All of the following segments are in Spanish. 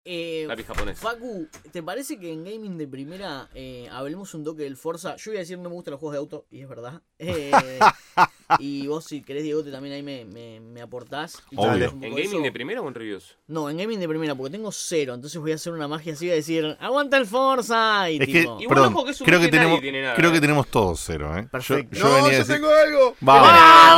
Lápiz japonés. Facu, ¿te parece que en gaming de primera hablemos un toque del Forza? Yo voy a decir no me gustan los juegos de auto, y es verdad. Y vos, si querés, Diego, también ahí me aportás. Obvio. ¿En gaming de primera o en reviews? No, en gaming de primera, porque tengo 0. Entonces voy a hacer una magia así, voy a decir, ¡aguanta el Forza! Y Es tipo... que, Igual, perdón, ojo, que es un creo mes que que nadie tenemos, tiene nada, creo ¿eh? que tenemos todos 0, ¿eh? Perfecto. Yo venía a decir... tengo algo. Vamos.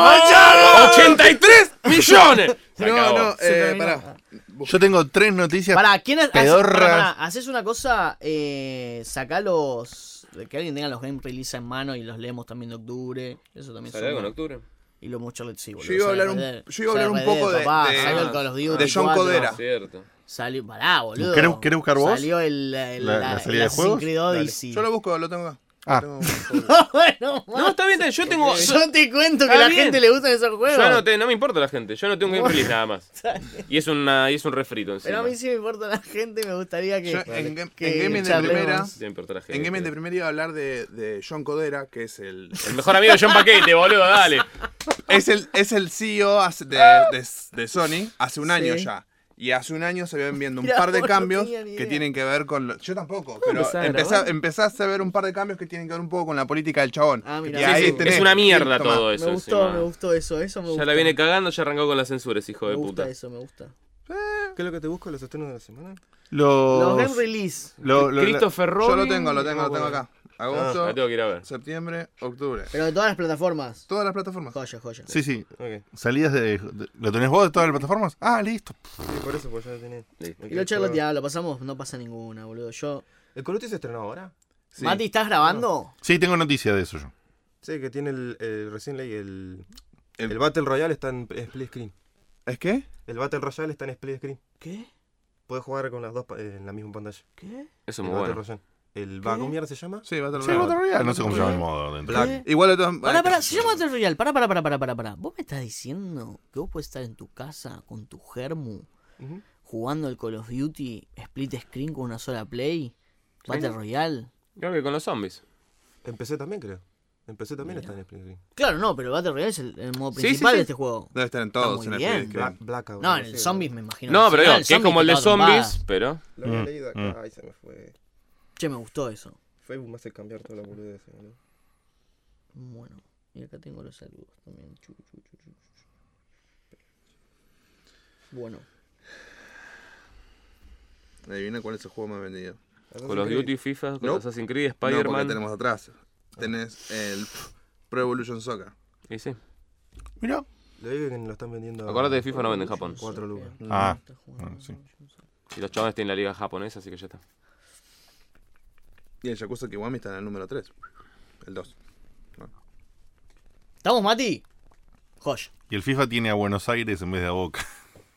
¡83 millones! Se acabó. No, Se terminó. pará. Yo tengo 3 noticias. Pará, ¿quién hace? pedorras. Haces una cosa, sacá los... Que alguien tenga los game release en mano y los leemos también de octubre. Eso también ¿Sale algo en suma. octubre? Y lo mucho Let's See, boludo. Yo iba a hablar un- Sale Red Dead, yo iba a hablar sale un poco Red Dead, de- papá, de- salió el Call of Duty de John 4. Codera. Cierto. Salió, pará, boludo. ¿Querés buscar vos? Salió la salida de Assassin's juegos? Creed Dale. Odyssey. Yo lo busco, lo tengo acá. Ah. Lo tengo- Bueno, No, está bien, yo tengo... yo te cuento que a Está la bien. gente le gustan esos juegos. No me importa la gente, yo no tengo un game release nada más. Y es un refrito encima. Pero a mí sí me importa la gente, me gustaría que... Yo en gaming de charlemos. primera... Sí me importa la gente. En gaming de primera iba a hablar de John Codera, que es el El mejor amigo de John Paquete, boludo, dale. es el CEO de Sony hace un año Sí. ya. Y hace un año se ven viendo un Mirá, par de vos no cambios tenía ni que idea. tienen que ver con... Yo tampoco, pero empezás a grabar? empezaste a ver un par de cambios que tienen que ver un poco con la política del chabón. Ah, mirá. Y Sí, ahí sí, tenés- es una mierda Toma. todo eso. Me gustó, encima. me gustó eso me gusta. Ya la viene cagando, ya arrancó con las censures, hijo Me de gusta puta. eso, me gusta. ¿Qué es lo que te busco? ¿Los estrenos de la semana? Los game Los... release. Christopher Robin. Yo lo tengo acá. Agosto, La tengo que ir a ver. septiembre, octubre. Pero de todas las plataformas. Todas las plataformas. Joya, joya. Sí, sí. Ok. Salidas ¿Lo tenés vos de todas las plataformas? Ah, listo. Sí, por eso, pues ya lo tenía. Y lo charloteado, lo pasamos, no pasa ninguna, boludo. Yo... ¿El Call of Duty se estrenó ahora? Sí. Mati, ¿estás grabando? Sí, tengo noticia de eso yo. Sí, que tiene recién leí el Battle Royale está en split screen. ¿Es qué? El Battle Royale está en split screen. ¿Qué? Puedes jugar con las dos en la misma pantalla. ¿Qué? Eso es El muy Battle bueno. Royale. ¿Cómo mierda se llama? Sí, Battle Sí, Royale. Battle Royale, no sé cómo se llama el modo dentro. Black. Igual de todas... Pará, se llama Battle Royale. Pará. ¿Vos me estás diciendo que vos podés estar en tu casa con tu germu Ujú. jugando el Call of Duty split screen con una sola play? Battle Royale. Creo que con los zombies. Empecé también, creo. Empecé también está en split screen. Claro, no, pero Battle Royale es el modo Sí, principal sí. de este juego. Debe estar en todos. Está En muy el bien. split screen. Blackout. No, en sé, el Zombies me imagino. No, pero Sí, digo, el que es zombie como el de te caga trompada. zombies, pero... Lo había leído acá. Ay, se me fue. Che, me gustó eso. Facebook me hace cambiar toda la boludez. ¿no? Bueno, y acá tengo los saludos también. Bueno, Adivina cuál es el juego más vendido. Call of Duty, FIFA, No. Assassin's Creed, No, porque Spider-Man. tenemos atrás. Tenés el Pro Evolution Soccer. Y sí. Mirá. Leí que lo están vendiendo. Acordate de FIFA no vende en Japón. 4 lucas. Ah, está jugando. sí. Y los chavales tienen la liga japonesa, así que ya está. Y el Yakuza Kiwami está en el número 3. El 2. ¿Estamos, Mati? Joya. Y el FIFA tiene a Buenos Aires en vez de a Boca.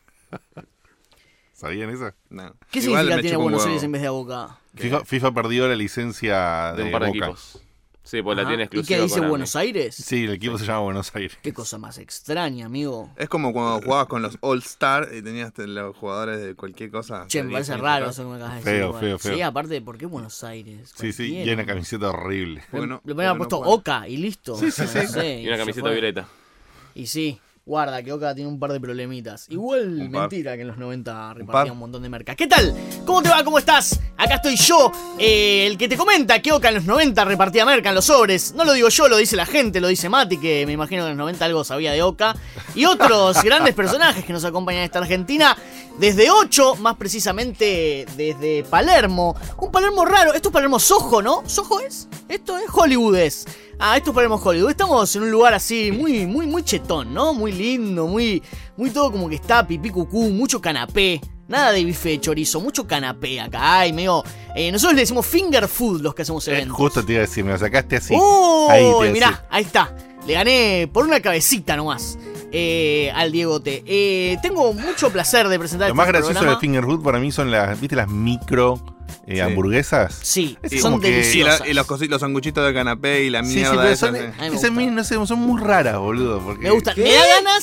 ¿Sabían esa? No. ¿Qué Igual significa me tiene chupa un Buenos huevo. Aires en vez de Boca? FIFA perdió la licencia De de un par de Boca. equipos. Sí, pues la Ajá. tiene ¿Y exclusiva. qué dice Konami. Buenos Aires? Sí, el equipo se llama Buenos Aires. Qué cosa más extraña, amigo. Es como cuando jugabas con los All Star y tenías los jugadores de cualquier cosa. Che, me parece raro eso que me acabas de decir. Feo, igual. feo, feo. Sí, aparte, ¿por qué Buenos Aires? Sí, sí, y Cualquiera. hay una camiseta horrible. Porque Le no- podrían haber porque puesto no juegan. Oca y listo. Sí, sí, sí. No sé, Y una se camiseta fue. violeta. Y sí, guarda, que Oca tiene un par de problemitas. Igual, Un par. mentira que en los 90 repartía par. un montón de mercas. ¿Qué tal? ¿Cómo te va? ¿Cómo estás? Acá estoy yo, el que te comenta que Oca en los 90 repartía merca en los sobres. No lo digo yo, lo dice la gente, lo dice Mati, que me imagino que en los 90 algo sabía de Oca. Y otros grandes personajes que nos acompañan en esta Argentina. Desde 8, más precisamente desde Palermo. Un Palermo raro. Esto es Palermo Soho, ¿no? ¿Soho es? Esto es Hollywood es. Ah, esto es Palermo Hollywood. Estamos en un lugar así muy chetón, ¿no? Muy lindo, muy todo como que está pipí cucú, mucho canapé. Nada de bife de chorizo, mucho canapé acá. Ay, medio... nosotros le decimos finger food los que hacemos eventos. Justo te iba a decir, me lo sacaste así. ¡Uy! Ahí te iba a Mirá, decir. ahí está. Le gané por una cabecita nomás al Diegote. Tengo mucho placer de presentar Lo más este gracioso programa. del finger food para mí son las, ¿viste las micro hamburguesas? Sí, Es son como que- deliciosas. Y los sanguchitos de canapé y la Sí, sí, mierda pero esa. son, sí. A mí me esas gusta. no sé, son muy raras, boludo. Porque Me gustan. Me da ganas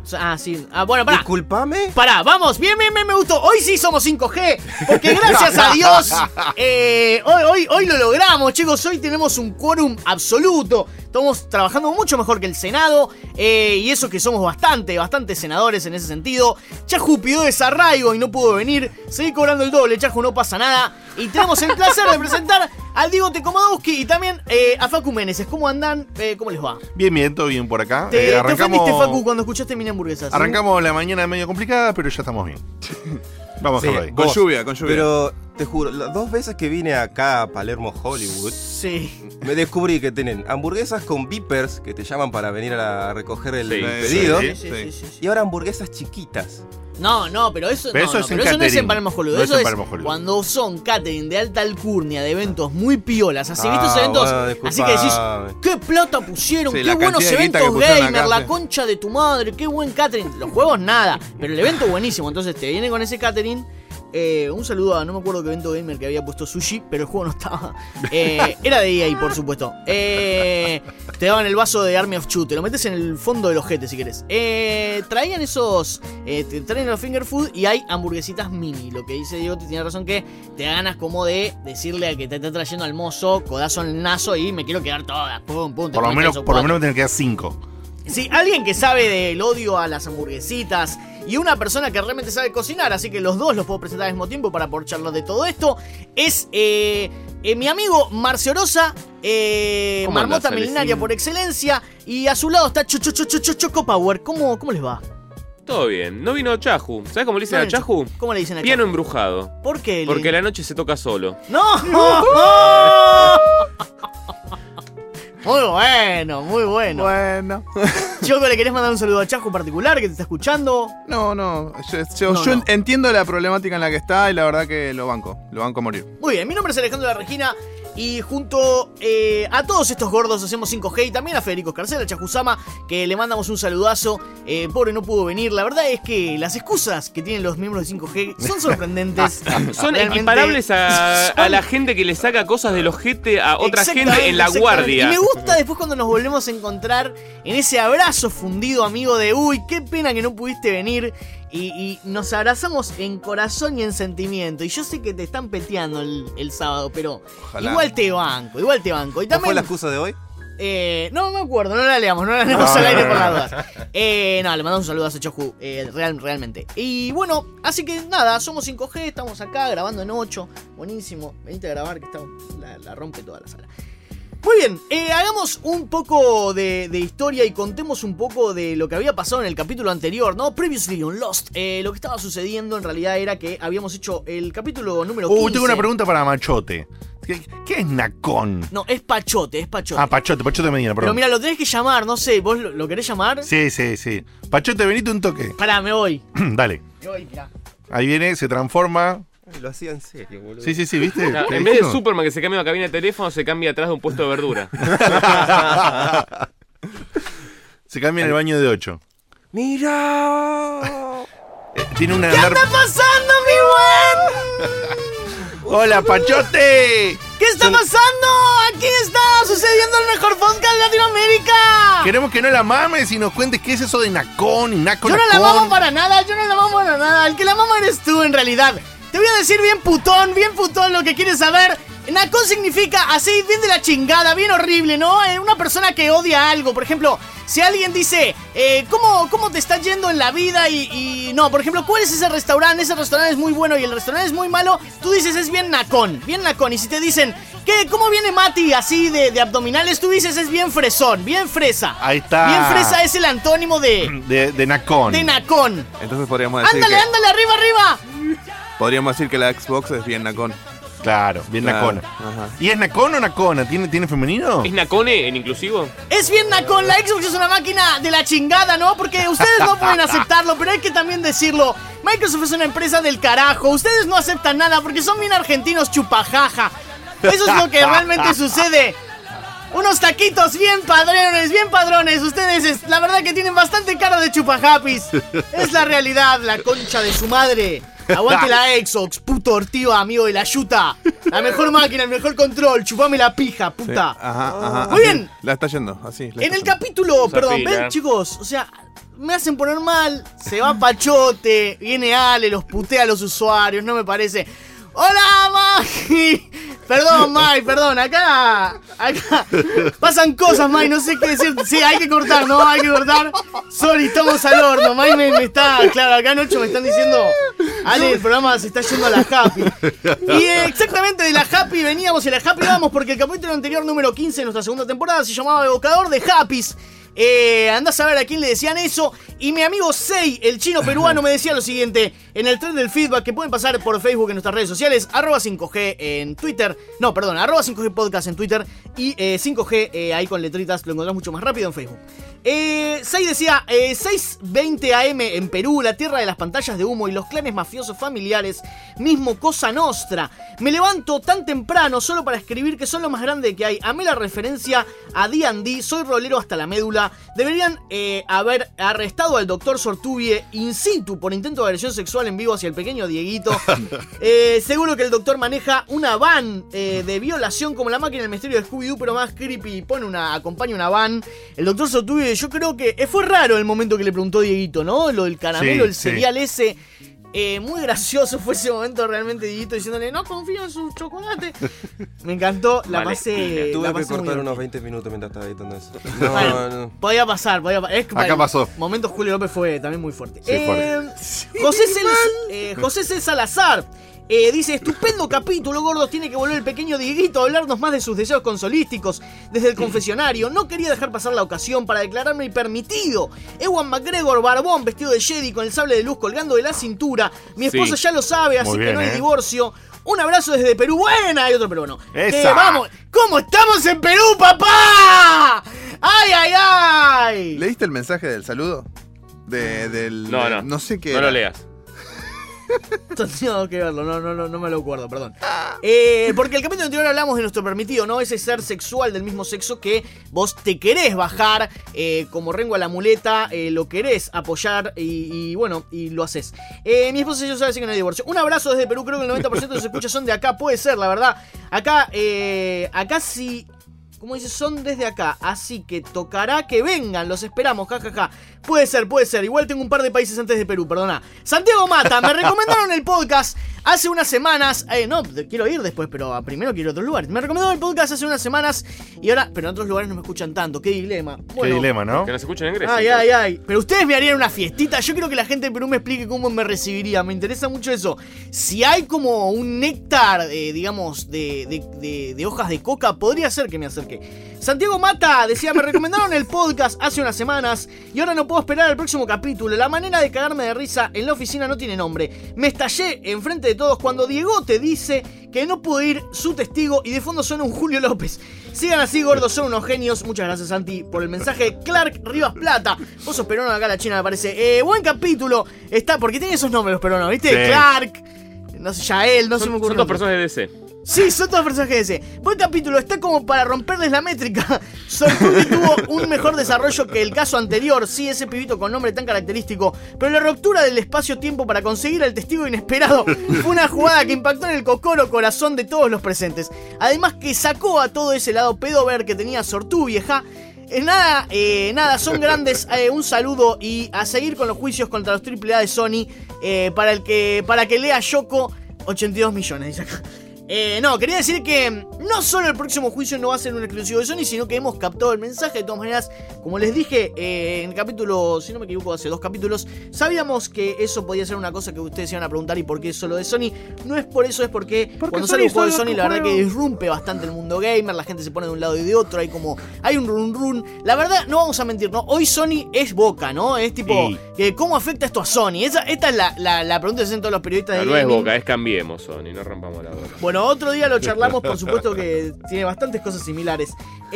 Sí. Bueno, pará. Disculpame. Pará, vamos, bien, me gustó. Hoy sí somos 5G, porque gracias a Dios, hoy lo logramos, chicos. Hoy tenemos un quórum absoluto. Estamos trabajando mucho mejor que el Senado, y eso que somos bastante senadores en ese sentido. Chaju pidió desarraigo y no pudo venir. Seguí cobrando el doble, Chaju, no pasa nada. Y tenemos el placer de presentar al Diego Tekomodowski y también a Facu Meneses. ¿Cómo andan? ¿Cómo les va? Bien, todo bien por acá. ¿Te ofendiste, Facu, cuando escuchaste mini hamburguesas? Arrancamos la mañana medio complicada, pero ya estamos bien. Vamos a dejarlo ahí. Con lluvia. Pero te juro, las 2 veces que vine acá a Palermo, Hollywood, Sí. me descubrí que tienen hamburguesas con beepers que te llaman para venir a recoger el Sí, pedido. Sí. Y ahora hamburguesas chiquitas. No, pero eso, Pero no, eso no, es en pero eso no es en catering. Palermo Hollywood. No es Eso en es Palermo Hollywood. cuando son catering de alta alcurnia, de eventos muy piolas. Así, ¿viste esos eventos? Bueno, Así que decís, disculpame. ¿qué plata pusieron? Sí, ¿Qué la buenos cantidad de guita que eventos pusieron gamer? acá, La sí. concha de tu madre, qué buen catering. Los juegos nada, pero el evento buenísimo. Entonces te viene con ese catering. Un saludo a no me acuerdo qué evento gamer que había puesto sushi, pero el juego no estaba. Era de EA, por supuesto. Te daban el vaso de Army of Two, te lo metes en el fondo del ojete si querés. Traían esos. Te traen los finger food y hay hamburguesitas mini. Lo que dice Diego, tiene razón que te da ganas como de decirle a que te está trayendo al mozo, codazo en el nazo y me quiero quedar todas. Pum, te Por lo comes menos esos me cuatro. tienen que quedar 5. Sí, alguien que sabe del odio a las hamburguesitas y una persona que realmente sabe cocinar, así que los dos los puedo presentar al mismo tiempo para poder charlar de todo esto, es mi amigo Marcio Orosa, ¿Cómo marmota andás, milenaria Alecín? por excelencia, y a su lado está Choco Power. ¿Cómo les va? Todo bien. No vino Chaju. ¿Sabes cómo le dicen a Chaju? ¿Cómo le dicen a Piano Chaju? embrujado. ¿Por qué? Porque a la noche se toca solo. ¡No! Muy bueno. Bueno. Choco, ¿le querés mandar un saludo a Chaju en particular que te está escuchando? No. Yo No. entiendo la problemática en la que está y la verdad que lo banco a morir. Muy bien, mi nombre es Alejandro de la Regina y junto a todos estos gordos hacemos 5G y también a Federico Escarcela, Chajusama, que le mandamos un saludazo. Pobre, no pudo venir. La verdad es que las excusas que tienen los miembros de 5G son sorprendentes. Son Realmente equiparables a son- la gente que le saca cosas del ojete a otra Exactamente, gente en la exactamente. guardia. Y me gusta después cuando nos volvemos a encontrar en ese abrazo fundido, amigo de uy, qué pena que no pudiste venir. Y nos abrazamos en corazón y en sentimiento. Y yo sé que te están peteando el sábado, pero Ojalá. igual te banco. Y ¿Cuál también, fue la excusa de hoy? no me acuerdo, no la leamos al aire por las dudas. Le mandamos un saludo a Choju, realmente. Y bueno, así que nada, somos 5G, estamos acá grabando en 8. Buenísimo, venite a grabar que la rompe toda la sala. Muy bien, hagamos un poco de historia y contemos un poco de lo que había pasado en el capítulo anterior, ¿no? Previously on Lost. Lo que estaba sucediendo en realidad era que habíamos hecho el capítulo número 15. Tengo una pregunta para Machote. ¿Qué es Nacón? No, es Pachote. Pachote Medina, Pero perdón. mira, lo tenés que llamar, no sé, ¿vos lo querés llamar? Sí. Pachote, venite un toque. Pará, me voy. Dale. Me voy, mirá. Ahí viene, se transforma. Lo hacía en serio, boludo. Sí, ¿viste? No, ¿Te en vez de digo? Superman que se cambia una cabina de teléfono, se cambia atrás de un puesto de verdura. Se cambia en el baño de 8. ¡Mira! Tiene una ¿Qué está pasando, mi buen? ¡Hola, Pachote! ¿Qué está pasando? Aquí está sucediendo el mejor podcast de Latinoamérica. Queremos que no la mames y nos cuentes qué es eso de Nacón y Naco Yo no la Nacón. mamo para nada, El que la mama eres tú, en realidad. Te voy a decir bien putón lo que quieres saber. Nacón significa así, bien de la chingada, bien horrible, ¿no? Una persona que odia algo. Por ejemplo, si alguien dice, ¿cómo te está yendo en la vida? Y no, por ejemplo, ¿cuál es ese restaurante? Ese restaurante es muy bueno y el restaurante es muy malo. Tú dices, es bien Nacón. Y si te dicen, ¿cómo viene Mati así de abdominales? Tú dices, es bien fresón, bien fresa. Ahí está. Bien fresa es el antónimo de Nacón. Nacón. Entonces podríamos decir Ándale, arriba. podríamos decir que la Xbox es bien nacón. Claro, bien Nacona. Ajá. ¿Y es Nacón o Nacona? ¿Tiene femenino? ¿Es Nacone en inclusivo? Es bien Nacón, la Xbox es una máquina de la chingada, ¿no? Porque ustedes no pueden aceptarlo, pero hay que también decirlo. Microsoft es una empresa del carajo. Ustedes no aceptan nada porque son bien argentinos chupajaja. Eso es lo que realmente sucede. Unos taquitos bien padrones. Ustedes, la verdad que tienen bastante cara de chupajapis. Es la realidad, la concha de su madre. Aguante la Xbox, puto ortivo, amigo de la yuta. La mejor máquina, el mejor control. Chupame la pija, Sí. puta. Ajá. Muy así. bien. La está yendo, así. En el capítulo, Esa perdón, pila. ven chicos, o sea, me hacen poner mal, se va Pachote, viene Ale, los putea a los usuarios, no me parece. ¡Hola, Mai! Perdón, Mai, perdón, acá pasan cosas, Mai, no sé qué decir. Sí, hay que cortar, ¿no? Hay que cortar. Sorry, estamos al horno. Mai me está, claro, acá en 8 me están diciendo, Ale, el programa se está yendo a la Happy. Y exactamente de la Happy veníamos y a la Happy vamos porque el capítulo anterior, número 15 de nuestra segunda temporada, se llamaba Evocador de Happys. Andás a ver a quién le decían eso. Y mi amigo Sei, el chino peruano, me decía lo siguiente en el tren del feedback, que pueden pasar por Facebook en nuestras redes sociales, @5G en Twitter. No, perdón, @5G Podcast en Twitter. Y 5G ahí con letritas, lo encontrás mucho más rápido en Facebook. Sei decía, 6:20 AM en Perú, la tierra de las pantallas de humo y los clanes mafiosos familiares, mismo Cosa Nostra. Me levanto tan temprano solo para escribir que son lo más grande que hay. Amé la referencia a D&D, soy rolero hasta la médula. Deberían haber arrestado al doctor Sortubie in situ por intento de agresión sexual en vivo hacia el pequeño Dieguito. Seguro que el doctor maneja una van de violación como la máquina del misterio de Scooby-Doo, pero más creepy. Acompaña una van. El doctor Sortubie, yo creo que fue raro el momento que le preguntó Dieguito, ¿no? Lo del caramelo, Sí, el cereal ese. Muy gracioso fue ese momento realmente, Dieguito diciéndole, no confío en su chocolate. Me encantó, la pasé. Tuve la que pasé muy cortar bien. unos 20 minutos mientras estaba editando eso. Bueno, podía pasar. Es que Acá pasó. Momento Julio López fue también muy fuerte. Sí, José C. Salazar dice, estupendo capítulo, gordos. Tiene que volver el pequeño Dieguito a hablarnos más de sus deseos consolísticos desde el confesionario. No quería dejar pasar la ocasión para declararme permitido. Ewan McGregor, barbón, vestido de Jedi con el sable de luz colgando de la cintura. Mi esposa ya lo sabe, así Muy que bien, no hay divorcio. Un abrazo desde Perú. Buena, y otro peruano. ¡Esa! Vamos, ¿cómo estamos en Perú, papá? ¡Ay, ay, ay! ¿Leíste el mensaje del saludo? No. No sé qué. No era. lo leas. Tengo que verlo, no me lo acuerdo, perdón. Porque el capítulo anterior hablamos de nuestro permitido, ¿no? Ese ser sexual del mismo sexo que vos te querés bajar como rengo a la muleta, lo querés apoyar y bueno, y lo haces. Mi esposa ya sabe, así que no hay divorcio. Un abrazo desde Perú, creo que el 90% de los escuchas son de acá, puede ser, la verdad. Acá sí... Como dice, son desde acá, así que tocará que vengan, los esperamos, jajaja. Puede ser, igual tengo un par de países antes de Perú, perdona. Santiago Mata, me recomendaron el podcast hace unas semanas. No, quiero ir después, pero primero quiero ir a otros lugares. Me recomendaron el podcast hace unas semanas y ahora, pero en otros lugares no me escuchan tanto, qué dilema. Bueno, Qué dilema, ¿no? Que nos escuchen en Grecia. Ay. Pero ustedes me harían una fiestita. Yo quiero que la gente de Perú me explique cómo me recibiría. Me interesa mucho eso. Si hay como un néctar, digamos, de hojas de coca, podría ser que me acerque. Santiago Mata decía, me recomendaron el podcast hace unas semanas y ahora no puedo esperar el próximo capítulo. La manera de cagarme de risa en la oficina no tiene nombre. Me estallé enfrente de todos cuando Diego te dice que no pudo ir su testigo y de fondo suena un Julio López. Sigan así, gordos, son unos genios. Muchas gracias, Santi, por el mensaje. Clark Rivas Plata, vos sos peruano, acá la China me parece. Buen capítulo. Está, porque tiene esos nombres los peruanos, ¿viste? Sí. Clark, no sé, Yael, no se me ocurre. Son dos otro. personas de DC. Sí, son todos personajes de ese. Buen capítulo, está como para romperles la métrica. Sortubi tuvo un mejor desarrollo que el caso anterior. Sí, ese pibito con nombre tan característico. Pero la ruptura del espacio-tiempo para conseguir al testigo inesperado fue una jugada que impactó en el cocoro corazón de todos los presentes. Además que sacó a todo ese lado pedover que tenía Sortubi, vieja. Nada, son grandes. Un saludo y a seguir con los juicios contra los AAA de Sony. Para que lea Yoko 82 millones, dice acá. No, quería decir que no solo el próximo juicio no va a ser un exclusivo de Sony, sino que hemos captado el mensaje. De todas maneras, como les dije en el capítulo, si no me equivoco, hace 2 capítulos, sabíamos que eso podía ser una cosa que ustedes iban a preguntar y por qué solo de Sony. No es por eso, es porque cuando sale un juego de Sony, la verdad que disrumpe bastante el mundo gamer, la gente se pone de un lado y de otro, hay un run. La verdad, no vamos a mentir, ¿no? Hoy Sony es Boca, ¿no? Es tipo, ¿cómo afecta esto a Sony? Esta es la pregunta que hacen todos los periodistas de No es gaming. Boca, es Cambiemos, Sony, no rompamos la boca. Bueno, otro día lo charlamos, por supuesto que tiene bastantes cosas similares.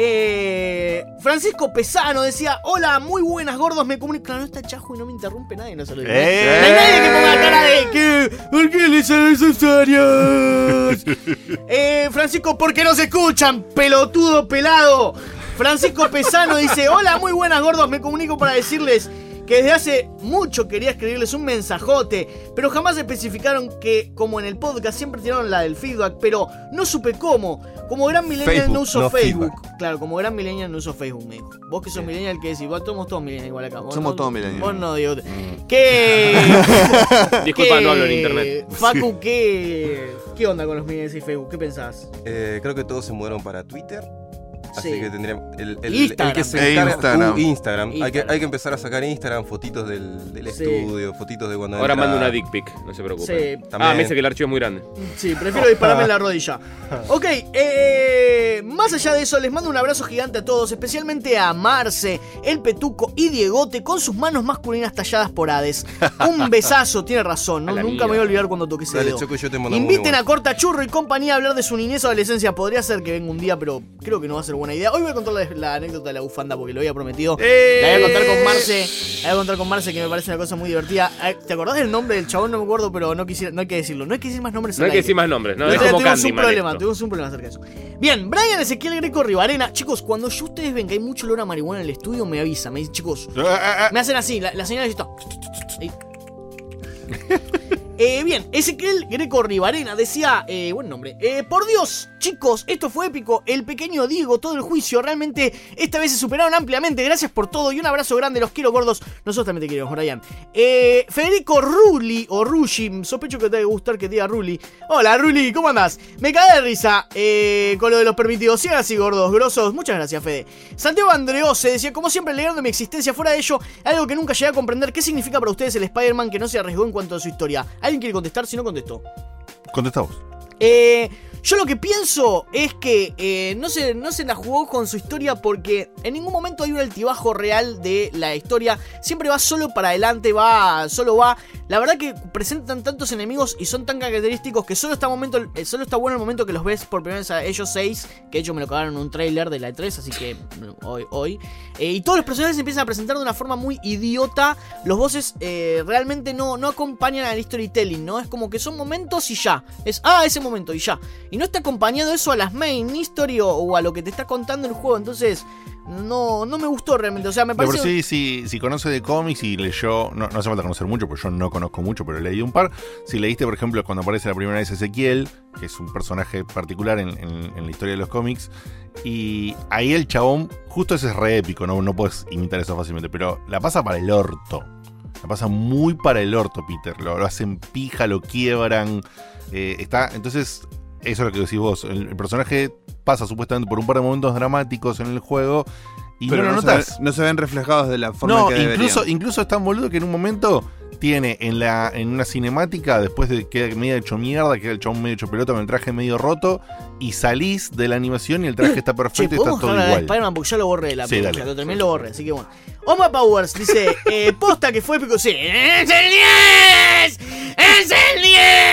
Francisco Pesano decía, hola, muy buenas, gordos, me comunico. Claro, no está Chajo y no me interrumpe nadie, no se lo digo. No hay nadie que ponga cara de que, ¿por qué les salen esos áreas? Francisco, ¿por qué no se escuchan? Pelotudo pelado. Francisco Pesano dice, hola, muy buenas, gordos, me comunico para decirles que desde hace mucho quería escribirles un mensajote, pero jamás especificaron que, como en el podcast, siempre tiraron la del feedback, pero no supe cómo. Como gran millennial Facebook, no uso no Facebook. feedback. Claro, como gran millennial no uso Facebook, me dijo. Vos que sos millennial, ¿qué decís? Vos somos todos millennial igual acá. Vos Somos no- todos millennial. Vos no, digo. ¿Qué? Disculpa, no hablo en internet. Facu, ¿qué onda con los millennials y Facebook? ¿Qué pensás? Creo que todos se mudaron para Twitter. Así Sí. que tendríamos el Instagram. que se encarga Instagram. Instagram. Hay Instagram. que empezar a sacar Instagram, fotitos del Sí. estudio, fotitos de cuando Ahora entra. mando una dick pic, no se preocupen. Sí. Ah, me dice que el archivo es muy grande. Sí, prefiero dispararme en la rodilla. Ok, más allá de eso, les mando un abrazo gigante a todos, especialmente a Marce, el Petuco y Diegote con sus manos masculinas talladas por Hades. Un besazo, tiene razón, ¿no? A la Nunca me voy a mierda. olvidar cuando toque ese Dale, dedo. Choco, yo te mando Inviten uno. a Corta Churro y compañía a hablar de su niñez o adolescencia. Podría ser que venga un día, pero creo que no va a ser buena idea. Hoy voy a contar la anécdota de la bufanda porque lo había prometido. La voy a contar con Marce. La voy a contar con Marce, que me parece una cosa muy divertida. ¿Te acordás del nombre del chabón? No me acuerdo, pero no hay que decirlo. No hay que decir más nombres. No al hay que aire. decir más nombres, no, El es otro día como tuvimos un Candyman problema, esto. tuvimos un problema acerca de eso. Bien, Brian Ezequiel Greco Rivarena. Chicos, cuando ustedes ven que hay mucho olor a marihuana en el estudio, me avisan. Me dicen, chicos, me hacen así, la señal está. Ahí. Bien, Ezequiel Greco Rivarena decía, buen nombre. Por Dios, chicos, esto fue épico. El pequeño Diego, todo el juicio. Realmente, esta vez se superaron ampliamente. Gracias por todo y un abrazo grande. Los quiero, gordos. Nosotros también te queremos, Brian. Federico Rulli, o Rushi, sospecho que te debe gustar que te diga Rulli. Hola, Rulli, ¿cómo andás? Me cagué de risa con lo de los permitidos. Sigan así, gordos, grosos. Muchas gracias, Fede. Santiago Andreose decía, como siempre, legando mi existencia fuera de ello, algo que nunca llegué a comprender. ¿Qué significa para ustedes el Spider-Man que no se arriesgó en cuanto a su historia? ¿Alguien quiere contestar? Si no, contestó. Contesta vos. Yo lo que pienso es que no se la jugó con su historia porque en ningún momento hay un altibajo real de la historia. Siempre va solo para adelante, solo va. La verdad que presentan tantos enemigos y son tan característicos que solo está bueno el momento que los ves por primera vez a ellos 6. Que de hecho me lo cagaron en un trailer de la E3, así que hoy. Y todos los personajes se empiezan a presentar de una forma muy idiota. Los bosses realmente no acompañan al storytelling, ¿no? Es como que son momentos y ya. Ese momento y ya. Y no está acompañado eso a las main history o a lo que te está contando el juego. Entonces, no me gustó realmente. O sea, me De por parece. sí, si conoce de cómics y leyó, no hace falta conocer mucho, porque yo no conozco mucho, pero leí un par. Si leíste, por ejemplo, cuando aparece la primera vez Ezequiel, que es un personaje particular en la historia de los cómics, y ahí el chabón, justo ese es re épico, no puedes imitar eso fácilmente, pero la pasa para el orto. La pasa muy para el orto, Peter. Lo hacen pija, lo quiebran. Entonces, eso es lo que decís vos. El personaje pasa supuestamente por un par de momentos dramáticos en el juego y Pero no lo no notas. no se ven reflejados de la forma No, que deberían. incluso es tan boludo que en un momento tiene en una cinemática, después de que medio hecho mierda, que el chabón medio hecho pelota con el traje medio roto, y salís de la animación y el traje está Che, perfecto y está ¿podemos todo hablar de igual. Spider-Man? Porque ya lo borré de la Sí, película. dale. Lo terminé, lo borré. Así que bueno. Oma Powers dice: posta que fue épico. Sí, ¡es el 10! ¡Es el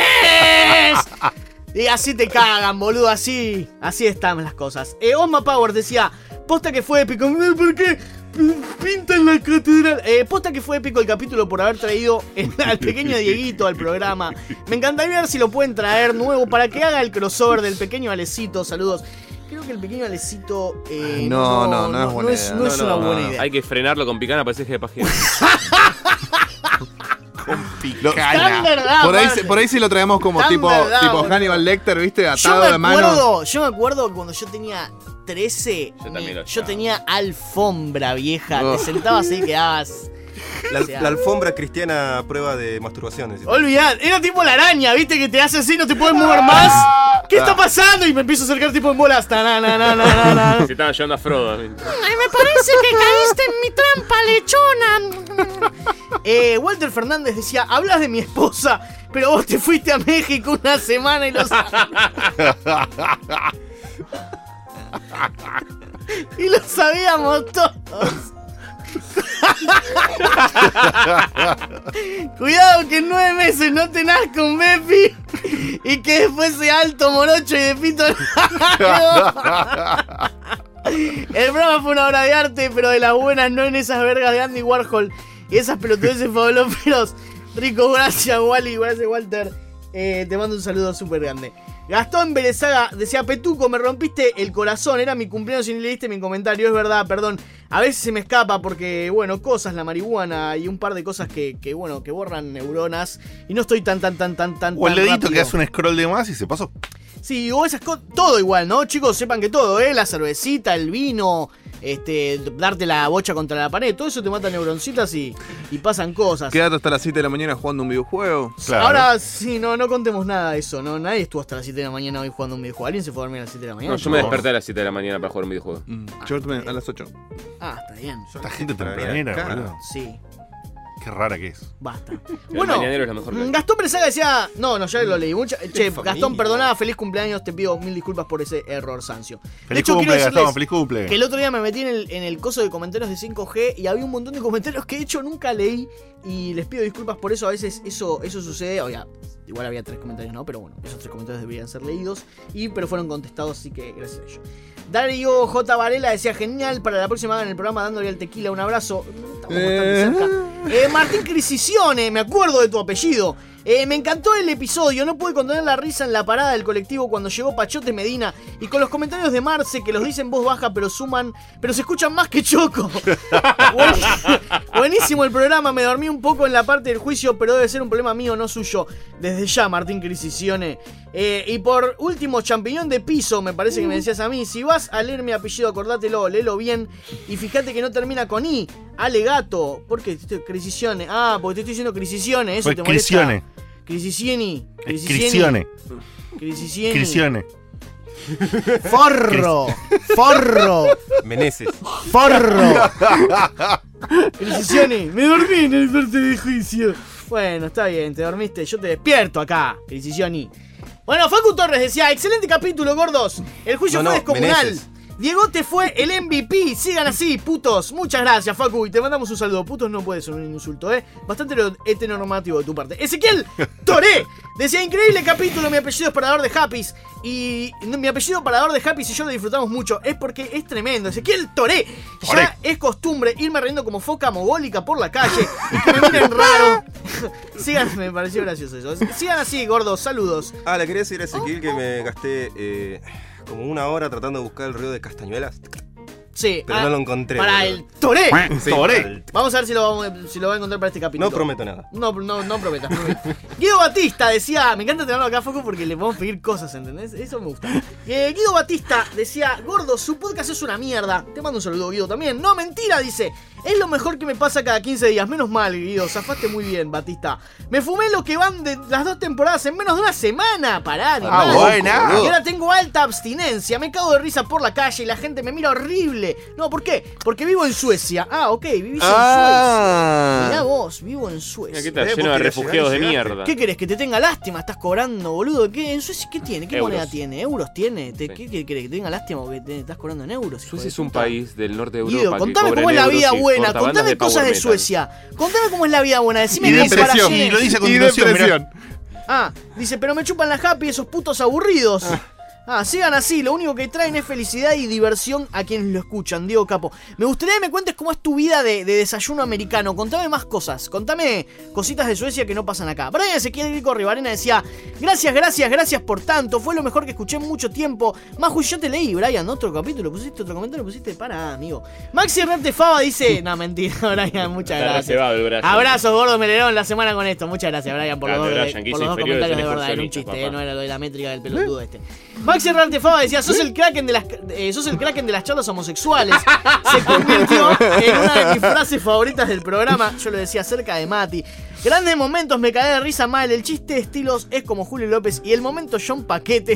10! Y así te cagan, boludo. Así están las cosas. Oma Powers decía: posta que fue épico. ¿Por qué pintan la catedral? Posta que fue épico el capítulo por haber traído al pequeño Dieguito al programa. Me encantaría ver si lo pueden traer nuevo para que haga el crossover del pequeño Alecito. Saludos. Creo que el pequeño Alecito No es buena idea. no es una buena idea. Hay que frenarlo con picana para ese de pajero. Tan verdad, Por ahí sí lo traemos como Tan tipo verdad, boludo. Hannibal Lecter, ¿viste? Yo Atado de mano. me acuerdo que cuando yo tenía 13, Yo también lo yo echaba. tenía alfombra vieja. Oh. Te sentabas ahí y quedabas. La alfombra cristiana prueba de masturbación. decís. Olvidad, era tipo la araña, ¿viste? Que te hace así, no te puedes mover más. ¿Qué está pasando? Y me empiezo a acercar tipo en bolas. Se estaban llevando a Frodo. Ay, me parece que caíste en mi trampa, lechona. Walter Fernández decía: hablas de mi esposa, pero vos te fuiste a México una semana y lo y lo sabíamos todos. Cuidado que en 9 meses no te nazca un Bepi y que después sea alto, morocho y de pito largo. El programa fue una obra de arte, pero de las buenas, no en esas vergas de Andy Warhol y esas pelotudeces fabulosas. Rico, gracias Wally, gracias Walter. Te mando un saludo súper grande. Gastón Berezaga decía: Petuco, me rompiste el corazón. Era mi cumpleaños y ni leíste mi comentario. Es verdad, perdón. A veces se me escapa porque, bueno, cosas, la marihuana y un par de cosas que borran neuronas. Y no estoy tan O el dedito rápido. que hace un scroll de más y se pasó. Sí, o esas cosas, todo igual, ¿no? Chicos, sepan que todo, la cervecita, el vino, darte la bocha contra la pared, todo eso te mata neuroncitas y pasan cosas. Quédate hasta las 7 de la mañana jugando un videojuego. Claro. Ahora sí, no contemos nada de eso, ¿no? Nadie estuvo hasta las 7 de la mañana hoy jugando un videojuego. ¿Alguien se fue a dormir a las 7 de la mañana? No, yo me desperté a las 7 de la mañana para jugar un videojuego. Yo a las 8. Ah, está bien. Esta gente tempranera, Claro. boludo. Sí, Qué rara que es. basta. El mañanero es la mejor que hay. Gastón Presaga decía... No, ya lo leí. Che, familia. Gastón, perdona, feliz cumpleaños. Te pido 1000 disculpas por ese error, Sancio. Feliz cumple, Gastón, feliz cumple. Que el otro día me metí en el coso de comentarios de 5G y había un montón de comentarios que de hecho nunca leí y les pido disculpas por eso. A veces eso sucede. Oiga, igual había 3 comentarios, ¿no? Pero bueno, esos 3 comentarios deberían ser leídos pero fueron contestados, así que gracias a ello. Darío J. Varela decía: genial, para la próxima hagan el programa dándole al tequila un abrazo. Estamos bastante cerca. Martín Crisicione, me acuerdo de tu apellido. Me encantó el episodio, no pude contener la risa en la parada del colectivo cuando llegó Pachote Medina y con los comentarios de Marce que los dicen en voz baja pero se escuchan más que Choco. Buenísimo el programa, me dormí un poco en la parte del juicio, pero debe ser un problema mío, no suyo. Desde ya, Martín Crisicione. Y por último, champiñón de piso, me parece que me decías a mí. Si vas a leer mi apellido, acordátelo, léelo bien y fíjate que no termina con I. Alegato. ¿Por qué? Crisicione. Ah, porque te estoy diciendo Crisicione, eso Fue te molesta. Crisione. Crisicieni. Crisione. Crisicieni. Crisione. Forro. Meneses. Forro. Crisicioni. Me dormí en el parte de juicio. Bueno, está bien, te dormiste. Yo te despierto acá, Crisicioni. Bueno, Facu Torres decía: excelente capítulo, gordos. El juicio fue descomunal. Meneses. Diegote fue el MVP. Sigan así, putos. Muchas gracias, Facu. Y te mandamos un saludo. Putos no puede ser un insulto, Bastante heteronormativo de tu parte. Ezequiel Toré decía: increíble capítulo. Mi apellido es Parador de Happys. Y mi apellido Parador de Happys y yo lo disfrutamos mucho. Es porque es tremendo. Ezequiel Toré. Ya es costumbre irme riendo como foca mogólica por la calle y que me miren raro. Sigan, me pareció gracioso eso. Sigan así, gordos. Saludos. Le quería decir a Ezequiel que me gasté como 1 hora tratando de buscar el río de Castañuelas. Sí, Pero no lo encontré. Para boludo. el Toré. Sí, Toré. para el- Vamos a ver si lo va a encontrar para este capítulo. No prometo nada. No prometas. Guido Batista decía: me encanta tenerlo acá, Foco, porque le podemos pedir cosas, ¿entendés? Eso me gusta. Guido Batista decía: gordo, su podcast es una mierda. Te mando un saludo, Guido, también. No, mentira, dice: es lo mejor que me pasa cada 15 días. Menos mal, Guido, zafaste muy bien, Batista. Me fumé lo que van de las 2 temporadas en menos de una semana. Pará, animal. buena. Y ahora tengo alta abstinencia. Me cago de risa por la calle y la gente me mira horrible. No, ¿por qué? Porque vivo en Suecia. Ah, ok, vivís en Suecia. Mirá vos, vivo en Suecia. Aquí está vos lleno de querés refugiados de llegar, mierda. ¿Qué querés? ¿Que te tenga lástima? ¿Estás cobrando, boludo? ¿Qué? ¿En Suecia qué tiene? ¿Qué Euros. moneda tiene? ¿Euros tiene? Sí. ¿Qué querés? ¿Que te tenga lástima porque te estás cobrando en euros? hijo Suecia de es un puta? país del norte de Guido, Europa que contame cobra cómo es en la vida euros y buena. corta bandas Contame cosas power de metal. Suecia. Contame cómo es la vida buena. Decime Y qué depresión. comparaciones. Y lo dice a Y continuación, mirá. depresión. Ah, dice, pero me chupan la happy esos putos aburridos. Sigan así, lo único que traen es felicidad y diversión a quienes lo escuchan, Diego Capo. Me gustaría que me cuentes cómo es tu vida de desayuno americano. Contame más cosas, contame cositas de Suecia que no pasan acá. Brian Ezequiel Grico Rivarena decía: gracias por tanto, fue lo mejor que escuché en mucho tiempo. Maju, yo te leí, Brian, otro capítulo, pusiste otro comentario, pusiste, para, amigo. Maxi Herrante Fava dice: no, mentira, Brian, muchas Está gracias. reservado el Brian. Abrazos, gordo, me leyeron la semana con esto. Muchas gracias, Brian, por los Grande, dos, Brian, que por hizo los dos inferiores comentarios de en verdad. Era un excursionistas, chiste, papá. no era lo de la métrica del pelotudo este. Maxi Herrante Fava decía: sos el kraken de las charlas homosexuales. Se convirtió en una de mis frases favoritas del programa. Yo lo decía acerca de Mati. Grandes momentos, me caí de risa mal. El chiste de estilos es como Julio López. Y el momento John Paquete.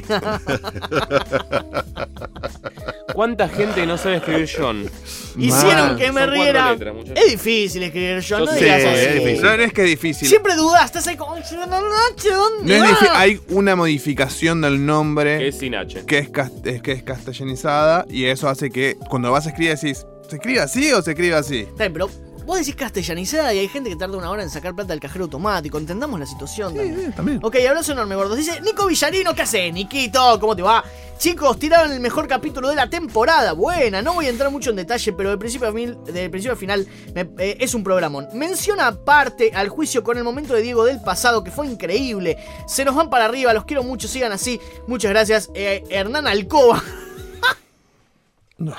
¿Cuánta gente no sabe escribir John? Hicieron que me Son 4 riera. letras, muchachos. Es difícil escribir John, Yo no sé, digas es así. difícil. No es que es difícil. Siempre dudás, estás ahí como: ¿dónde No es va? difícil. Hay una modificación del Que nombre es sin H. que es castellanizada y eso hace que cuando vas a escribir decís, ¿se escribe así o se escribe así? Está bien, pero vos decís castellanizada y hay gente que tarda 1 hora en sacar plata del cajero automático. Entendamos la situación. también. También. Ok, abrazo enorme, gordos. Dice Nico Villarino, ¿qué hace? Niquito, ¿cómo te va? Chicos, tiraron el mejor capítulo de la temporada. Buena, no voy a entrar mucho en detalle, pero del principio al final es un programón. Menciona aparte al juicio con el momento de Diego del pasado, que fue increíble. Se nos van para arriba, los quiero mucho, sigan así. Muchas gracias. Hernán Alcoba. No.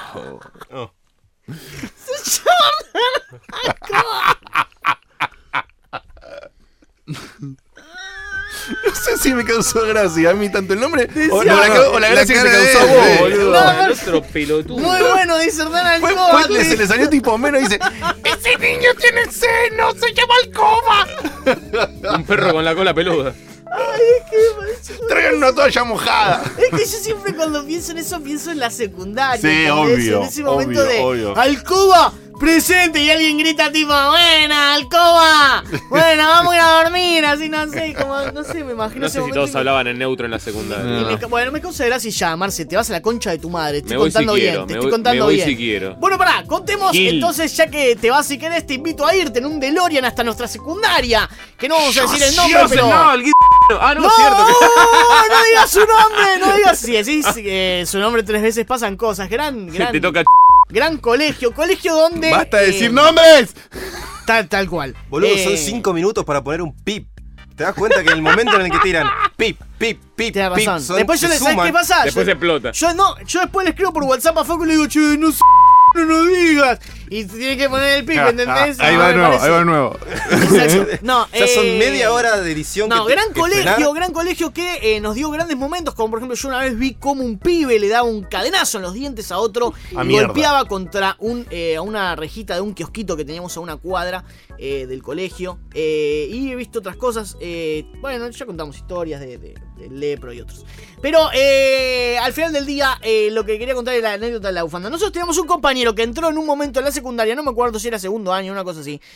Se llama Hernán Alcoba. No sé si me causó gracia a mí tanto el nombre o la gracia que cara te causó a de vos, él. boludo. No, El otro pelotudo. Muy bueno, dice Hernán Fue, Alcoba. se le salió tipo menos y dice: ¡Ese niño tiene seno! ¡Se llama Alcoba! Un perro con la cola peluda. Ay, es que Traigan una toalla mojada. es que yo siempre cuando pienso en eso pienso en la secundaria. Sí, ¿entendés? obvio, En ese momento obvio, de obvio. Alcoba, presente, y alguien grita tipo, buena, Alcoba, bueno, vamos a ir a dormir, así no sé, como, no sé, me imagino No ese sé si momento todos y me- hablaban en neutro en la secundaria. y bueno, me causa gracia ya, Marce, te vas a la concha de tu madre, te Me estoy voy si contando bien, quiero, te me estoy voy- contando me voy bien. si quiero. Bueno, pará, contemos, Gil. entonces ya que te vas si querés, te invito a irte en un DeLorean hasta nuestra secundaria, que no vamos a decir el nombre, pero... No, el Ah, no, ¡No! es cierto. ¡No digas su nombre! ¡No digas! Si decís su nombre 3 veces pasan cosas. Gran Te toca. colegio donde... ¡Basta de decir nombres! Tal cual. Boludo, son 5 minutos para poner un pip. ¿Te das cuenta que en el momento en el que tiran pip, pip, pip, Tienes pip, razón. Después yo se le... ¿Sabes suman? qué pasa? Después yo, explota. yo después le escribo por WhatsApp a Facu y le digo, che, no digas. Y tiene que poner el pip, ¿entendés? Ahí No, va me de nuevo, parece- ahí va de nuevo. Exacto. No, O sea, son media hora de edición. No, que gran frenar. colegio que nos dio grandes momentos, como por ejemplo yo una vez vi como un pibe le daba un cadenazo en los dientes a otro y mierda. golpeaba contra a una rejita de un kiosquito que teníamos a una cuadra del colegio, y he visto otras cosas, bueno, ya contamos historias de Lepro y otros, pero al final del día lo que quería contar es la anécdota de la bufanda. Nosotros teníamos un compañero que entró en un momento en la secundaria, no me acuerdo si era segundo año, una cosa así,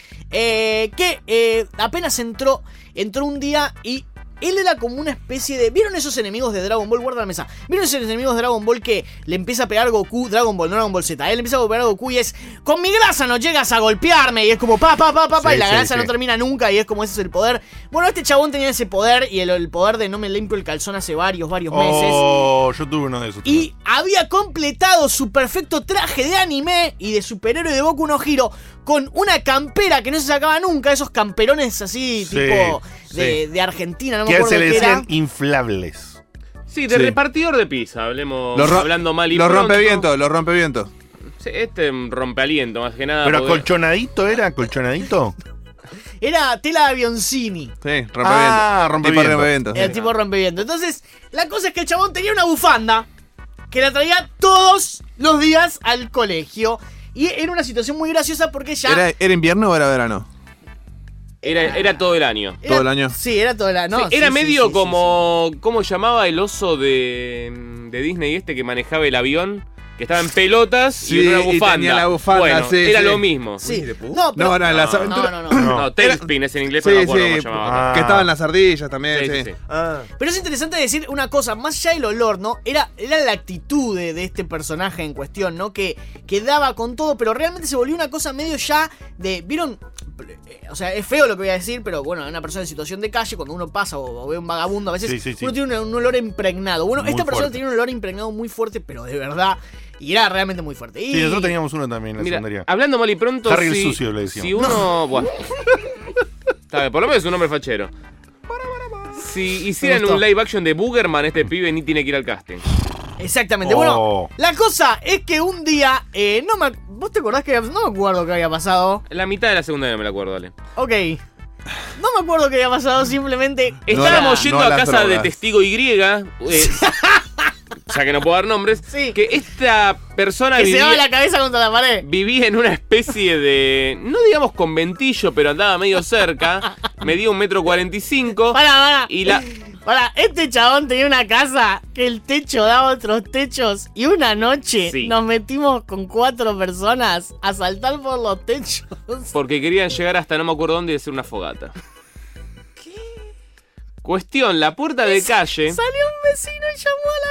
que apenas entró un día y él era como una especie de... ¿Vieron esos enemigos de Dragon Ball? Guarda la mesa. ¿Vieron esos enemigos de Dragon Ball que le empieza a pegar Goku? Dragon Ball, no Dragon Ball Z. Él le empieza a golpear a Goku y es... Con mi grasa no llegas a golpearme. Y es como pa, Sí, y la sí, grasa sí. no termina nunca. Y es como ese es el poder. Bueno, este chabón tenía ese poder y el poder de no me limpio el calzón hace varios meses. Oh, yo tuve uno de esos. Y había completado su perfecto traje de anime y de superhéroe de Boku no Hero con una campera que no se sacaba nunca, esos camperones así, Sí, tipo sí. de Argentina, no me que acuerdo se le qué era. decían inflables. Sí, de Sí. repartidor de pizza, hablemos hablando mal y Los pronto. rompevientos. Sí, rompealiento, más que nada. Pero porque- acolchonadito era, acolchonadito. Era tela de avioncini. Sí, rompevientos. Ah, rompevientos. Tipo rompevientos. El tipo rompeviento. Entonces, la cosa es que el chabón tenía una bufanda que la traía todos los días al colegio. Y era una situación muy graciosa porque ya... ¿Era invierno o era verano? Era todo el año. era- todo el año. Sí, era todo el año. Sí, No, era sí, medio sí, como. ¿Cómo llamaba el oso de Disney que manejaba el avión? Que estaba en pelotas Sí, y en una y bufanda. tenía la bufanda, bueno, sí, era sí. lo mismo. Sí. ¿Winnie the Pooh? No, pero- No, eran las no, aventuras. no. No, Tailspin es en inglés, pero no me acuerdo cómo se llamaba. Que estaban las ardillas también, Sí, sí. sí, sí. Ah, Pero es interesante decir una cosa, más allá del olor, ¿no? Era la actitud de este personaje en cuestión, ¿no? Que daba con todo, pero realmente se volvió una cosa medio ya de... ¿Vieron? O sea, es feo lo que voy a decir, pero bueno, una persona en situación de calle, cuando uno pasa o ve un vagabundo, a veces Sí, sí, sí. uno tiene un olor impregnado. Bueno, Muy esta persona fuerte. tenía un olor impregnado muy fuerte, pero de verdad, y era realmente muy fuerte. Y... Sí, nosotros teníamos uno también en la Mira, secundaria. hablando mal y pronto. Harry el si, sucio, le decíamos. Si uno. Bueno. Está bien, por lo menos es un hombre fachero. Si hicieran gustó. un live action de Boogerman, este pibe ni tiene que ir al casting. Exactamente. Oh. Bueno, la cosa es que un día, ¿vos te acordás que no me acuerdo qué había pasado? La mitad de la segunda me la acuerdo, dale. Ok. No me acuerdo qué había pasado, simplemente... Estábamos la- yendo no a las casa de drogas. Testigo Y, ya que no puedo dar nombres, Sí. que esta persona Que se daba vivía, la cabeza contra la pared. vivía en una especie de, no digamos conventillo, pero andaba medio cerca, medía 1,45 m. Pará. Y la... Pará, este chabón tenía una casa que el techo daba a otros techos. Y una noche Sí. nos metimos con 4 personas a saltar por los techos. Porque querían llegar hasta no me acuerdo dónde y hacer una fogata. ¿Qué? Cuestión, la puerta de calle. Salió un vecino y llamó a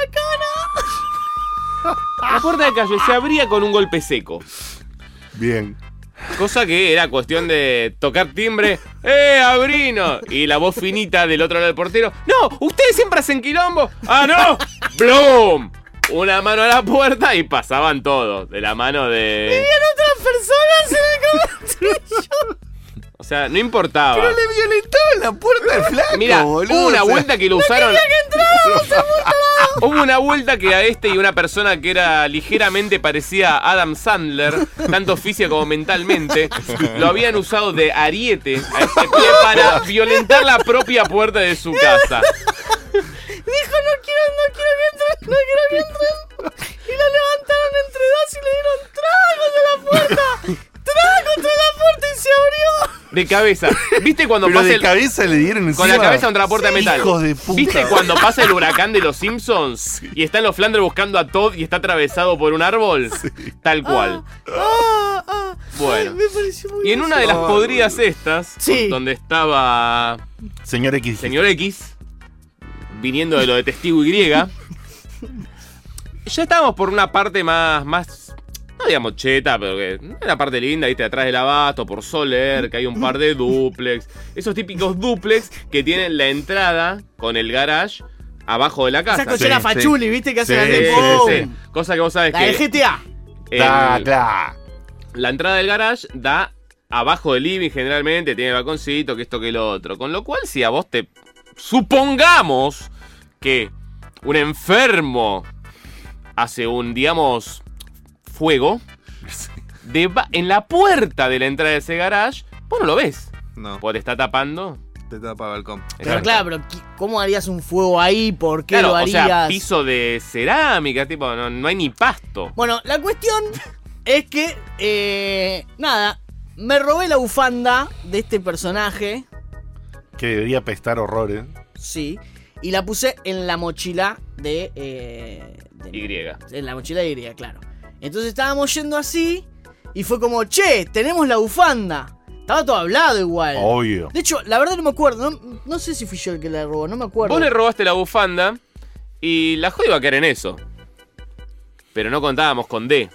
la cara. La puerta de calle se abría con un golpe seco. Bien. Cosa que era cuestión de tocar timbre. ¡Abrino! Y la voz finita del otro lado del portero. ¡No! ¡Ustedes siempre hacen quilombo! ¡Ah, no! ¡Blum! una mano a la puerta y pasaban todos. De la mano de... Vivían otras personas en el castillo. O sea, no importaba. Pero le violentaban la puerta al flaco, Mira, boludo. hubo una o sea, vuelta que lo usaron. Hubo una vuelta que a este y una persona que era ligeramente parecida a Adam Sandler, tanto física como mentalmente, lo habían usado de ariete a este pie para violentar la propia puerta de su casa. Dijo, no quiero que entren. Y lo levantaron entre dos y le dieron tragos de la puerta. ¡Trago contra la puerta y se abrió! De cabeza. ¿Viste cuando Pero pasa de el... cabeza le dieron encima. Con la cabeza contra la puerta de metal. Hijos de puta. ¿Viste cuando pasa el huracán de los Simpsons? Y están los Flanders buscando a Todd y está atravesado por un árbol. Tal cual. Bueno. Ay, me pareció muy Y en una de las podridas estas, Sí. donde estaba Señor X. Señor X, viniendo de lo de Testigo Y, ya estábamos por una parte más no digamos cheta, pero que una parte linda, viste, atrás del abasto, por Soler, que hay un par de duplex. Esos típicos duplex que tienen la entrada con el garage abajo de la casa. Esa cochera Sí, Fachuli, ¿viste? Que hace Sí, la sí, tipo. Sí. Cosa que vos sabés La del que GTA. la entrada del garage da abajo del living generalmente, tiene el balconcito, que esto que lo otro. Con lo cual, si a vos te... Supongamos que un enfermo hace un, digamos, fuego en la puerta de la entrada de ese garage, vos no lo ves. No, Porque te está tapando. te tapa el balcón. Pero Exacto. claro, pero ¿cómo harías un fuego ahí? ¿Por qué Claro, lo o harías? sea, piso de cerámica, tipo, no hay ni pasto. Bueno, la cuestión es que, nada, me robé la bufanda de este personaje, Que debería pestar horrores. sí, y la puse en la mochila de Y. En la mochila de Y, claro. Entonces estábamos yendo así y fue como, che, tenemos la bufanda. Estaba todo hablado igual. Obvio. De hecho, la verdad no me acuerdo. No sé si fui yo el que la robó, no me acuerdo. Vos le robaste la bufanda y la joda iba a caer en eso. Pero no contábamos con D.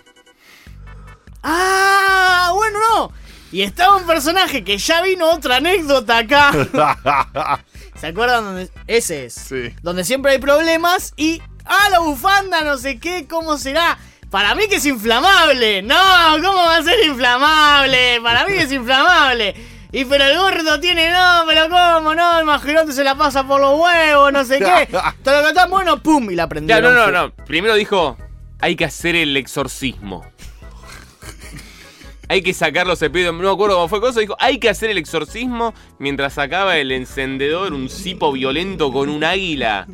¡Ah! Bueno, no. Y estaba un personaje que ya vino otra anécdota acá. ¿Se acuerdan? Ese es. Sí. Donde siempre hay problemas y... ¡Ah, la bufanda! No sé qué, ¿cómo será? Para mí que es inflamable. No, ¿cómo va a ser inflamable? Para mí que es inflamable. Y pero el gordo tiene, no, pero ¿cómo? No, el majerote se la pasa por los huevos, no sé qué. Todo lo que está bueno, pum, y la Ya, prendieron. no. Primero dijo, hay que hacer el exorcismo. Hay que sacar los cepillos. No me acuerdo cómo fue cosa. Dijo, hay que hacer el exorcismo mientras sacaba el encendedor, un cipo violento con un águila.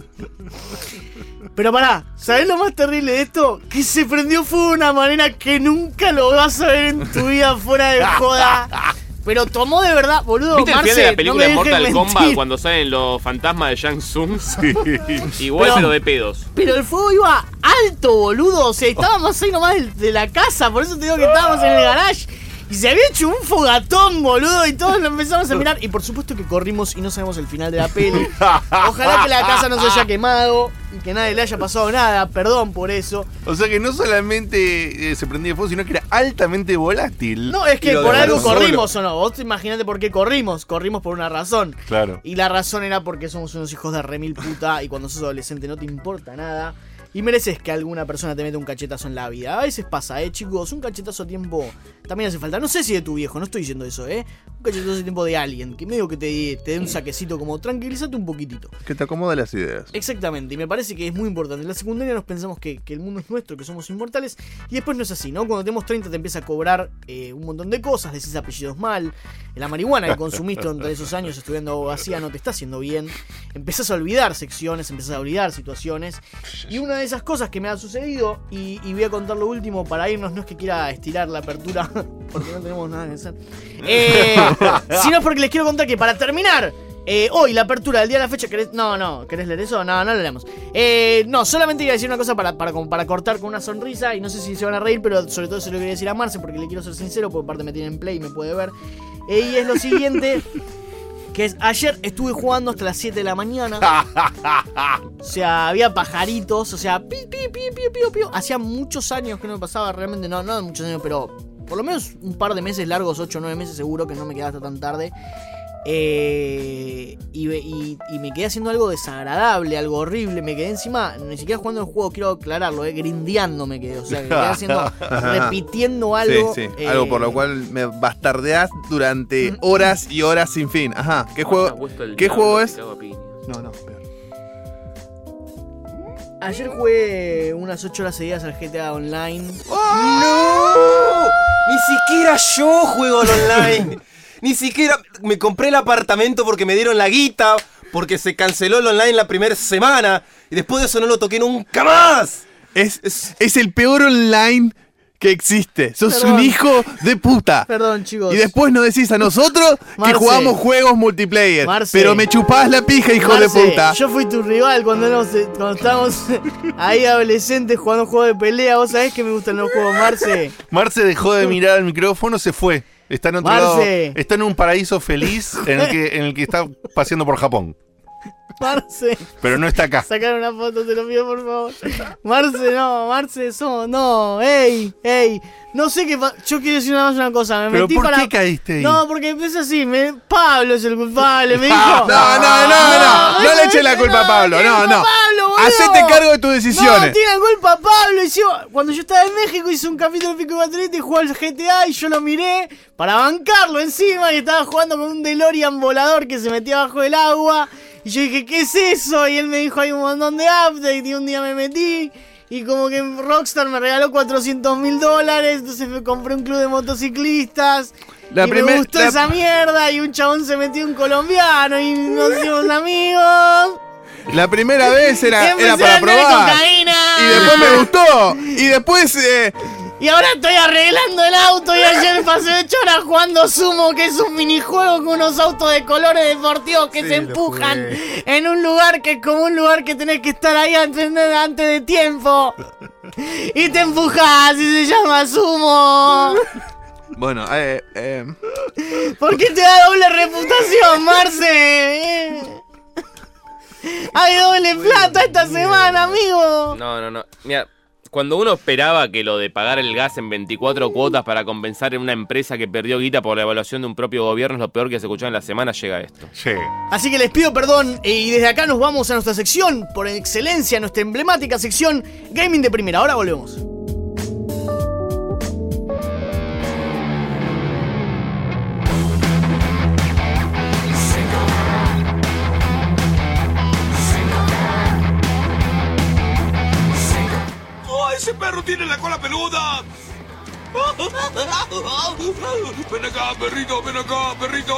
Pero pará, ¿sabés lo más terrible de esto? Que se prendió fuego de una manera que nunca lo vas a ver en tu vida fuera de joda. Pero tomó de verdad, boludo. ¿Viste el final de la película no me Mortal dejes Kombat mentir. cuando salen los fantasmas de Shang Tsung? Sí. Igual, Pero- pero de pedos. Pero el fuego iba alto, boludo. O sea, estábamos ahí nomás de la casa. Por eso te digo que estábamos en el garage. Y se había hecho un fogatón, boludo. Y todos lo empezamos a mirar. Y por supuesto que corrimos y no sabemos el final de la peli. Ojalá que la casa no se haya quemado. Y que nadie le haya pasado nada. Perdón por eso. O sea que no solamente se prendía fuego, sino que era altamente volátil. No, es Y que lo por algo dejaron solo. corrimos o no. Vos te imaginate por qué corrimos. Corrimos por una razón. Claro. Y la razón era porque somos unos hijos de remil puta. Y cuando sos adolescente no te importa nada. Y mereces que alguna persona te meta un cachetazo en la vida. A veces pasa, chicos. Un cachetazo a tiempo también hace falta. No sé si de tu viejo, no estoy diciendo eso, Un cachetazo a tiempo de alguien. Que medio que te dé un saquecito como tranquilízate un poquitito. Que te acomoda las ideas. Exactamente, y me parece que es muy importante. En la secundaria nos pensamos que el mundo es nuestro, que somos inmortales, y después no es así, ¿no? Cuando tenemos 30 te empieza a cobrar un montón de cosas, decís apellidos mal, la marihuana que consumiste durante esos años estudiando abogacía no te está haciendo bien, empezás a olvidar secciones, empezás a olvidar situaciones, y una de esas cosas que me ha sucedido, y voy a contar lo último para irnos, no es que quiera estirar la apertura, porque no tenemos nada que hacer, sino es porque les quiero contar que para terminar... hoy, la apertura del día de la fecha, ¿querés? No, ¿querés leer eso? No lo leemos. No, solamente iba a decir una cosa para cortar con una sonrisa. Y no sé si se van a reír, pero sobre todo se lo quería decir a Marce, porque le quiero ser sincero, porque aparte me tiene en play y me puede ver. Y es lo siguiente, que es, ayer estuve jugando hasta las 7 de la mañana. O sea, había pajaritos, o sea, pi. Hacía muchos años que no me pasaba, realmente, no muchos años, pero por lo menos un par de meses largos, 8 o 9 meses seguro que no me quedaba hasta tan tarde. Y me quedé haciendo algo desagradable, algo horrible. Me quedé encima, ni siquiera jugando el juego, quiero aclararlo, grindeando me quedé. O sea, que quedé haciendo, repitiendo algo. Sí. Algo por lo cual me bastardeás durante horas y horas sin fin. Ajá. ¿Qué juego es? No, peor. Ayer jugué unas 8 horas seguidas al GTA Online. ¡No! Ni siquiera yo juego al online. Ni siquiera me compré el apartamento porque me dieron la guita, porque se canceló el online la primera semana y después de eso no lo toqué nunca más. Es el peor online que existe. Sos Perdón. un hijo de puta. Perdón, chicos. Y después nos decís a nosotros Marce. que jugamos juegos multiplayer. Marce. Pero me chupás la pija, hijo de Marce, puta. yo fui tu rival cuando estábamos ahí adolescentes jugando juegos de pelea. Vos sabés que me gustan los juegos, Marce. Marce dejó de mirar al micrófono, se fue. Está en otro lado. Está en un paraíso feliz en el que está paseando por Japón. Marce. Pero no está acá. Sacar una foto, te lo pido por favor. Marce, no, ey. No sé qué yo quiero decir nada más una cosa. Me ¿Pero metí por qué caíste ahí? No, porque empecé así. Pablo es el culpable, me dijo. No le eches la culpa a Pablo. No. Pablo, boludo. Hacete cargo de tus decisiones. No, tiene la culpa Pablo. Cuando yo estaba en México hice un capítulo de Pico y Baterita y jugó al GTA y yo lo miré para bancarlo encima, que estaba jugando con un DeLorean volador que se metía bajo el agua. Y yo dije, ¿qué es eso? Y él me dijo, hay un montón de updates. Y un día me metí. Y como que Rockstar me regaló $400,000. Entonces me compré un club de motociclistas. Me gustó esa mierda. Y un chabón se metió un colombiano. Y nos hicimos amigos. La primera vez era para probar. Cocaína. Y después me gustó. Y después... Y ahora estoy arreglando el auto y ayer pasé 8 horas jugando Sumo, que es un minijuego con unos autos de colores deportivos que se empujan en un lugar que es como un lugar que tenés que estar ahí antes de tiempo. Y te empujas y se llama Sumo. Bueno, ¿Por qué te da doble reputación, Marce? Hay doble plata esta semana, amigo. No. Mira, cuando uno esperaba que lo de pagar el gas en 24 cuotas para compensar en una empresa que perdió guita por la evaluación de un propio gobierno es lo peor que se escuchó en la semana, llega esto. Sí. Así que les pido perdón y desde acá nos vamos a nuestra sección, por excelencia, nuestra emblemática sección Gaming de Primera. Ahora volvemos. ¡Ese perro tiene la cola peluda! ¡Ven acá, perrito! ¡Ven acá, perrito!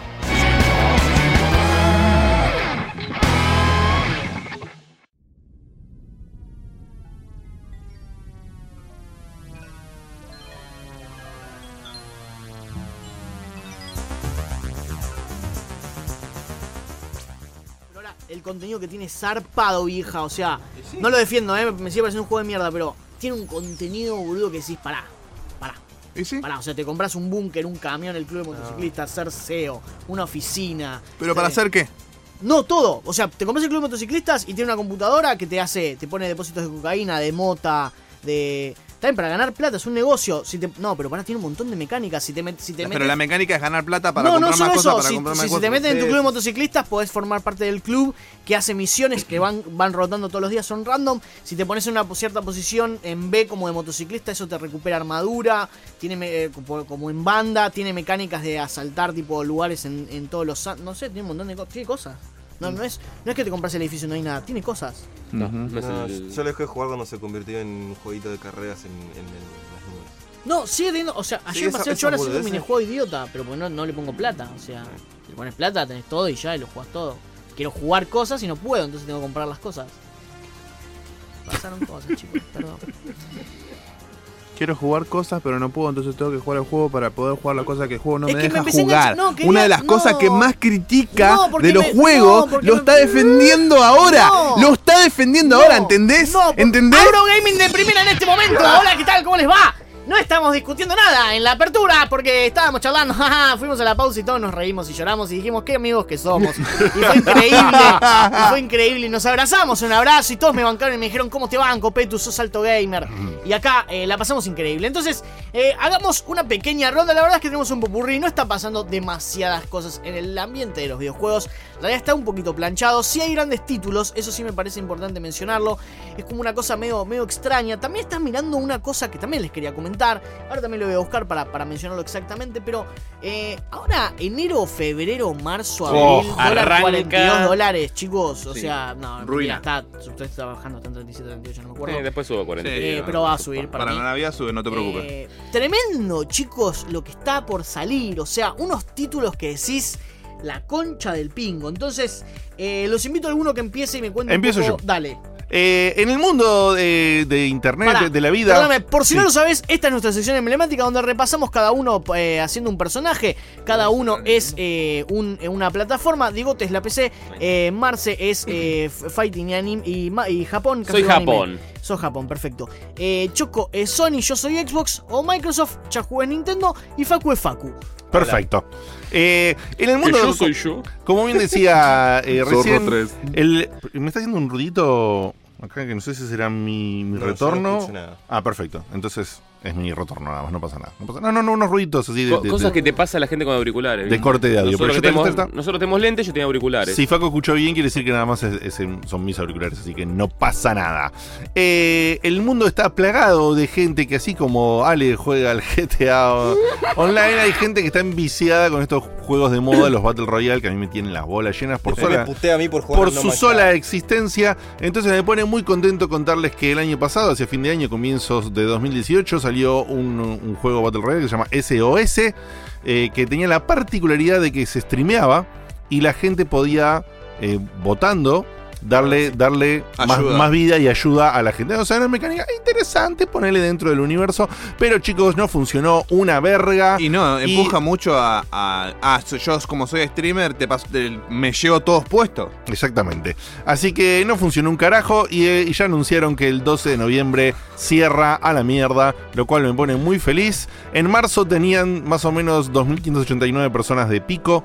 El contenido que tiene zarpado, vieja, o sea, no lo defiendo, me sigue pareciendo un juego de mierda, pero tiene un contenido, boludo, que decís, pará. ¿Y sí? Pará, o sea, te compras un búnker, un camión, el club de motociclistas, ser CEO, una oficina. ¿Pero para hacer qué? No, todo. O sea, te compras el club de motociclistas y tiene una computadora que te pone depósitos de cocaína, de mota, También para ganar plata, es un negocio. No, pero tiene un montón de mecánicas. Pero la mecánica es ganar plata para comprar más cosas, para comprar más cosas. Si te metes en tu club de motociclistas, podés formar parte del club que hace misiones que van rotando todos los días, son random. Si te pones en una cierta posición en B como de motociclista, eso te recupera armadura. Tiene como en banda, tiene mecánicas de asaltar tipo lugares en todos los... No sé, tiene un montón de cosas. Tiene cosas. No es que te compras el edificio y no hay nada, tiene cosas. Yo lo dejé de jugar cuando se convirtió en un jueguito de carreras en las nubes. No, sigue teniendo, o sea, ayer pasé 8 horas haciendo un minijuego idiota, pero porque no le pongo plata, o sea, si le pones plata tenés todo y ya, y lo jugás todo. Quiero jugar cosas y no puedo, entonces tengo que comprar las cosas. Pasaron cosas, chicos, perdón. Quiero jugar cosas, pero no puedo, entonces tengo que jugar el juego para poder jugar la cosa que el juego no me deja me jugar. Una de las cosas que más critica de los juegos lo está defendiendo ahora. Lo está defendiendo ahora, ¿entendés? ¿Entendés? Abro Gaming de Primera en este momento. Hola, ¿qué tal? ¿Cómo les va? No estamos discutiendo nada en la apertura porque estábamos charlando. Fuimos a la pausa y todos nos reímos y lloramos y dijimos qué amigos que somos. Y fue increíble. Y nos abrazamos, un abrazo y todos me bancaron y me dijeron, ¿cómo te banco, Petu? Sos alto gamer. Y acá la pasamos increíble. Entonces, Hagamos una pequeña ronda. La verdad es que tenemos un popurrí. No está pasando demasiadas cosas en el ambiente de los videojuegos. En realidad está un poquito planchado. Sí hay grandes títulos, eso sí me parece importante mencionarlo. Es como una cosa medio extraña. También estás mirando una cosa que también les quería comentar. Ahora también lo voy a buscar para mencionarlo exactamente. Pero ahora enero, febrero, marzo, abril, $42, chicos. O sea, no, ruina. Está bajando, está en 37, 38, no me acuerdo. Después sube a 40. Pero va a subir para la Navidad sube, no te preocupes. Tremendo, chicos, lo que está por salir. O sea, unos títulos que decís la concha del pingo. Entonces, los invito a alguno que empiece y me cuente. Empiezo un poco. yo. Dale. En el mundo de internet, de la vida. Perdóname, por si no lo sabes, esta es nuestra sección emblemática donde repasamos cada uno haciendo un personaje. Cada uno es una plataforma. Digote es la PC, Marce es Fighting y Japón. Soy Japón. Soy Japón, perfecto. Choco es Sony, yo soy Xbox o Microsoft, Chahu es Nintendo y Facu es Facu. Perfecto. En el mundo. Yo soy yo. Como bien decía recién. 3. Me está haciendo un ruidito acá que no sé si será mi retorno. Perfecto. Entonces es mi retorno nada más, no pasa nada. No, unos ruiditos así de cosas que te pasa a la gente con auriculares. De corte de audio. Nosotros tenemos lentes, yo tengo auriculares. Si Faco escuchó bien, quiere decir que nada más son mis auriculares, así que no pasa nada. El mundo está plagado de gente que así como Ale juega al GTA Online, hay gente que está enviciada con estos juegos de moda, los Battle Royale, que a mí me tienen las bolas llenas por su sola existencia. Entonces me pone muy contento contarles que el año pasado, hacia fin de año, comienzos de 2018, salió un juego Battle Royale que se llama SOS, que tenía la particularidad de que se streameaba y la gente podía, votando, darle más vida y ayuda a la gente. O sea, una mecánica interesante, ponerle dentro del universo, pero chicos, no funcionó una verga. Y no, empuja mucho yo como soy streamer, me llevo todos puestos. Exactamente. Así que no funcionó un carajo y ya anunciaron que el 12 de noviembre cierra a la mierda, lo cual me pone muy feliz. En marzo tenían más o menos 2.589 personas de pico.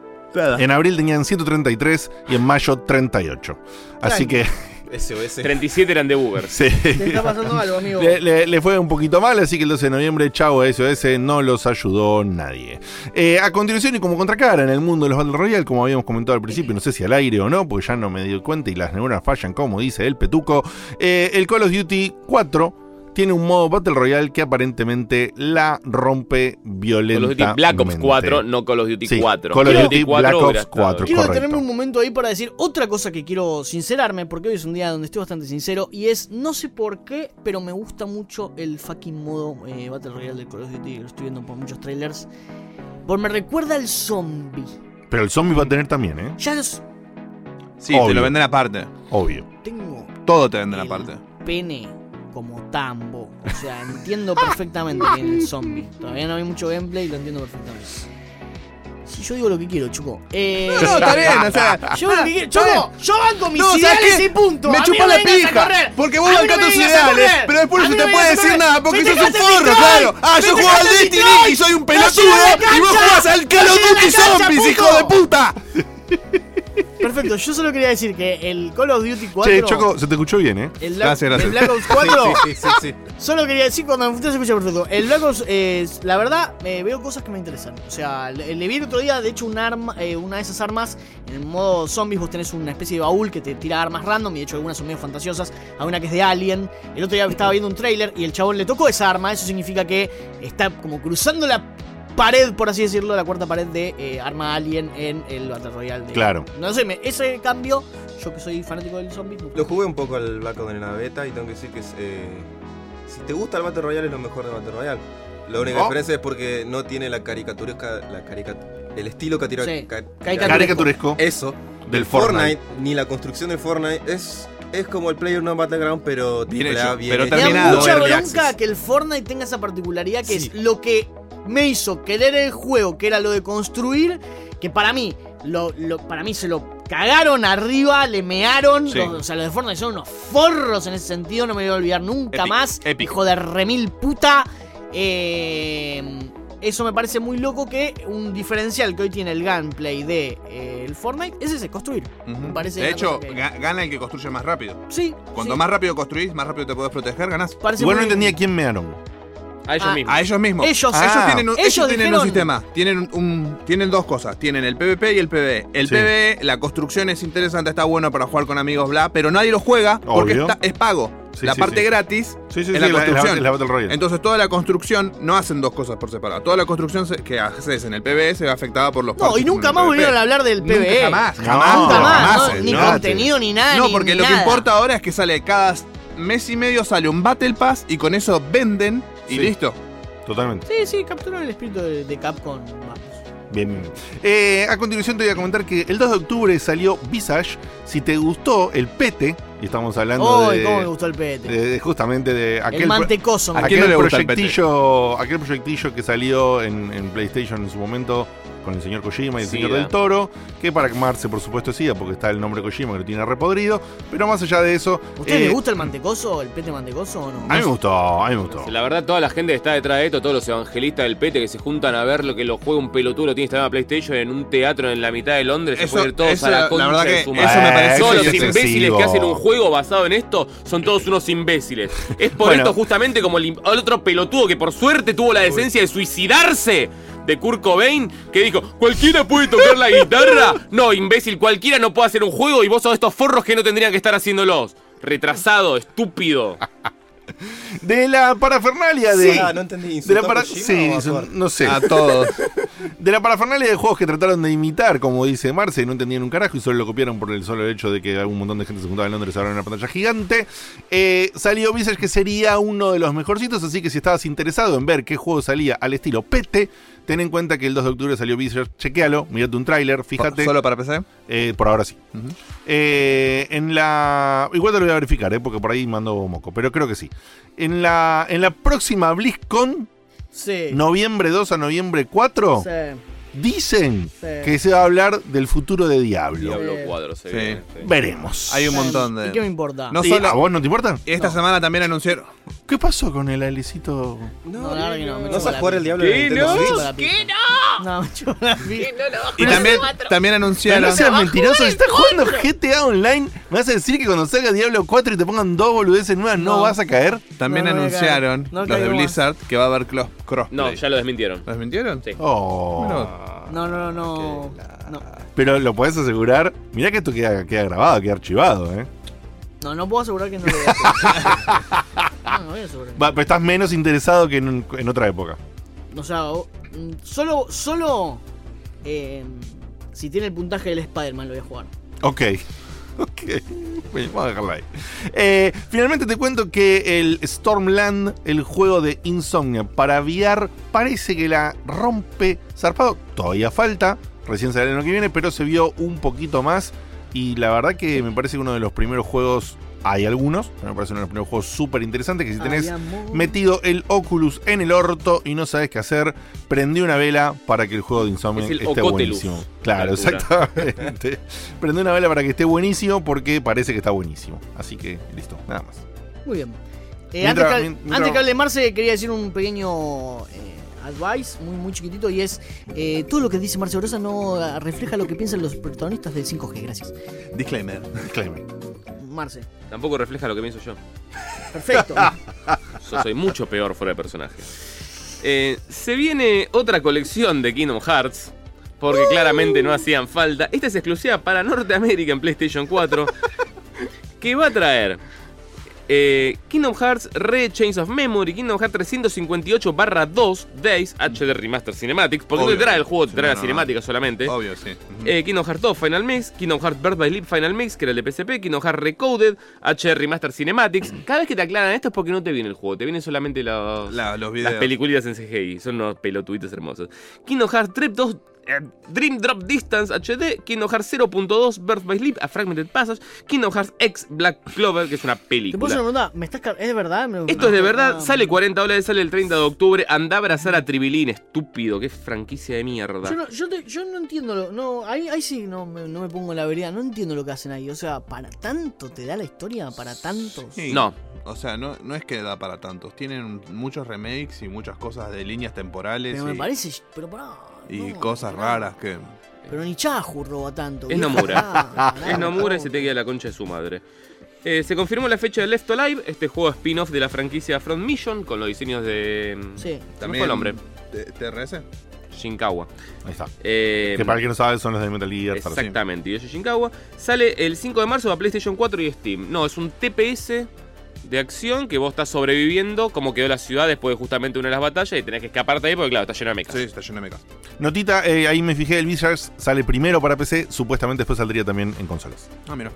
En abril tenían 133 y en mayo 38. Así que SOS. 37 eran de Uber. Sí. Te está pasando algo, amigo. Le fue un poquito mal, así que el 12 de noviembre, chau, SOS, no los ayudó nadie. A continuación, y como contracara en el mundo de los Battle Royale, como habíamos comentado al principio, no sé si al aire o no, porque ya no me di cuenta y las neuronas fallan, como dice el Petuco, el Call of Duty 4 tiene un modo Battle Royale que aparentemente la rompe violentamente. Call of Duty Black Ops 4, no Call of Duty 4. Call of Duty Black Ops 4, quiero correcto. detenerme un momento ahí para decir otra cosa que quiero sincerarme, porque hoy es un día donde estoy bastante sincero, y es, no sé por qué, pero me gusta mucho el fucking modo Battle Royale de Call of Duty, lo estoy viendo por muchos trailers, porque me recuerda al zombie. Pero el zombie va a tener también, ¿eh? Ya es... Sí, obvio. Te lo venden aparte. Obvio. Todo te venden aparte. Pene como tambo. O sea, entiendo perfectamente bien el zombie. Todavía no hay mucho gameplay y lo entiendo perfectamente. Si yo digo lo que quiero, Chuco. No, está bien, o sea. Yo lo que quiero, Chuco, yo banco mis ideales y punto. Me chupa la pija. Porque vos bancás tus ideales, pero después no se te puede decir nada porque sos un forro, claro. Yo juego al Destiny y soy un pelotudo y vos jugás al Call of Duty Zombies, hijo de puta. Perfecto, yo solo quería decir que el Call of Duty 4... Che, Choco, se te escuchó bien, ¿eh? Gracias. El Black Ops 4... Sí. Solo quería decir, cuando usted se escucha perfecto, el Black Ops, la verdad, veo cosas que me interesan. O sea, le vi el otro día, de hecho, una de esas armas, en el modo zombies, vos tenés una especie de baúl que te tira armas random, y de hecho algunas son medio fantasiosas. Hay una que es de Alien. El otro día estaba viendo un trailer y el chabón le tocó esa arma. Eso significa que está como cruzando la pared, por así decirlo, la cuarta pared de arma Alien en el Battle Royale. Claro. No sé, ese cambio, yo que soy fanático del zombie. Lo jugué un poco al Black Ops en la beta y tengo que decir que si te gusta el Battle Royale es lo mejor de Battle Royale. La única diferencia es porque no tiene el estilo caricaturesco. Eso. Del Fortnite. Ni la construcción del Fortnite es como el PlayerUnknown's Battleground, pero bien hecho, pero me da mucha bronca access. que el Fortnite tenga esa particularidad que es lo que me hizo querer el juego, que era lo de construir, que para mí para mí se lo cagaron arriba, le mearon. Sí. O sea, los de Fortnite son unos forros en ese sentido, no me voy a olvidar nunca más. Épico. Hijo de remil puta. Eso me parece muy loco, que un diferencial que hoy tiene el gameplay de el Fortnite es ese, construir. Me parece de hecho, que... gana el que construye más rápido. Sí. Cuanto más rápido construís, más rápido te podés proteger, ganás. Igual no entendía quién mearon. A ellos mismos. A ellos mismos. Ellos tienen un dijeron- sistema. Tienen dos cosas. Tienen el PvP y el PvE. El Sí. PvE, la construcción es interesante, está bueno para jugar con amigos, bla, pero nadie lo juega porque Obvio. es pago. Sí, la sí, parte sí. gratis Sí, es la construcción. es la Battle Royale. Entonces toda la construcción no hacen dos cosas por separado. Toda la construcción que haces en el PvE se ve afectada por los No, y parches nunca en el más PvP. volvieron a hablar del PvE. Jamás. Nunca más, no, ni no, contenido ni nada. No, ni porque lo que nada. importa ahora es que sale cada mes y medio sale un Battle Pass y con eso venden y Sí. listo. Totalmente. Sí, capturaron el espíritu de Capcom. Vamos. Bien. A continuación te voy a comentar que el 2 de octubre salió Visage. Si te gustó el pete, y estamos hablando Cómo me gustó el pete. justamente de aquel El mantecoso. ¿A quién no le gusta el pete? aquel proyectillo que salió en PlayStation en su momento con el señor Kojima y el Sida. señor del Toro, que para quemarse por supuesto Sida, porque está el nombre Kojima que lo tiene repodrido, pero más allá de eso, ¿A ustedes les gusta el mantecoso, el pete mantecoso o no? a mí me gustó. La verdad, toda la gente que está detrás de esto, todos los evangelistas del pete que se juntan a ver lo que lo juega un pelotudo, lo tiene instalado en PlayStation en un teatro en la mitad de Londres, se Eso- pueden ir todos eso, a la la concha verdad de que su eso madre. me parece Todos los excesivo. imbéciles que hacen un juego basado en esto son todos unos imbéciles. Es por Bueno. esto justamente como el otro pelotudo que por suerte tuvo la decencia de suicidarse de Kurt Cobain, que dijo, ¿cualquiera puede tocar la guitarra? No, imbécil, cualquiera no puede hacer un juego y vos sos estos forros que no tendrían que estar haciéndolos. Retrasado, estúpido. De la parafernalia de... no entendí. de la para- ¿Insultó a sí, Kojima o a Suar? no sé. A todos. De la parafernalia de juegos que trataron de imitar, como dice Marce, y no entendían un carajo y solo lo copiaron por el solo hecho de que un montón de gente se juntaba en Londres ahora en una pantalla gigante. Salió Visage, que sería uno de los mejorcitos, así que si estabas interesado en ver qué juego salía al estilo pete, ten en cuenta que el 2 de octubre salió Visage, chequealo, mirate un tráiler, fíjate. ¿Solo para PC? Por ahora sí. Ujú. Igual te lo voy a verificar, porque por ahí mando moco, pero creo que sí. En la próxima BlizzCon, Sí. noviembre 2 a noviembre 4, Sí. dicen Sí. que se va a hablar del futuro de Diablo. Diablo cuadro, se Sí. viene, sí. Veremos. Hay un montón de... ¿Y qué me importa? No ¿Y solo- ¿A vos no te importa? Esta semana también anunciaron... ¿Qué pasó con el ailecito? No, la verdad que no. Me ¿No chupa vas a la jugar el pija. Diablo en ¿Qué? Nintendo No. Switch? Me chupa la pija. No, me chupa la pija. Y también Pero anunciaron... no seas mentiroso, estás jugando GTA Online. ¿Me vas a decir que cuando salga Diablo 4 y te pongan dos boludeces nuevas no, No. vas a caer? También No, no voy a anunciaron caer. No los caigo de más. Blizzard que va a haber crossplay. No, ya lo desmintieron. ¿Los mintieron? Sí. Oh. No. Pero lo podés asegurar. Mirá que esto queda grabado, queda archivado, ¿eh? No puedo asegurar que no lo voy a hacer. No voy a asegurar. Pero estás menos interesado que en otra época. O sea, solo si tiene el puntaje del Spider-Man lo voy a jugar. Ok. Bueno, vamos a dejarlo ahí. Finalmente te cuento que el Stormland, el juego de Insomnia para VR, parece que la rompe zarpado. Todavía falta, recién sale el año que viene, pero se vio un poquito más. Y la verdad que me parece que uno de los primeros juegos, hay algunos, pero me parece uno de los primeros juegos súper interesantes, que si tenés Ay, amor. metido el Oculus en el orto y no sabes qué hacer, prendí una vela para que el juego de Insomnia Es el esté Ocotelus. buenísimo. Claro, Altura. exactamente. Prendí una vela para que esté buenísimo porque parece que está buenísimo. Así que listo, nada más. Muy bien. Mientras- Antes mientras- que hable Marce, quería decir un pequeño advice, muy chiquitito, y es todo lo que dice Marce Brosa no refleja lo que piensan los protagonistas del 5G. Gracias. Disclaimer. Disclaimer. Marce. Tampoco refleja lo que pienso yo. Perfecto. Yo soy mucho peor fuera de personaje. Se viene otra colección de Kingdom Hearts, porque claramente no hacían falta. Esta es exclusiva para Norteamérica en PlayStation 4, que va a traer Kingdom Hearts Re Chains of Memory, Kingdom Hearts 358/2 Days HD Remaster Cinematics, porque no Obvio. te trae el juego, te Sí, trae no, la no. cinemática solamente. Obvio, sí. Kingdom Hearts 2 Final Mix, Kingdom Hearts Birth by Sleep Final Mix, que era el de PSP, Kingdom Hearts Recoded, HD Remaster Cinematics. Cada vez que te aclaran esto es porque no te viene el juego, te vienen solamente los videos. las peliculitas en CGI, son unos pelotuditos hermosos. Kingdom Hearts Dream Drop Distance HD, Kingdom Hearts 0.2 Birth by Sleep, A Fragmented Passage, Kingdom Hearts X Black Clover, que es una ¿Te puedo película. hacer una pregunta? ¿Es de verdad? Esto es de verdad, Ah, sale $40, sale el 30 de octubre. Anda a abrazar a Tribilín, estúpido, qué franquicia de mierda. Yo no entiendo. Ahí sí no me pongo en la vereda. No entiendo lo que hacen ahí. O sea, ¿para tanto te da la historia? ¿Para tantos? Sí. No. O sea, no es que da para tantos. Tienen muchos remakes y muchas cosas de líneas temporales. Pero y, me parece. Pero pará. y no, cosas pará. raras que. Pero ni Chahu roba tanto. Es viejo. Nomura. Pará, Es Nomura y no. se te queda la concha de su madre. Se confirmó la fecha de Left Alive, este juego spin-off de la franquicia Front Mission, con los diseños de... Sí. También fue el nombre. ¿TRS? Shinkawa. Ahí está. Que para el que no sabe son los de Metal Gear. Exactamente, Yoshi Shinkawa. Sale el 5 de marzo para PlayStation 4 y Steam. No, es un TPS de acción que vos estás sobreviviendo como quedó la ciudad después de justamente una de las batallas y tenés que escaparte ahí porque claro, está lleno de mechas. Sí, está lleno de mechas. Notita, ahí me fijé, el Wizards sale primero para PC, supuestamente después saldría también en consolas. Ah, mira.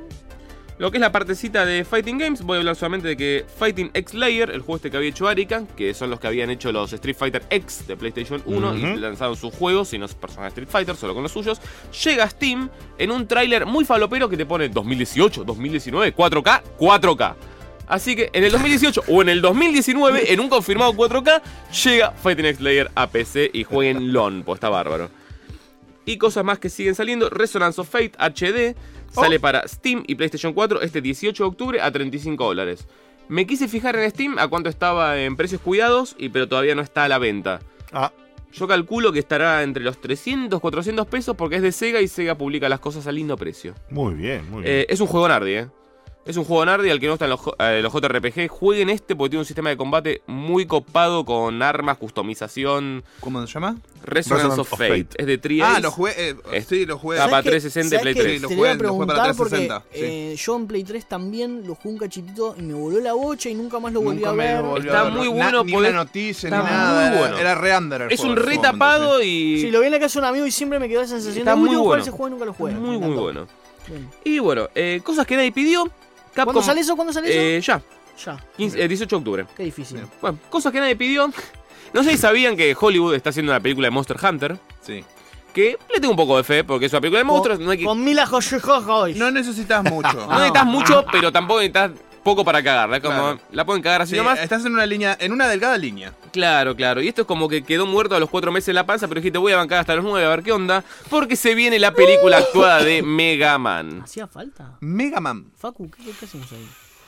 Lo que es la partecita de Fighting Games, voy a hablar solamente de que Fighting X Layer, el juego este que había hecho Arika, que son los que habían hecho los Street Fighter X de PlayStation 1 y lanzaron sus juegos, y no es personas de Street Fighter, solo con los suyos, llega a Steam en un tráiler muy falopero que te pone 2018, 2019, 4K, 4K. Así que en el 2018 o en el 2019, en un confirmado 4K, llega Fighting X Layer a PC y jueguen LON, pues está bárbaro. Y cosas más que siguen saliendo, Resonance of Fate HD sale para Steam y PlayStation 4 este 18 de octubre a $35. Me quise fijar en Steam a cuánto estaba en precios cuidados, pero todavía no está a la venta. Yo calculo que estará entre los 300, 400 pesos porque es de Sega y Sega publica las cosas a lindo precio. Muy bien, muy bien. Es un juego nardi, Es un juego nardi al que no gustan los JRPG. Jueguen este porque tiene un sistema de combate muy copado con armas, customización. ¿Cómo se llama? Resonance of Fate. Es de Tri-Ace. Lo jugué. Sí, lo jugué. Para 360 y Play 3. Lo te jugué voy a preguntar para 360. porque yo en Play 3 también lo jugué un cachitito y me voló la bocha y nunca más lo volví a ver. Está muy bueno. Ni una noticia, ni nada. Muy bueno. Era re under. Es un re tapado y... Sí, lo vi en la casa de un amigo y siempre me quedó esa sensación Está de muy bueno. ese juego y nunca lo jugué. Muy, muy bueno. Bien. Y bueno, cosas que nadie pidió. Capcom, ¿Cuándo sale eso? ¿Cuándo sale eso? Ya. 18 de octubre. Qué difícil. Bueno, cosas que nadie pidió. No sé si sabían que Hollywood está haciendo una película de Monster Hunter. Sí. Que le tengo un poco de fe, porque es una película de monstruos. No hay que... Con Mila Jovovich. No necesitas mucho. No necesitas mucho, pero tampoco necesitas poco para cagarla. Como Claro. la pueden cagar así Sí, nomás. estás en una línea, en una delgada línea. Claro, claro. Y esto es como que quedó muerto a los 4 meses en la panza, pero dijiste voy a bancar hasta los 9 a ver qué onda. Porque se viene la película actuada de Mega Man. ¿Hacía falta? Mega Man. Facu, ¿qué hacemos ahí?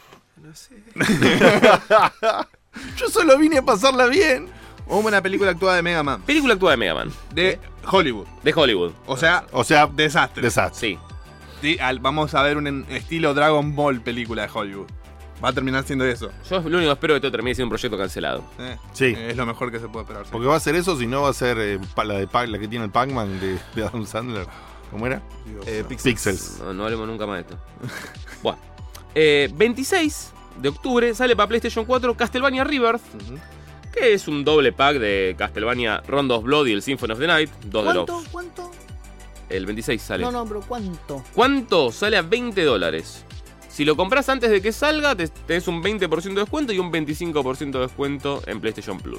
Yo solo vine a pasarla bien. Una película actuada de Mega Man. Película actuada de Mega Man. De Hollywood. De Hollywood. O sea, desastre. Sí. Sí, vamos a ver un estilo Dragon Ball película de Hollywood. Va a terminar siendo eso. Yo lo único que espero es que esto termine siendo un proyecto cancelado. Sí. Es lo mejor que se puede esperar. Sí. Porque va a ser eso, si no va a ser la que tiene el Pac-Man de Adam Sandler. ¿Cómo era? Pixels. No hablemos nunca más de esto. Bueno. 26 de octubre sale para PlayStation 4 Castlevania Rebirth. Que es un doble pack de Castlevania Rondo of Blood y el Symphony of the Night. ¿Cuánto? El 26 sale. No, pero ¿cuánto? ¿Cuánto? Sale a $20. Si lo compras antes de que salga, tenés un 20% de descuento y un 25% de descuento en PlayStation Plus.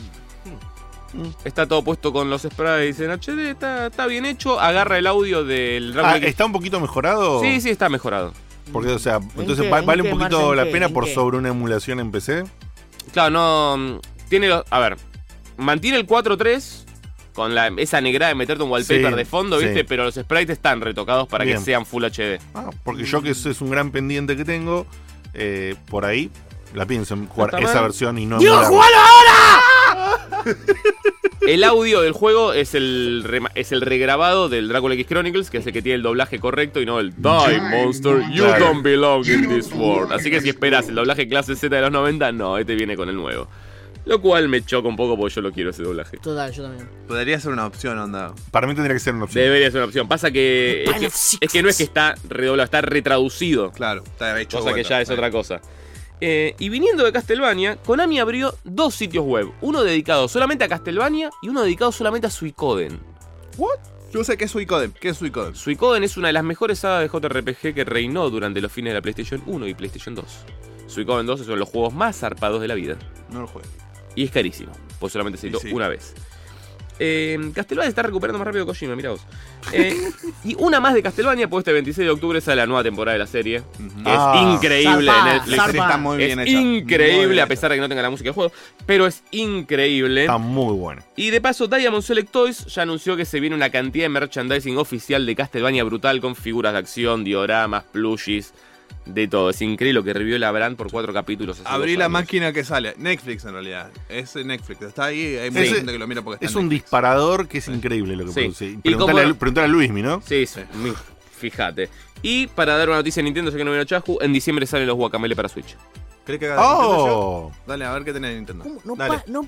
Está todo puesto con los sprites en HD, está bien hecho. Agarra el audio del Dragon Ball. ¿Está un poquito mejorado? Sí, está mejorado. Porque, o sea, entonces qué- vale en un qué, poquito Marce, la en pena qué? por ¿En qué? sobre una emulación en PC. Claro, no. Tiene los. A ver. Mantiene el 4.3 con esa negrada de meterte un wallpaper Sí, de fondo, ¿viste? sí. Pero los sprites están retocados para Bien. que sean Full HD. Porque yo, que es un gran pendiente que tengo, por ahí la pienso en jugar No está esa mal. versión y no ¡Digo, emularla. jugalo ahora! El audio del juego es el regrabado del Drácula X Chronicles, que es el que tiene el doblaje correcto y no el Die Monster, you Claro. don't belong in this world. Así que si esperas el doblaje clase Z de los 90, no, este viene con el nuevo. Lo cual me choca un poco porque yo lo quiero ese doblaje. Total, yo también. Podría ser una opción, onda. Para mí tendría que ser una opción. Debería ser una opción. Pasa que es que no es que está redoblado, está retraducido. Claro, está hecho. Cosa que vuelta. ya es otra cosa. Y viniendo de Castlevania, Konami abrió 2 sitios web. Uno dedicado solamente a Castlevania y uno dedicado solamente a Suicoden. Yo sé qué es Suicoden. ¿Qué es Suicoden? Suicoden es una de las mejores sagas de JRPG que reinó durante los fines de la PlayStation 1 y PlayStation 2. Suicoden 2 es uno de los juegos más zarpados de la vida. No lo juego. Y es carísimo, pues solamente se editó Sí. una vez. Castlevania se está recuperando más rápido que Kojima, mirá vos. Y una más de Castlevania, pues este 26 de octubre sale la nueva temporada de la serie. Que es increíble zarpada, en Netflix. zarpada. Está muy bien Es hecha. Muy increíble, bien a pesar de que no tenga la música del juego. Pero es increíble. Está muy bueno. Y de paso, Diamond Select Toys ya anunció que se viene una cantidad de merchandising oficial de Castlevania brutal con figuras de acción, dioramas, plushies, de todo. Es increíble lo que revivió la Brand por 4 capítulos. hace Abrí 2 la años. máquina que sale. Netflix, en realidad. Es Netflix. Está ahí. Hay mucha Ese- gente que lo mira porque está Es en un Netflix. disparador que es increguble lo que Sí. produce. Y Preguntale como- preguntale a Luismi, ¿no? Sí, Fíjate. Y para dar una noticia de Nintendo, sé que no vino Chahu, en diciembre salen los Guacamele para Switch. ¿Crees que haga de Nintendo yo? Oh. Dale, a ver qué tenés de Nintendo. ¿Cómo? Dale. No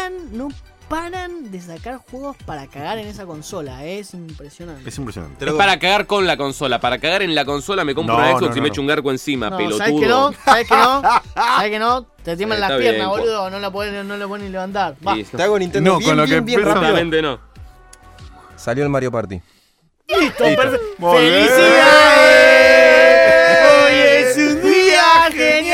paran de sacar juegos para cagar en esa consola. Es impresionante. Es impresionante. Te Es lo- para cagar con la consola. Para cagar en la consola me compro No, una Xbox no, y me no. echo un garco encima, No, pelotudo. ¿sabes que no? ¿Sabes que no? Te tiemblan las Está piernas, bien, boludo. No la pueden ni levantar. Va. Listo. Te hago Nintendo No, bien, con lo bien, que bien pesa- rápido. Obviamente no. Salió el Mario Party. Listo, Listo. perfecto. Muy bien. ¡Felicidades! Hoy es un día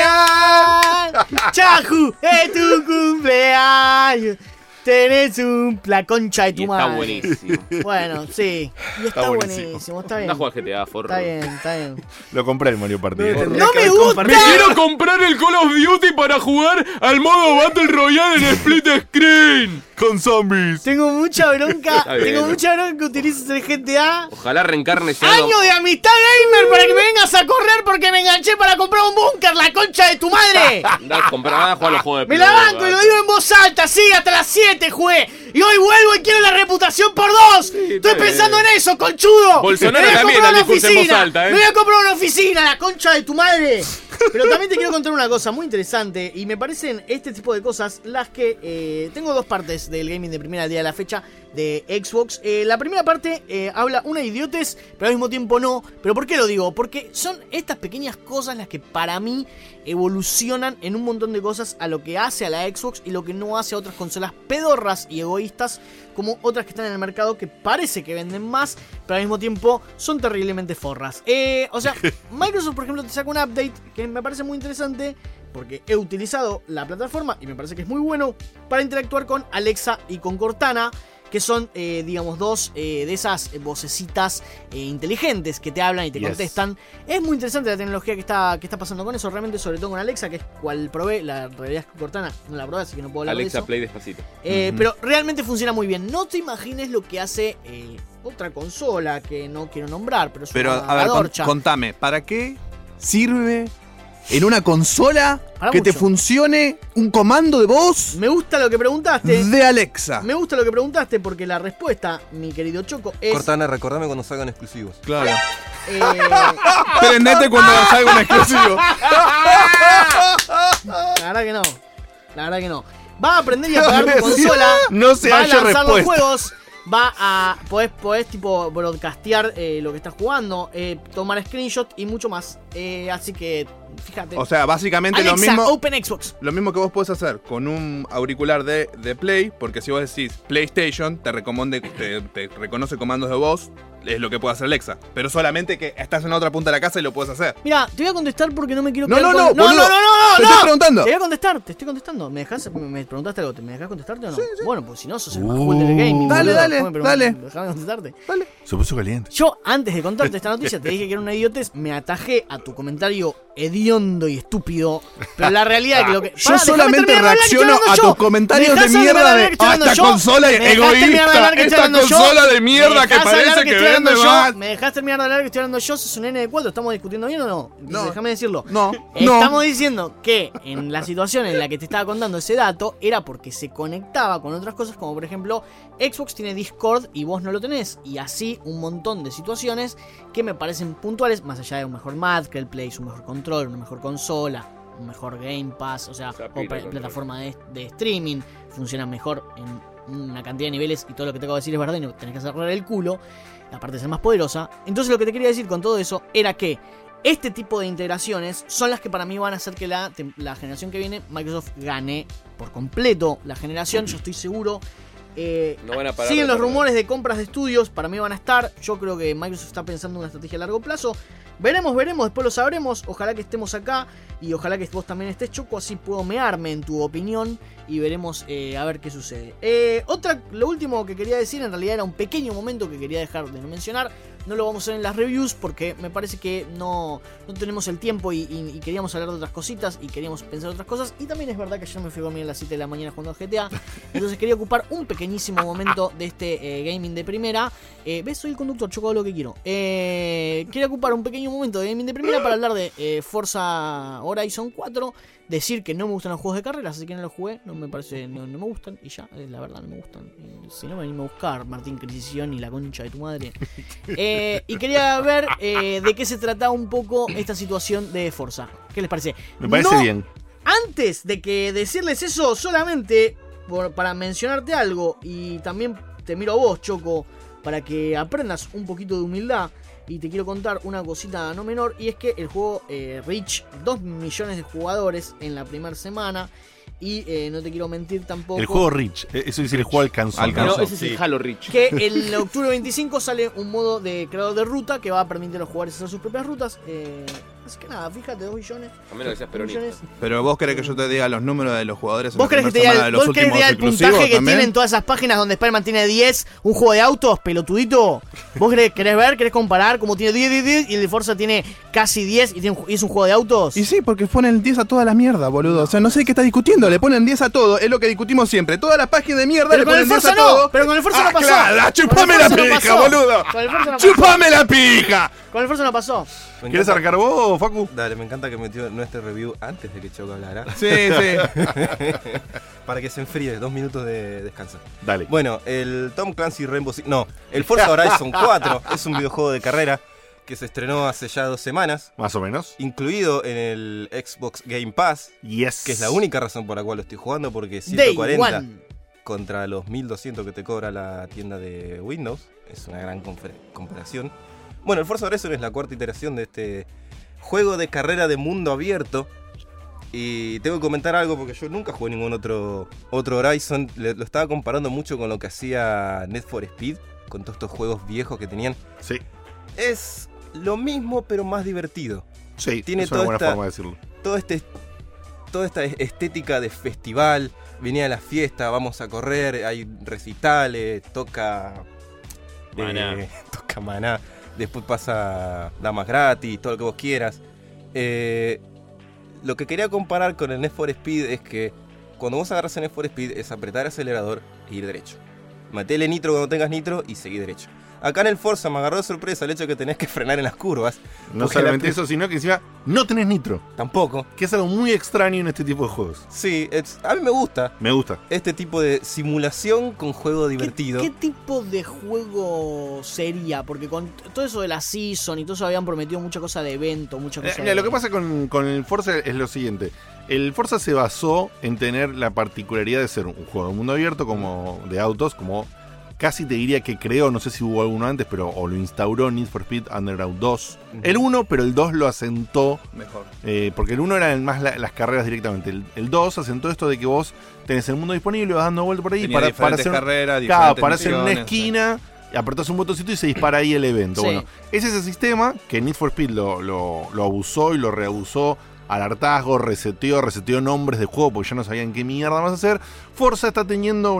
genial. Chahu, es tu cumpleaños. Tenés la concha de tu Y está madre. buenísimo. Bueno, sí. Y está buenísimo. buenísimo, está bien. Anda a jugar GTA, forro. Está bien, está bien. Lo compré el Mario Party. ¡No me gusta! Me quiero comprar el Call of Duty para jugar al modo Battle Royale en split screen. Con zombies. Tengo mucha bronca. Está bien. Tengo mucha bronca que utilices el GTA. Ojalá reencarne ese algo. ¡Año de amistad gamer para que me vengas a correr porque me enganché para comprar un búnker! ¡La concha de tu madre! Andá a comprar, anda a jugar los juegos de Me la Play, banco y lo va. digo en voz alta, sí, hasta las 7 jugué. Y hoy vuelvo y quiero la reputación por 2. Estoy está pensando bien. en eso, conchudo. Bolsonaro Me voy a también comprar da una discurso en voz oficina. alta, ¿eh? Me voy a comprar una oficina, la concha de tu madre. Pero también te quiero contar una cosa muy interesante. Y me parecen este tipo de cosas las que... tengo dos partes del gaming de primera al día de la fecha de Xbox. La primera parte habla una idiotez, pero al mismo tiempo no. ¿Pero por qué lo digo? Porque son estas pequeñas cosas las que para mí evolucionan en un montón de cosas a lo que hace a la Xbox y lo que no hace a otras consolas pedorras y egoístas como otras que están en el mercado que parece que venden más, pero al mismo tiempo son terriblemente forras. O sea, Microsoft, por ejemplo, te saca un update que me parece muy interesante porque he utilizado la plataforma y me parece que es muy bueno para interactuar con Alexa y con Cortana, que son, digamos, dos de esas vocecitas inteligentes que te hablan y te Yes. contestan. Es muy interesante la tecnología que está pasando con eso, realmente, sobre todo con Alexa, que es cual probé. La realidad es que Cortana no la probé, así que no puedo hablar de Alexa, eso. play despacito. Pero realmente funciona muy bien. No te imagines lo que hace otra consola que no quiero nombrar, pero es Pero, una a ver, Dorcha. contame, ¿para qué sirve en una consola Para que te mucho. funcione un comando de voz Me gusta lo que preguntaste. de Alexa? Me gusta lo que preguntaste porque la respuesta, mi querido Choco, es... Cortana, recordame cuando salgan exclusivos. Claro. eh, Prendete cuando salga un exclusivo. la verdad que no. La verdad que no. Va a aprender y a apagar tu consola. No se va a haya lanzar los respuesta. juegos. Va a... Podés tipo broadcastear lo que estás jugando. Tomar screenshot y mucho más. Así que, fíjate. O sea, básicamente Alexa, lo mismo. Open Xbox. Lo mismo que vos podés hacer con un auricular de Play, porque si vos decís PlayStation, te reconoce comandos de voz, es lo que puede hacer Alexa. Pero solamente que estás en la otra punta de la casa y lo puedes hacer. Mira, te voy a contestar porque no me quiero No, quedar no, con- no, boludo. Te estoy preguntando. Te voy a contestar, te estoy contestando. ¿Me preguntaste algo? ¿Me dejás contestarte o no? Bueno, pues si no, sos el más cool del gaming. Dale, boludo. dale, ¿Cómo me dale. Déjame contestarte. Se puso caliente. Yo, antes de contarte esta noticia, te dije que era una idiotez, me atajé a tu comentario hediondo y estúpido. Pero la realidad es que lo que. Yo solamente reacciono a tus comentarios de mierda de esta esta consola egoísta, esta consola de mierda que parece que vende más. ¿Me dejás terminar de hablar que estoy hablando yo? ¿Sos un nene de cuatro? ¿Estamos discutiendo bien o no? No. Déjame decirlo. No, Estamos diciendo que en la situación en la que te estaba contando ese dato era porque se conectaba con otras cosas, como por ejemplo Xbox tiene Discord y vos no lo tenés, y así un montón de situaciones que me parecen puntuales, más allá de un mejor Mad, que el Play, un mejor control, una mejor consola, un mejor Game Pass, o sea, Zapito, o control. plataforma de streaming, funciona mejor en una cantidad de niveles, y todo lo que te acabo de decir es verdad y no tenés que cerrar el culo, aparte de ser más poderosa. Entonces lo que te quería decir con todo eso era que este tipo de integraciones son las que para mí van a hacer que la generación que viene Microsoft gane por completo la generación. Yo estoy seguro. No van a parar Siguen de los perder. rumores de compras de estudios, para mí van a estar. Yo creo que Microsoft está pensando en una estrategia a largo plazo. Veremos, después lo sabremos. Ojalá que estemos acá y ojalá que vos también estés, Choco, así puedo mearme en tu opinión y veremos a ver qué sucede. Lo último que quería decir, en realidad era un pequeño momento que quería dejar de no mencionar. No lo vamos a hacer en las reviews porque me parece que no tenemos el tiempo y queríamos hablar de otras cositas y queríamos pensar otras cosas. Y también es verdad que ayer me fui a dormir a las 7 de la mañana jugando a GTA. Entonces quería ocupar un pequeñísimo momento de este gaming de primera. ¿Ves? Soy el conductor, Choco, hago lo que quiero. Quería ocupar un pequeño momento de gaming de primera para hablar de Forza Horizon 4, decir que no me gustan los juegos de carreras, así que no los jugué, no me parece, no me gustan, y ya, la verdad no me gustan. Si no, venime a buscar, Martín Crisión y la concha de tu madre. Y quería ver de qué se trataba un poco esta situación de Forza. ¿Qué les parece? Me parece bien. Antes de que decirles eso, solamente para mencionarte algo, y también te miro a vos, Choco, para que aprendas un poquito de humildad. Y te quiero contar una cosita no menor, y es que el juego Reach 2 millones de jugadores en la primera semana. Y no te quiero mentir tampoco. El juego Reach, eso dice el juego alcanzó. No, ese es el Halo Reach. Que el octubre 25 sale un modo de creador de ruta que va a permitir a los jugadores hacer sus propias rutas. Así que nada, fíjate, 2 millones. A menos que seas peronista. Pero vos querés que yo te diga los números de los jugadores. ¿Vos querés que te diga el puntaje que tienen todas esas páginas donde Spider-Man tiene 10, un juego de autos, pelotudito? ¿Vos querés ver, querés comparar cómo tiene 10 y el de Forza tiene casi 10 y es un juego de autos? Y sí, porque ponen 10 a toda la mierda, boludo. O sea, no sé qué está discutiendo. Le ponen 10 a todo. Es lo que discutimos siempre. Todas las páginas de mierda pero le ponen 10 a no, todo. Pero con el Forza no pasó. Claro, chupame la pija, boludo. Chupame la pija. Con el Forza no pasó. ¿Quieres arrancar vos, Facu? Dale, me encanta que metió nuestro review antes de que Choco hablara. Sí. Para que se enfríe, 2 minutos de descanso. Dale. Bueno, el Tom Clancy Rainbow Six... No, el Forza Horizon 4 es un videojuego de carrera que se estrenó hace ya 2 semanas. Más o menos. Incluido en el Xbox Game Pass. Yes. Que es la única razón por la cual lo estoy jugando, porque Day 140 one. contra los 1200 que te cobra la tienda de Windows. Es una gran comparación. Bueno, el Forza Horizon es la 4ª iteración de este juego de carrera de mundo abierto. Y tengo que comentar algo porque yo nunca jugué ningún otro Horizon. Lo estaba comparando mucho con lo que hacía Need for Speed, con todos estos juegos viejos que tenían. Sí. Es lo mismo, pero más divertido. Sí, Tiene es una buena forma de decirlo. Toda esta estética de festival. Venía a la fiesta, vamos a correr, hay recitales, toca Maná. Toca Maná. Después pasa damas gratis, todo lo que vos quieras. Lo que quería comparar con el Need for Speed es que cuando vos agarras el Need for Speed es apretar el acelerador e ir derecho. Metele nitro cuando tengas nitro y seguí derecho. Acá en el Forza me agarró de sorpresa el hecho de que tenés que frenar en las curvas. No solamente eso, sino que encima no tenés nitro. Tampoco. Que es algo muy extraño en este tipo de juegos. Sí, a mí me gusta. Me gusta. Este tipo de simulación con juego divertido. ¿Qué tipo de juego sería? Porque con todo eso de la season y todo eso habían prometido mucha cosa de evento, mucha cosa Mira, lo que pasa con el Forza es lo siguiente. El Forza se basó en tener la particularidad de ser un juego de mundo abierto, como de autos, como casi te diría que creó, no sé si hubo alguno antes, pero o lo instauró Need for Speed Underground 2. El 1, pero el 2 lo asentó Mejor. Porque el 1 era más las carreras directamente. El 2 asentó esto de que vos tenés el mundo disponible, vas dando vuelta por ahí Tenía para hacer carreras, para hacer una misiones, esquina, apretás un botoncito y se dispara ahí el evento. Sí. Bueno, es ese sistema que Need for Speed lo abusó y lo reabusó al hartazgo, reseteó nombres de juego porque ya no sabían qué mierda más hacer. Forza está teniendo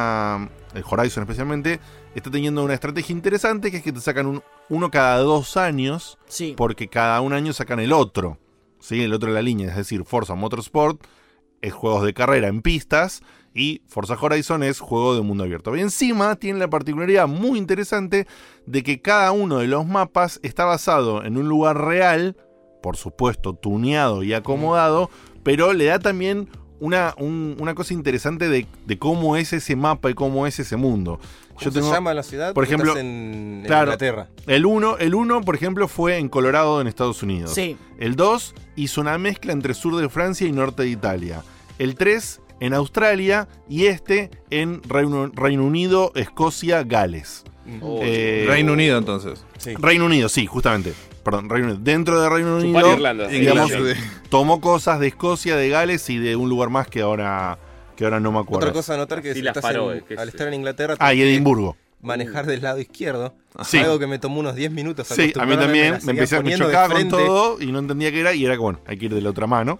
el Horizon especialmente, está teniendo una estrategia interesante, que es que te sacan uno cada 2 años, Sí. porque cada un año sacan el otro, ¿sí? El otro de la línea, es decir, Forza Motorsport es juegos de carrera en pistas y Forza Horizon es juego de mundo abierto. Y encima tiene la particularidad muy interesante de que cada uno de los mapas está basado en un lugar real, por supuesto tuneado y acomodado, pero le da también una cosa interesante de cómo es ese mapa y cómo es ese mundo. ¿Cómo se llama la ciudad? Por ejemplo, Estás en claro, Inglaterra. El 1, por ejemplo, fue en Colorado, en Estados Unidos. Sí. El 2 hizo una mezcla entre sur de Francia y norte de Italia. El 3 en Australia y en Reino Unido, Escocia, Gales. Reino Unido, entonces. Sí. Reino Unido, sí, justamente. Perdón, Reino Unido. Dentro de Reino Chupar Unido, Irlanda. digamos, Irlanda. tomó cosas de Escocia, de Gales y de un lugar más que ahora no me acuerdo. Otra cosa a notar que Sí, si las estás Faroe, que al es- estar en Inglaterra Ah, y tenés que Edimburgo. manejar del lado izquierdo. Sí. Algo que me tomó unos 10 minutos. Sí, a mí acostumbrarme, también. la Me seguía me poniendo de chocaba con frente. todo y no entendía qué era. Y era que, bueno, hay que ir de la otra mano.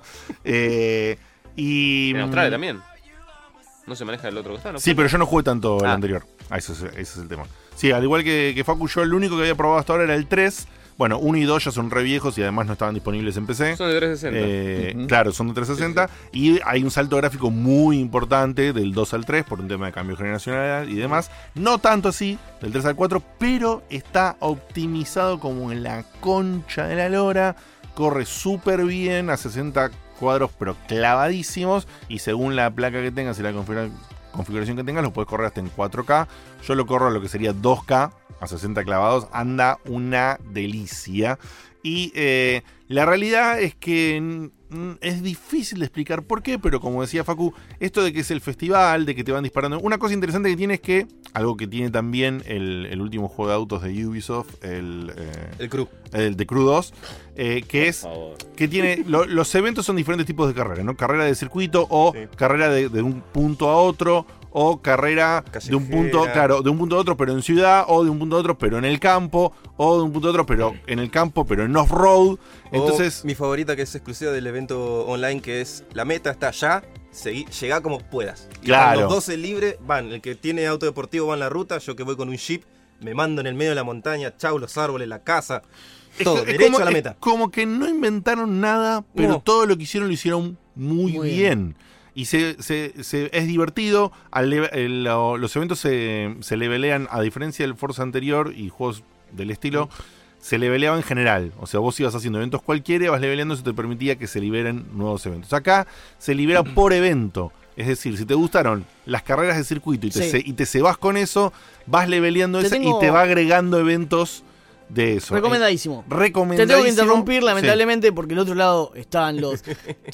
Y En Australia también. No se maneja del otro costado, ¿no? Sí, pero yo no jugué tanto el Ah. anterior. Ese es el tema. Sí, al igual que Facu, yo el único que había probado hasta ahora era el 3. Bueno, 1 y 2 ya son re viejos y además no estaban disponibles en PC. Son de 360. Ujú. Claro, son de 360. Y hay un salto gráfico muy importante del 2 al 3 por un tema de cambio generacional y demás. No tanto así del 3 al 4, pero está optimizado como en la concha de la lora. Corre súper bien a 60 cuadros pero clavadísimos, y según la placa que tengas y la configuración que tengas, lo puedes correr hasta en 4K. Yo lo corro a lo que sería 2K, a 60 clavados, anda una delicia. Y la realidad es que es difícil de explicar por qué, pero como decía Facu, esto de que es el festival, de que te van disparando. Una cosa interesante que tiene es que, algo que tiene también el último juego de autos de Ubisoft, el Crew. El de Crew 2, que es que tiene los eventos son diferentes tipos de carreras, ¿no? Carrera de circuito o carrera de un punto a otro, o carrera de un punto, de un punto a otro pero en ciudad, o de un punto a otro pero en el campo, o de un punto a otro pero en el campo pero en off-road. Entonces, mi favorita, que es exclusiva del evento online, que es la meta está allá, llegá como puedas. Y claro. los 12 libres van, el que tiene auto deportivo va en la ruta, yo que voy con un jeep, me mando en el medio de la montaña, chau, los árboles, la casa, todo, derecho a la meta. Como que no inventaron nada, pero todo lo que hicieron lo hicieron muy bien. Y es divertido. Los eventos se levelean, a diferencia del Forza anterior y juegos del estilo, se leveleaba en general. O sea, vos ibas haciendo eventos cualquiera, vas leveleando, eso te permitía que se liberen nuevos eventos. Acá se libera por evento. Es decir, si te gustaron las carreras de circuito y te cebás con eso, vas leveleando eso y te va agregando eventos de eso. Recomendadísimo. Recomendadísimo. Te tengo que interrumpir, lamentablemente, porque del otro lado están los...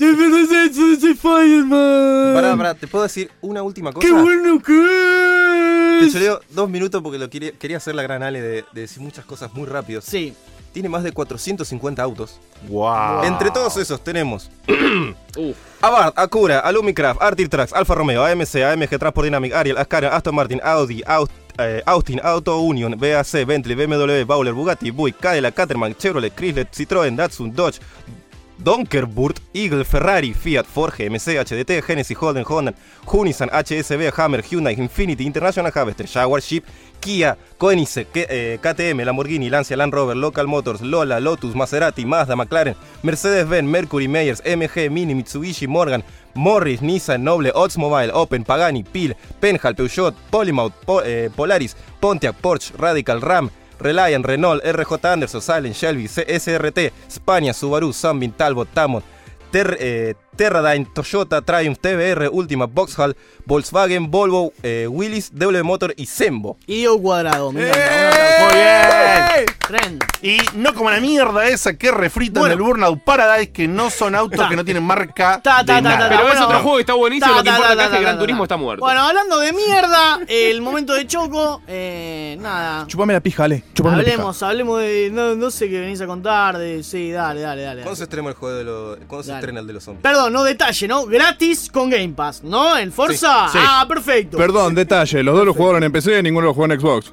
Pará, ¿te puedo decir una última cosa? ¡Qué bueno que Te es! choleo 2 minutos porque quería hacer la gran Ale de decir muchas cosas muy rápido. Sí. Tiene más de 450 autos. Wow. Entre todos esos tenemos Abarth, Acura, Alumicraft, Arctic Trucks, Alfa Romeo, AMC, AMG Transport Dynamic, Ariel, Ascarian, Aston Martin, Audi, Austin, Auto Union, BAC, Bentley, BMW, Bowler, Bugatti, Buick, Cadillac, Caterham, Chevrolet, Chrysler, Citroën, Datsun, Dodge, Donkerburt, Eagle, Ferrari, Fiat, Ford, GMC, HDT, Genesis, Holden, Honda, Nissan, HSB, Hammer, Hyundai, Infiniti, International Harvester, Jaguar, Jeep, Kia, Koenigsegg, KTM, Lamborghini, Lancia, Land Rover, Local Motors, Lola, Lotus, Maserati, Mazda, McLaren, Mercedes-Benz, Mercury, Meyers, MG, Mini, Mitsubishi, Morgan, Morris, Nissan, Noble, Oldsmobile, Opel, Pagani, Pil, Penhal, Peugeot, Polymouth, Polaris, Pontiac, Porsche, Radical, Ram, Reliant, Renault, RJ Anderson, Silent, Shelby, SRT, Spania, Subaru, Sunbeam, Talbot, Tamon, Terradyne, Toyota, Triumph, TBR, Ultima, Vauxhall, Volkswagen, Volvo, Willys, W Motor y Sembo. Y Diego Cuadrado, me encanta. Muy bien. Tremendo. Y no como la mierda esa que refritan en el Burnout Paradise, que no son autos que no tienen marca de nada. Pero es bueno, otro juego que está buenísimo. Lo que importa acá es que el Gran Turismo está muerto. Bueno, hablando de mierda, el momento de Choco, nada. Chupame la pija, Ale. Hablemos de. No sé qué venís a contar. Sí, dale. ¿Cuándo se estrena el juego ¿Cuándo se estrena el de los zombies? Perdón, no detalle, ¿no? Gratis con Game Pass, ¿no? ¿En Forza? Sí. Ah, perfecto. Perdón, detalle. Los dos lo jugaron en PC y ninguno lo jugó en Xbox.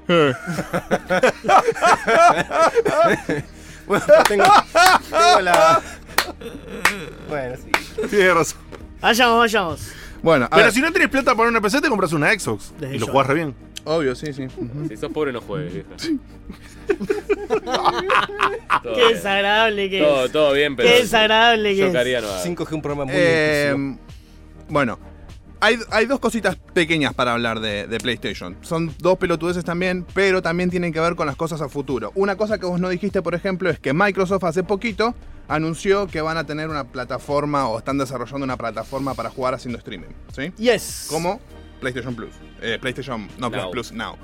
Bueno, tengo la... Bueno, sí. Tienes razón. Vayamos. Bueno, a Pero ver. si no tenés plata para una PC, te compras una Xbox. Desde Y lo ya. jugás re bien. Obvio, sí. Si sos pobre, no juegues, vieja. Todo Qué bien. desagradable que es. Todo bien, pero. Qué desagradable que yo es. quería no haga. 5G, un programa muy inclusivo. Bueno, hay dos cositas pequeñas para hablar de PlayStation. Son dos pelotudeces también, pero también tienen que ver con las cosas a futuro. Una cosa que vos no dijiste, por ejemplo, es que Microsoft hace poquito anunció que van a tener una plataforma o están desarrollando una plataforma para jugar haciendo streaming, ¿sí? Yes. Como PlayStation Plus. PlayStation, no, Now. Plus Now.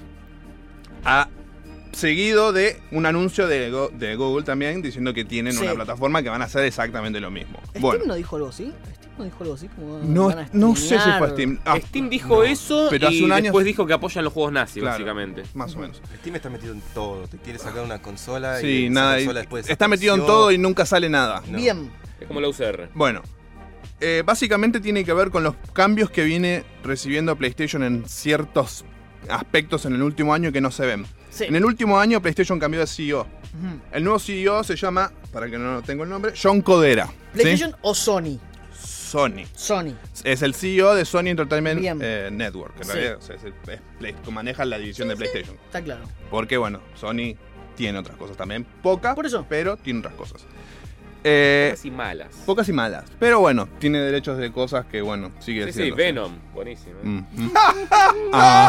Seguido de un anuncio de Google también diciendo que tienen Sí. una plataforma que van a hacer exactamente lo mismo. ¿Steam no dijo algo así? ¿Steam no dijo algo así? Como No, van a no sé si streamear? fue Steam. Steam dijo eso pero hace y un año- después dijo que apoyan los juegos nazis, Claro, básicamente. Más o menos. Steam está metido en todo. Te quiere sacar una consola y Sí, esa nada. consola después Está metido en desapareció. todo y nunca sale nada. No. Bien. Es como la UCR. Bueno, básicamente tiene que ver con los cambios que viene recibiendo PlayStation en ciertos aspectos en el último año que no se ven. Sí. En el último año PlayStation cambió de CEO. Ujú. El nuevo CEO se llama, para que no tengo el nombre, John Codera. ¿sí? ¿PlayStation o Sony? Sony. Sony. Es el CEO de Sony Entertainment Bien. Network. En Sí. realidad o sea, maneja la división de PlayStation. Está claro. Porque bueno, Sony tiene otras cosas también. Pocas, Por eso. pero tiene otras cosas. Casi malas. Pocas y malas. Pero bueno, tiene derechos de cosas que bueno, sigue Sí, siendo. Venom. Buenísimo.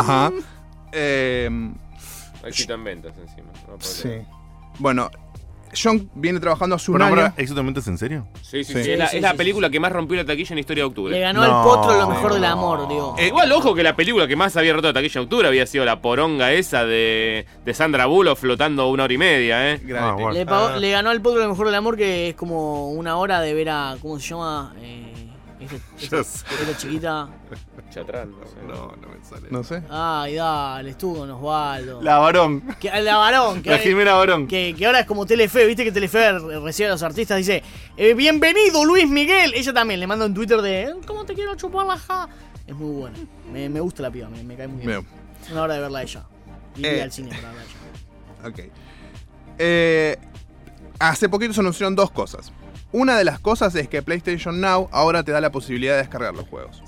Ajá. Ahí sí están ventas encima. No puedo Sí. creer. Bueno, John viene trabajando hace un Bueno, año. ahora, ¿Exactamente es en serio? Sí, Sí. es la película que más rompió la taquilla en la historia de octubre. Le ganó No, al potro lo mejor del no. amor, digo. Igual, ojo que la película que más había roto la taquilla en octubre había sido la poronga esa de Sandra Bullock flotando 1 hora y media, Gravity. bueno. Le ganó al potro lo mejor del amor, que es como una hora de ver a. ¿Cómo se llama? Esta chiquita. Chatrán, no sé. No me sale. No sé. Ay, dale, estuvo con Osvaldo. La varón. La varón. La Jimena Varón. Que ahora es como Telefe, viste que Telefe recibe a los artistas, dice, bienvenido Luis Miguel. Ella también le manda un Twitter de, ¿cómo te quiero chupar la ja? Es muy buena. Me gusta la piba, me cae muy bien. Bien. Una hora de verla a ella. Y ir al cine para verla a ella. Ok. Hace poquito se anunciaron 2 cosas. Una de las cosas es que PlayStation Now ahora te da la posibilidad de descargar los juegos.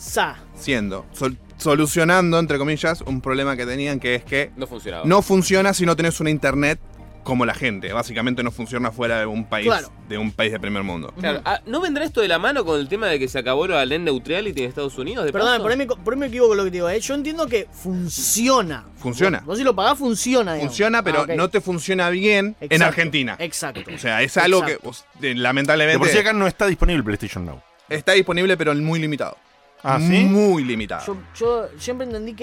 Solucionando, entre comillas, un problema que tenían, que es que No funcionaba. no funciona si no tenés una internet como la gente. Básicamente no funciona fuera de un país, Claro. de primer mundo. Claro, ¿no vendrá esto de la mano con el tema de que se acabó la net neutrality en Estados Unidos? Perdón, paso? por ahí me equivoco con lo que te digo. Yo entiendo que funciona. Funciona. Vos si lo pagás, funciona. Digamos. Funciona, pero Ok. no te funciona bien en Exacto. Argentina. Exacto. O sea, es algo Exacto. que De lamentablemente por si acá no está disponible PlayStation Now. está disponible, pero muy limitado. Ah, ¿sí? Muy limitado. Yo siempre entendí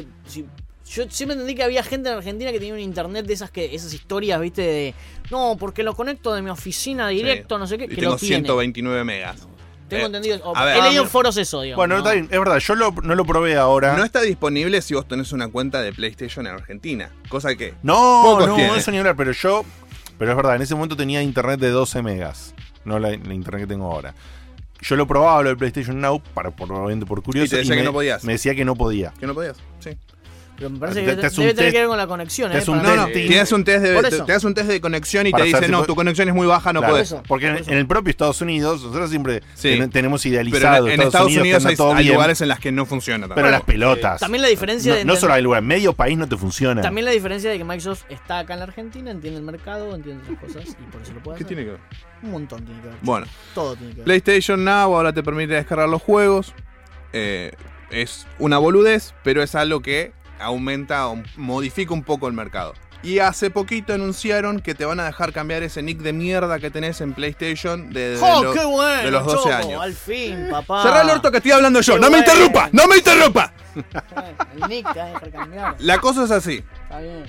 yo siempre entendí que había gente en Argentina que tenía un internet de esas historias, viste, de no, porque lo conecto de mi oficina directo, Sí. no sé qué, Y que tengo lo tiene. 129 megas. Tengo entendido. a ver, He leído en foros eso, digamos. Bueno, ¿no? está bien, es verdad, yo no lo probé ahora. No está disponible si vos tenés una cuenta de PlayStation en Argentina. Cosa que No, pocos no, tienen. eso ni hablar, pero es verdad, en ese momento tenía internet de 12 megas, no la internet que tengo ahora. Yo lo probaba, lo de PlayStation Now, probablemente por curioso. Y te decía que no podías. Me decía que no podía. que no podías. Sí. Pero me parece Te- que te hace debe un tener test- que ver con la conexión, te hace un para- No, no, Sí. te haces un test Por de, eso. te haces un test de conexión y Para te dice, saber si no, puede- tu conexión es muy baja, no Claro, podés. Porque en el propio Estados Unidos, nosotros siempre Sí. tenemos Pero idealizado en Estados Unidos que anda todo hay bien, lugares en las que no funciona pero las tampoco. pelotas. También la diferencia de no entender- solo hay lugar, medio país no te funciona. También la diferencia de que Microsoft está acá en la Argentina, entiende el mercado, entiende otras cosas y por eso lo puede ¿Qué hacer. tiene que ver? Un montón tiene que ver. Bueno, Todo tiene que ver. PlayStation Now ahora te permite descargar los juegos. Es una boludez, pero es algo que aumenta o modifica un poco el mercado. Y hace poquito anunciaron que te van a dejar cambiar ese nick de mierda que tenés en PlayStation ¡Oh, qué bueno! de los 12 Choco! años. Al fin, papá. Cerrá el orto que estoy hablando yo. Qué ¡No me bueno. interrumpa! ¡No me interrumpa! El nick te va a dejar cambiar. La cosa es así. Está bien.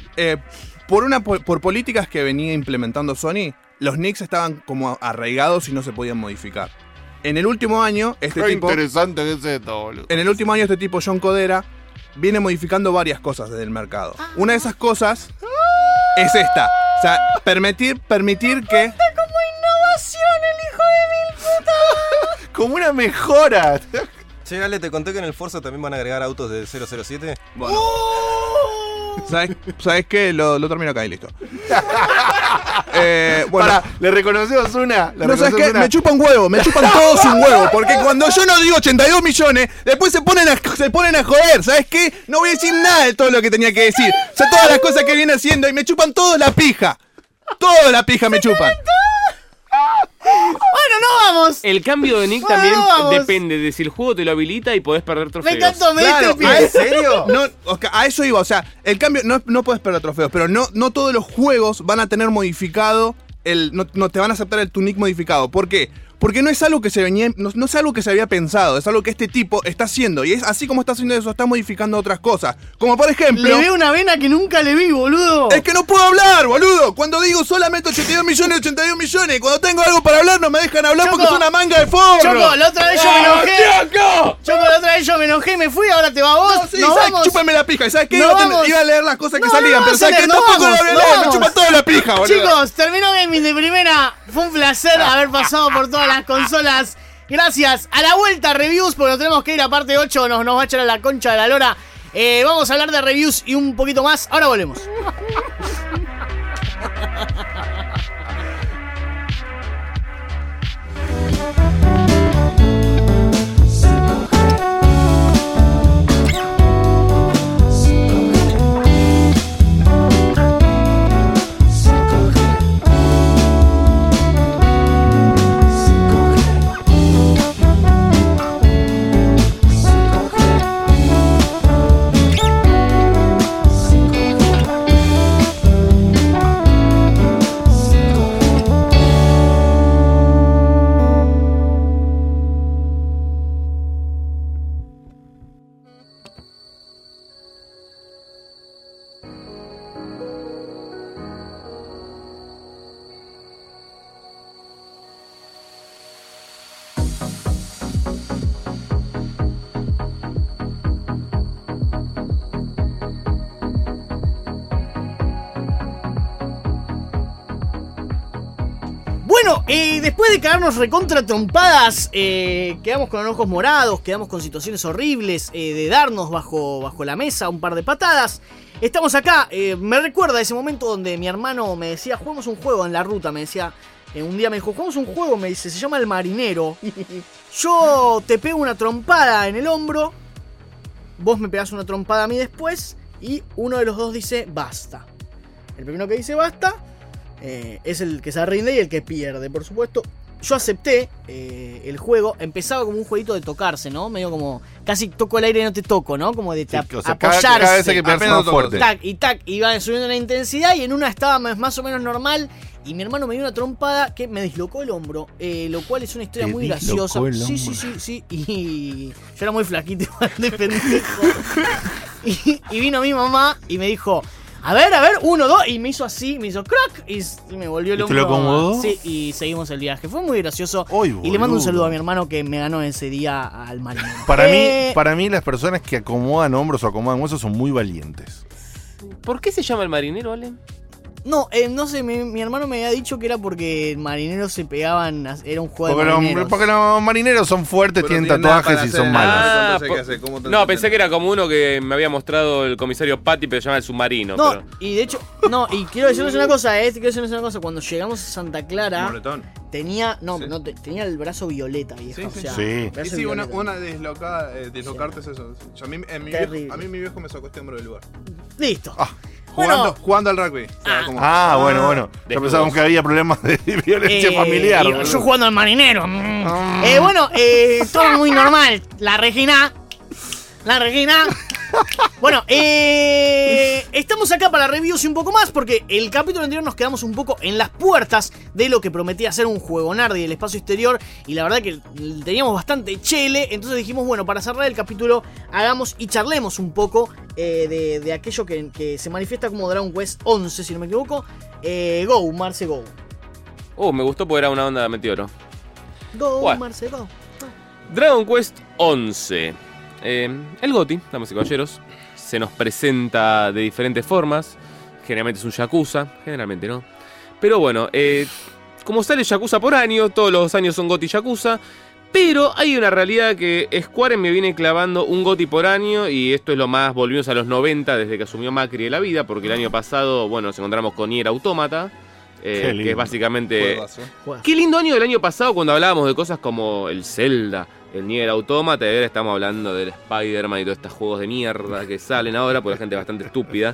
Por políticas que venía implementando Sony, los nicks estaban como arraigados y no se podían modificar. En el último año, este tipo, John Codera, viene modificando varias cosas desde el mercado. Una de esas cosas es esta. O sea, permitir que... Como una mejora. Che, Ale, te conté que en el Forza también van a agregar autos de 007. Bueno, ¿sabes qué? Lo termino acá y listo. Bueno, Pará, le reconocemos una. no sabes qué, me chupan huevo, me chupan todos un huevo, porque cuando yo no digo 82 millones, después se ponen a joder, ¿sabes qué? No voy a decir nada de todo lo que tenía que decir. O sea, todas las cosas que viene haciendo y me chupan todos la pija. Toda la pija me chupan. Bueno, no vamos. El cambio de nick Bueno, también vamos. depende de si el juego te lo habilita y podés perder Me trofeos. encantó, me Claro, diste el pie. ¿En serio? No, a eso iba, o sea, el cambio, no puedes perder trofeos, pero no todos los juegos van a tener modificado no te van a aceptar el tu nick modificado. ¿Por qué? Porque no es algo que se venía, no es algo que se había pensado, es algo que este tipo está haciendo. Y es así como está haciendo eso, está modificando otras cosas. Como por ejemplo. Le veo una vena que nunca le vi, boludo. Es que no puedo hablar, boludo. Cuando digo solamente 82 millones. Cuando tengo algo para hablar no me dejan hablar Choco. porque es una manga de forro. Choco, la otra vez yo me enojé. Choco, la otra vez yo me enojé y me fui, ahora te va vos. No, sí, Nos ¿sabes? vamos. Chúpame la pija. ¿Y sabes qué? Nos vamos. Iba a leer las cosas que No, salían, no pero vas a ¿sabes qué? leer, nos Tampoco la vamos, voy a nos leer. Me vamos. chupa toda la pija, boludo. Chicos, terminó Gaming de primera. Fue un placer haber pasado por todas las consolas. Gracias. A la vuelta, reviews, porque nos tenemos que ir a parte 8. Nos va a echar a la concha de la lora. Vamos a hablar de reviews y un poquito más. Ahora volvemos. Después de caernos recontra trompadas, quedamos con los ojos morados, quedamos con situaciones horribles, de darnos bajo la mesa un par de patadas. Estamos acá, me recuerda ese momento donde mi hermano me decía, juguemos un juego en la ruta, me decía, un día me dijo, juguemos un juego, me dice, se llama El Marinero. Yo te pego una trompada en el hombro, vos me pegás una trompada a mí después, y uno de los dos dice, basta. El primero que dice basta es el que se rinde y el que pierde, por supuesto. Yo acepté el juego. Empezaba como un jueguito de tocarse, ¿no? Medio como casi toco el aire y no te toco, ¿no? Como de apoyarse. Cada vez hay que pegarse más fuerte. Tac y tac, iba subiendo la intensidad y en una estaba más o menos normal. Y mi hermano me dio una trompada que me dislocó el hombro, lo cual es una historia muy graciosa. Sí. Y yo era muy flaquito de pendejo. y vino mi mamá y me dijo, a ver, 1, 2, y me hizo así, me hizo crack, y me volvió el hombro. ¿Te lo acomodó? Sí, y seguimos el viaje. Fue muy gracioso. Uy, y le mando un saludo a mi hermano que me ganó ese día al Marinero. Para mí las personas que acomodan hombros o acomodan huesos son muy valientes. ¿Por qué se llama El Marinero, Ale? No, no sé, mi hermano me había dicho que era porque marineros se pegaban, era un juego de marineros. Porque los marineros son fuertes, tienen tatuajes y son malos. No, pensé que era como uno que me había mostrado el comisario Patty, pero se llama El Submarino. No, pero... y de hecho, y quiero decirles una cosa, cuando llegamos a Santa Clara, tenía el brazo violeta, vieja. Sí. O sea, Sí. brazo Sí, violeta. una dislocarte es eso. A mí mi viejo me sacó este hombro del lugar. Listo. Jugando al rugby. Bueno. Yo pensábamos que había problemas de violencia familiar. Yo jugando al marinero. Todo muy normal. La Regina. Bueno, estamos acá para reviews y un poco más, porque el capítulo anterior nos quedamos un poco en las puertas de lo que prometía ser un juego nardi del espacio exterior, y la verdad que teníamos bastante chele. Entonces dijimos, bueno, para cerrar el capítulo hagamos y charlemos un poco de aquello que se manifiesta como Dragon Quest 11, si no me equivoco. Go, Marce, go. Me gustó porque era una onda de meteoro. Go, Bueno. Marce, go. Dragon Quest 11. El GOTY, damas y caballeros, se nos presenta de diferentes formas. Generalmente es un Yakuza, generalmente no. Pero bueno, como sale Yakuza por año, todos los años son GOTY Yakuza. Pero hay una realidad que Square me viene clavando un GOTY por año, y esto es lo más, volvimos a los 90 desde que asumió Macri de la vida, porque el año pasado, bueno, nos encontramos con Nier Automata, que es básicamente... Juegazo. Qué lindo año del año pasado cuando hablábamos de cosas como el Zelda, el Nier Automata, y ahora estamos hablando del Spider-Man y todos estos juegos de mierda que salen ahora, porque la gente es bastante estúpida.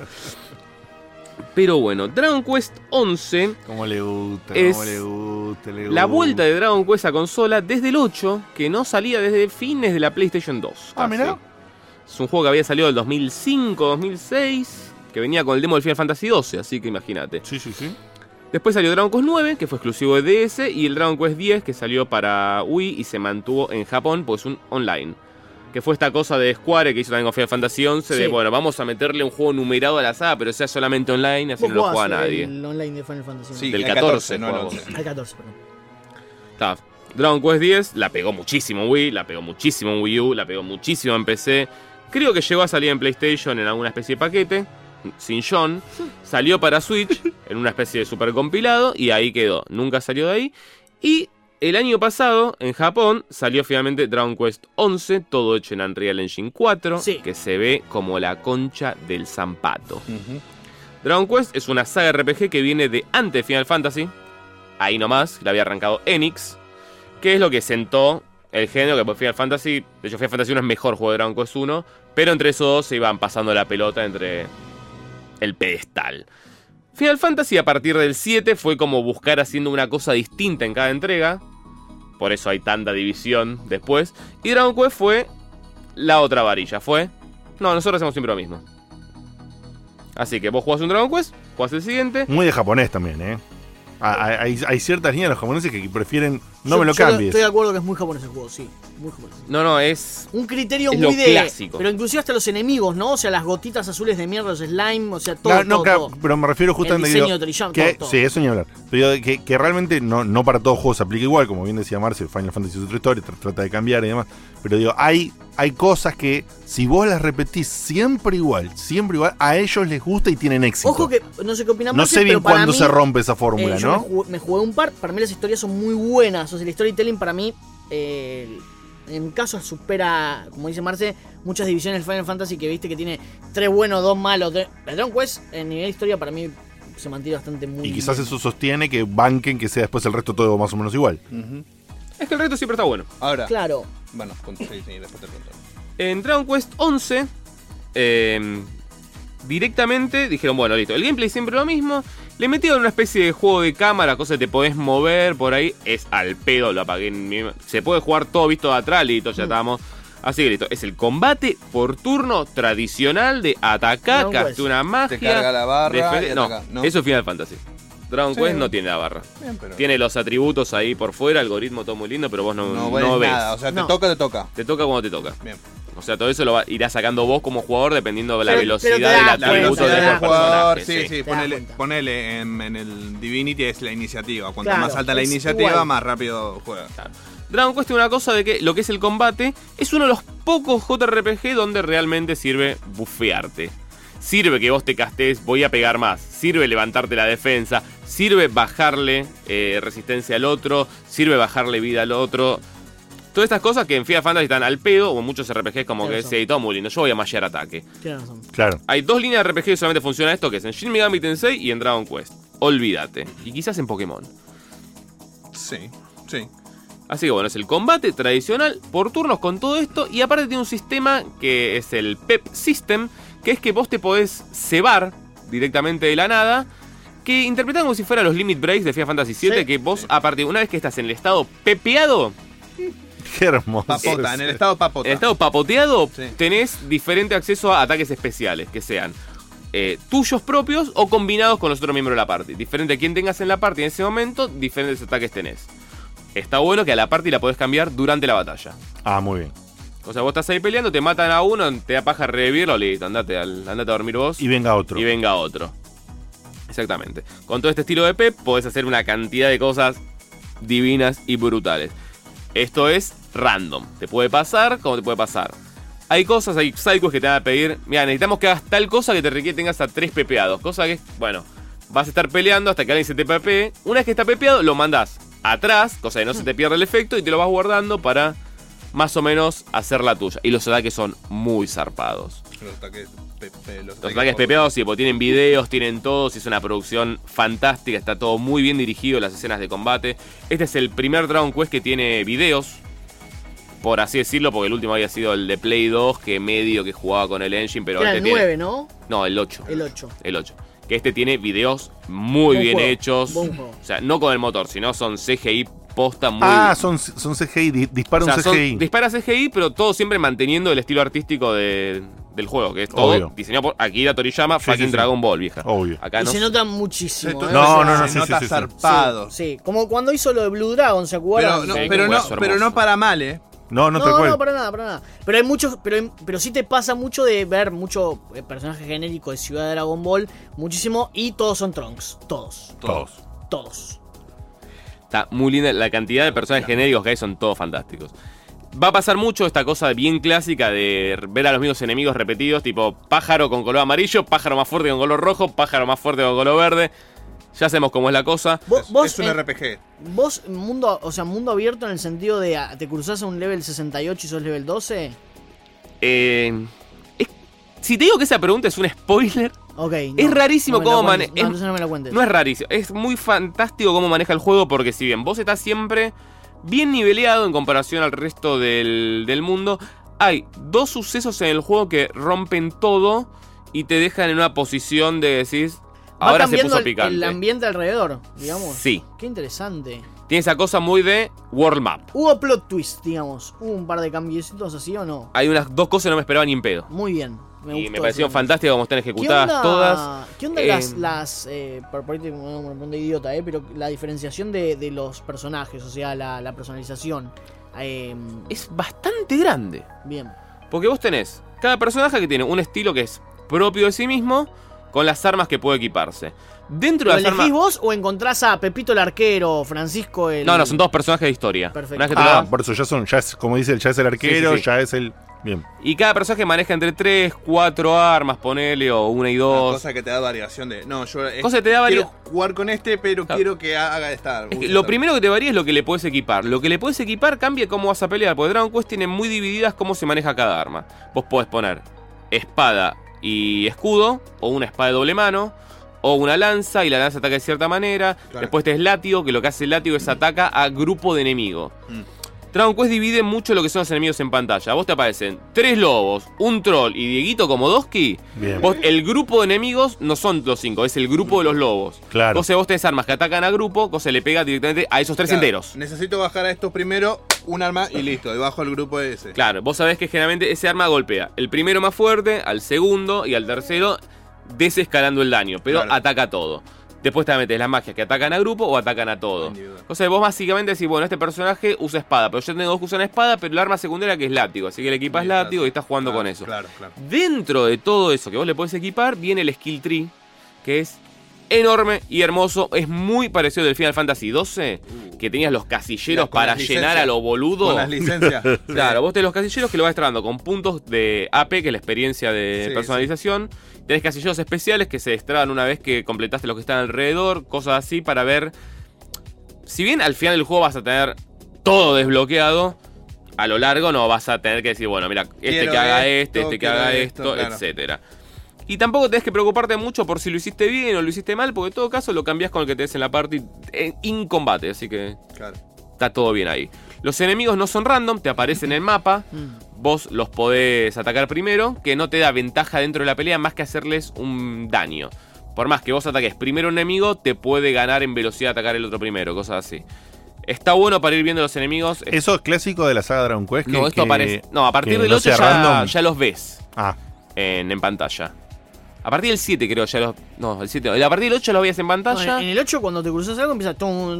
Pero bueno, Dragon Quest 11 Cómo le gusta, es cómo le gusta. la vuelta de Dragon Quest a consola desde el 8, que no salía desde fines de la PlayStation 2. Ah, mirá. Es un juego que había salido en el 2005, 2006, que venía con el demo del Final Fantasy XII, así que imagínate. Sí. Después salió Dragon Quest 9, que fue exclusivo de DS, y el Dragon Quest 10, que salió para Wii y se mantuvo en Japón, pues es un online. Que fue esta cosa de Square que hizo también con Final Fantasy XI, de bueno, vamos a meterle un juego numerado a la saga, pero sea solamente online, así no lo juega nadie. El online de Final Fantasy. Sí, Del el 14, no el jugamos. 11. Al 14, perdón. Está. Dragon Quest 10 la pegó muchísimo en Wii, la pegó muchísimo en Wii U, la pegó muchísimo en PC. Creo que llegó a salir en PlayStation en alguna especie de paquete, sin John. Salió para Switch en una especie de super compilado y ahí quedó. Nunca salió de ahí. Y el año pasado, en Japón, salió finalmente Dragon Quest 11, todo hecho en Unreal Engine 4, que se ve como la concha del zampato. Dragon Quest es una saga RPG que viene de antes de Final Fantasy. Ahí nomás, la había arrancado Enix, que es lo que sentó el género, que por Final Fantasy, de hecho Final Fantasy 1 es mejor juego de Dragon Quest 1, pero entre esos dos se iban pasando la pelota entre el pedestal. Final Fantasy a partir del 7 fue como buscar haciendo una cosa distinta en cada entrega, por eso hay tanta división después, y Dragon Quest fue la otra varilla, nosotros hacemos siempre lo mismo. Así que vos jugás un Dragon Quest, jugás el siguiente. Muy de japonés también, Hay ciertas líneas de los japoneses que prefieren no me lo cambies. Estoy de acuerdo que es muy japonés el juego, sí. Muy japonés. No, es un criterio es muy lo clásico. Pero inclusive hasta los enemigos, ¿no? O sea, las gotitas azules de mierda, los slime, o sea, todo. Todo. Pero me refiero justamente el diseño de Toriyama, todo. Sí, eso ni hablar. Pero que realmente no para todos juegos se aplica igual, como bien decía Marce, Final Fantasy es otra historia, trata de cambiar y demás. Pero digo, hay hay cosas que si vos las repetís siempre igual, a ellos les gusta y tienen éxito. Ojo que no sé qué opinamos. No sé bien cuándo se rompe esa fórmula, yo ¿no? me jugué un par, para mí las historias son muy buenas. O sea, el storytelling para mí, en caso supera, como dice Marce, muchas divisiones del Final Fantasy que viste que tiene 3 buenos, 2 malos. El Dragon Quest, en nivel de historia, para mí se mantiene bastante muy Y quizás bien. eso sostiene que banquen que sea después el resto todo más o menos igual. Es que el reto siempre está bueno. Ahora, Claro. bueno, sí, después te cuento. En Dragon Quest 11, directamente dijeron, bueno, listo, el gameplay siempre lo mismo. Le metieron una especie de juego de cámara, cosa que te podés mover por ahí. Es al pedo, lo apagué en mi... Se puede jugar todo visto de atrás, listo, ya estamos. Así que listo, es el combate por turno tradicional de atacar, Dragon gasté Quest. una magia. Te carga la barra defende- y no, ataca, ¿no? eso es Final Fantasy. Dragon Sí. Quest no tiene la barra. Bien, pero Tiene los atributos ahí por fuera, algoritmo todo muy lindo, pero vos no no ves. ves nada. O sea, No. te toca. Te toca cuando te toca. Bien. O sea, todo eso lo irás sacando vos como jugador dependiendo de la Pero velocidad te del das La atributo cuenta, de velocidad los del jugador, personajes. sí, Te das cuenta. ponele en el Divinity es la iniciativa. Cuanto Claro, más alta la es iniciativa, igual. más rápido juega. Dragon Quest tiene una cosa de que lo que es el combate es uno de los pocos JRPG donde realmente sirve bufearte. Sirve que vos te castes, voy a pegar más. Sirve levantarte la defensa. Sirve bajarle resistencia al otro. Sirve bajarle vida al otro. Todas estas cosas que en Final Fantasy están al pedo, o en muchos RPGs como Tienes que razón. sí, todo muy lindo. Yo voy a mashear ataque. Tienes razón. Claro. Hay 2 líneas de RPG que solamente funciona esto, que es en Shin Megami Tensei y en Dragon Quest. Olvídate. Y quizás en Pokémon. Sí. Así que bueno, es el combate tradicional por turnos con todo esto. Y aparte tiene un sistema que es el PEP System, que es que vos te podés cebar directamente de la nada. Que interpretan como si fuera los Limit Breaks de Final Fantasy VII, Sí. que vos, a partir una vez que estás en el estado pepeado, Qué hermoso. Papota, en el estado papota. en el estado papoteado, Sí. tenés diferente acceso a ataques especiales, que sean tuyos propios o combinados con los otros miembros de la party. Diferente a quien tengas en la party en ese momento, diferentes ataques tenés. Está bueno que a la party la podés cambiar durante la batalla. Ah, muy bien. O sea, vos estás ahí peleando, te matan a uno, te da paja revivirlo, listo, andate a dormir vos. Y venga otro. Y venga otro. Exactamente. Con todo este estilo de PEP podés hacer una cantidad de cosas divinas y brutales. Esto es random. Te puede pasar como te puede pasar. Hay cosas, hay sidequests que te van a pedir, mira, necesitamos que hagas tal cosa que te requiere que tengas a 3 pepeados. Cosa que, bueno, vas a estar peleando hasta que alguien se te pepee. Una vez que está pepeado, lo mandás atrás, cosa que no se te pierda el efecto, y te lo vas guardando para más o menos hacer la tuya. Y los ataques son muy zarpados. Los ataques, Los ataques pepeados, sí, porque tienen videos, tienen todo, es una producción fantástica, está todo muy bien dirigido, las escenas de combate. Este es el primer Dragon Quest que tiene videos, por así decirlo, porque el último había sido el de Play 2, que medio que jugaba con el engine, pero Era este el tiene... 9, ¿no? No, el 8. El 8. El 8. Que este tiene videos muy Buen bien juego, hechos. buen juego. O sea, no con el motor, sino son CGI posta muy... Son CGI, dispara o sea, un CGI. dispara CGI, pero todo siempre manteniendo el estilo artístico del juego, que es todo Obvio. diseñado por Akira Toriyama, Sí, fucking sí, sí. Dragon Ball, vieja. Obvio. Acá Y no. se nota muchísimo. ¿eh? No, O sea, no, se sí, nota sí, sí. zarpado. Sí, como cuando hizo lo de Blue Dragon, ¿se acuerdan? Pero no, Sí, pero que no, fue pero hermoso. no para mal, ¿eh? No, tal cual. No, para nada. Pero hay muchos, pero sí te pasa mucho de ver mucho personaje genérico de Ciudad de Dragon Ball, muchísimo, y todos son Trunks. Todos. Está muy linda. La cantidad de personajes genéricos que hay son todos fantásticos. Va a pasar mucho esta cosa bien clásica de ver a los mismos enemigos repetidos, tipo pájaro con color amarillo, pájaro más fuerte con color rojo, pájaro más fuerte con color verde. Ya sabemos cómo es la cosa. Es un RPG. Vos, mundo abierto en el sentido de te cruzás a un level 68 y sos level 12. Si te digo que esa pregunta es un spoiler, Ok. es rarísimo cómo maneja. No, entonces no me la cuentes. No es rarísimo, es muy fantástico cómo maneja el juego, porque si bien vos estás siempre bien niveleado en comparación al resto del mundo, hay 2 sucesos en el juego que rompen todo y te dejan en una posición de decir, Va ahora se cambiando puso picante. el ambiente alrededor, digamos. Sí. Qué interesante. Tiene esa cosa muy de World Map. Hubo plot twist, digamos. Hubo un par de cambiositos así o no. Hay unas 2 cosas que no me esperaba ni en pedo. Muy bien. Y gustó me parecieron eso. fantásticas como están ejecutadas todas. ¿Qué onda Eh, por ahí tengo una pregunta idiota, pero la diferenciación de los personajes, o sea, la personalización? Es bastante grande. Bien. Porque vos tenés cada personaje que tiene un estilo que es propio de sí mismo, con las armas que puede equiparse. Dentro ¿Lo de las elegís armas... vos o encontrás a Pepito el arquero, Francisco el...? No, son 2 personajes de historia. Perfecto. Una vez que te lo dan- Por eso ya es, como dice, ya es el arquero, Sí, sí, sí. ya es el. Bien. Y cada personaje maneja entre 3, 4 armas, ponele, o 1 y 2. Cosa que te da variación de. No, yo Cosa que te da quiero jugar con este, pero Claro. quiero que haga esta. Es que lo primero que te varía es lo que le puedes equipar. Lo que le puedes equipar cambia cómo vas a pelear. Porque Dragon Quest tiene muy divididas cómo se maneja cada arma. Vos podés poner espada y escudo, o una espada de doble mano, o una lanza y la lanza ataca de cierta manera. Claro. Después tenés látigo, que lo que hace el látigo es ataca a grupo de enemigos. Dragon Quest divide mucho lo que son los enemigos en pantalla. A vos te aparecen 3 lobos, un troll y Dieguito Komodowski. Bien. Vos, el grupo de enemigos no son los 5, es el grupo de los lobos. Claro. Entonces vos tenés armas que atacan a grupo, cosa le pega directamente a esos 3 Claro, enteros. Necesito bajar a estos primero, un arma y listo. Debajo el grupo ese. Claro, vos sabés que generalmente ese arma golpea el primero más fuerte, al segundo y al tercero desescalando el daño, pero Claro. ataca todo. Después te metes las magias que atacan a grupo o atacan a todo. Individual. O sea, vos básicamente decís, bueno, este personaje usa espada, pero yo tengo dos que usan espada, pero el arma secundaria que es látigo. Así que le equipas látigo y estás jugando Claro, con eso. Claro, claro. Dentro de todo eso que vos le podés equipar, viene el skill tree, que es enorme y hermoso. Es muy parecido del Final Fantasy XII, que tenías los casilleros Con para las llenar licencias. a lo boludo. Con las licencias. Claro, vos tenés los casilleros que lo vas extrayendo con puntos de AP, que es la experiencia de Sí, personalización. Tenés casilleros especiales que se extraban una vez que completaste los que están alrededor, cosas así para ver. Si bien al final del juego vas a tener todo desbloqueado, a lo largo no vas a tener que decir, bueno, mira, Quiero que haga esto, este que quiero haga esto, esto, claro. etcétera. Y tampoco tenés que preocuparte mucho por si lo hiciste bien o lo hiciste mal, porque en todo caso lo cambiás con el que tenés en la party in combate, así que Claro. está todo bien ahí. Los enemigos no son random, te aparecen en el mapa. Vos los podés atacar primero, que no te da ventaja dentro de la pelea más que hacerles un daño. Por más que vos ataques primero un enemigo, te puede ganar en velocidad atacar el otro primero, cosas así. Está bueno para ir viendo los enemigos. Eso es clásico de la saga Dragon Quest. No, esto aparece. No, a partir que del no 8 sea random. ya los ves Ah, en pantalla. A partir del 7 creo ya los... No, el 7 no. A partir del 8 los veías en pantalla. En el 8 cuando te cruzas algo empieza...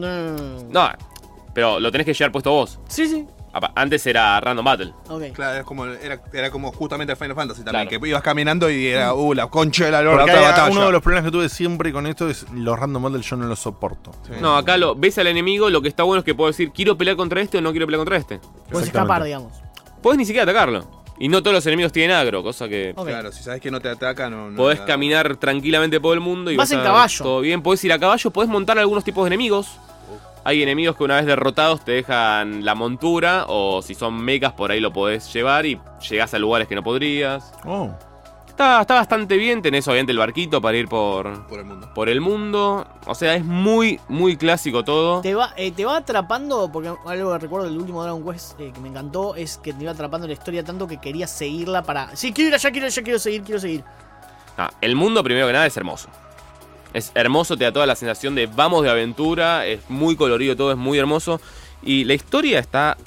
No, pero lo tenés que llevar puesto vos. Sí, sí. Antes era Random Battle. Ok. Claro, era como justamente Final Fantasy también, Claro. que ibas caminando y era, la concha de la lora, porque otra hay- batalla. uno de los problemas que tuve siempre con esto es los random models yo no los soporto. Sí. No, acá lo ves al enemigo, lo que está bueno es que puedo decir, quiero pelear contra este o no quiero pelear contra este. Puedes Exactamente. escapar, digamos. Podés ni siquiera atacarlo. Y no todos los enemigos tienen agro, cosa que Ok. Claro, si sabes que no te ataca, no. podés no- caminar tranquilamente por el mundo y Vas en a- caballo. Todo bien, podés ir a caballo, podés montar algunos tipos de enemigos. Hay enemigos que una vez derrotados te dejan la montura, o si son mechas por ahí lo podés llevar y llegás a lugares que no podrías. Oh, Está bastante bien, tenés obviamente el barquito para ir por Por el mundo. el mundo. O sea, es muy, muy clásico todo. Te va atrapando, porque algo que recuerdo del último Dragon Quest que me encantó es que te iba atrapando la historia tanto que querías seguirla para... Sí, quiero ir allá, quiero seguir. Ah, el mundo, primero que nada, es hermoso. Es hermoso, te da toda la sensación de vamos de aventura, es muy colorido todo, es muy hermoso. Y la historia está...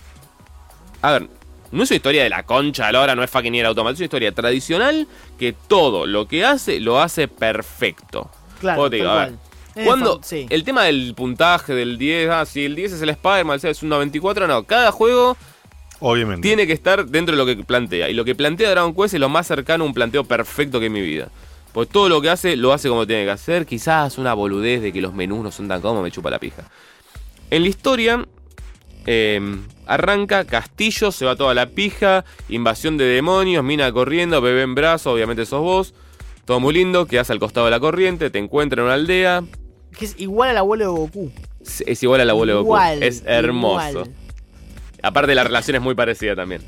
A ver, no es una historia de la concha de la hora, no es fucking Nier Automata, es una historia tradicional que todo lo que hace, lo hace perfecto. Claro, Vos te digo, tal a ver, cual. cuando Sí. el tema del puntaje del 10, si el 10 es el Spider-Man, el 6 es un 94, no, cada juego obviamente. tiene que estar dentro de lo que plantea. Y lo que plantea Dragon Quest es lo más cercano a un planteo perfecto que es mi vida. Pues todo lo que hace, lo hace como tiene que hacer. Quizás una boludez de que los menús no son tan cómodos, me chupa la pija. En la historia, arranca castillo, se va toda la pija, invasión de demonios, mina corriendo, bebé en brazo, obviamente sos vos. Todo muy lindo, quedás al costado de la corriente, te encuentran en una aldea. Que es igual al abuelo de Goku. Es igual al abuelo de Goku. Igual, Es hermoso. igual. Aparte la relación es muy parecida también.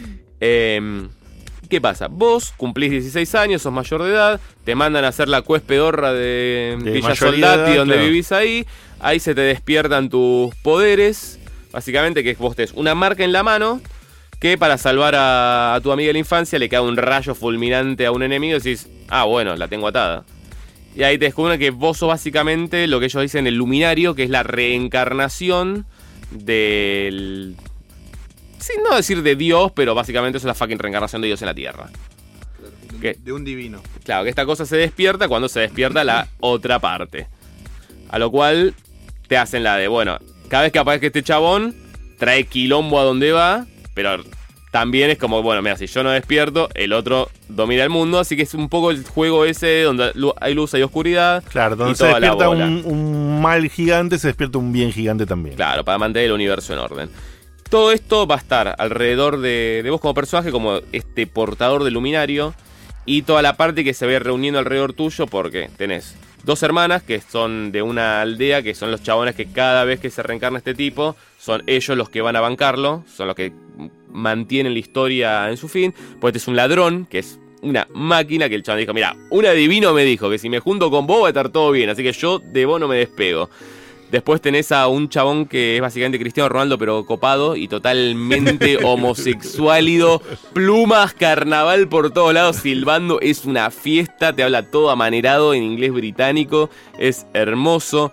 ¿Qué pasa? Vos cumplís 16 años, sos mayor de edad, te mandan a hacer la quest pedorra de Villa mayoría de Soldati, edad, donde claro. vivís ahí. Ahí se te despiertan tus poderes. Básicamente que vos tenés una marca en la mano que para salvar a tu amiga de la infancia le cae un rayo fulminante a un enemigo y decís, ah, bueno, la tengo atada. Y ahí te descubren que vos sos básicamente lo que ellos dicen el luminario, que es la reencarnación del... Sí, no decir de Dios, pero básicamente eso es la fucking reencarnación de Dios en la Tierra. ¿Qué? De un divino. Claro, que esta cosa se despierta cuando se despierta la otra parte. A lo cual te hacen la de, bueno, cada vez que aparezca este chabón, trae quilombo a donde va, pero también es como, bueno, mira, si yo no despierto, el otro domina el mundo, así que es un poco el juego ese donde hay luz, hay oscuridad. Claro, y donde se toda la despierta bola. un mal gigante, se despierta un bien gigante también. Claro, para mantener el universo en orden. Todo esto va a estar alrededor de vos como personaje, como este portador del luminario, y toda la parte que se va a ir reuniendo alrededor tuyo, porque tenés 2 hermanas que son de una aldea, que son los chabones que cada vez que se reencarna este tipo, son ellos los que van a bancarlo, son los que mantienen la historia en su fin. Pues este es un ladrón, que es una máquina, que el chabón dijo, mira, un adivino me dijo que si me junto con vos va a estar todo bien, así que yo de vos no me despego. Después tenés a un chabón que es básicamente Cristiano Ronaldo, pero copado y totalmente homosexuálido. Plumas, carnaval por todos lados, silbando. Es una fiesta, te habla todo amanerado en inglés británico. Es hermoso.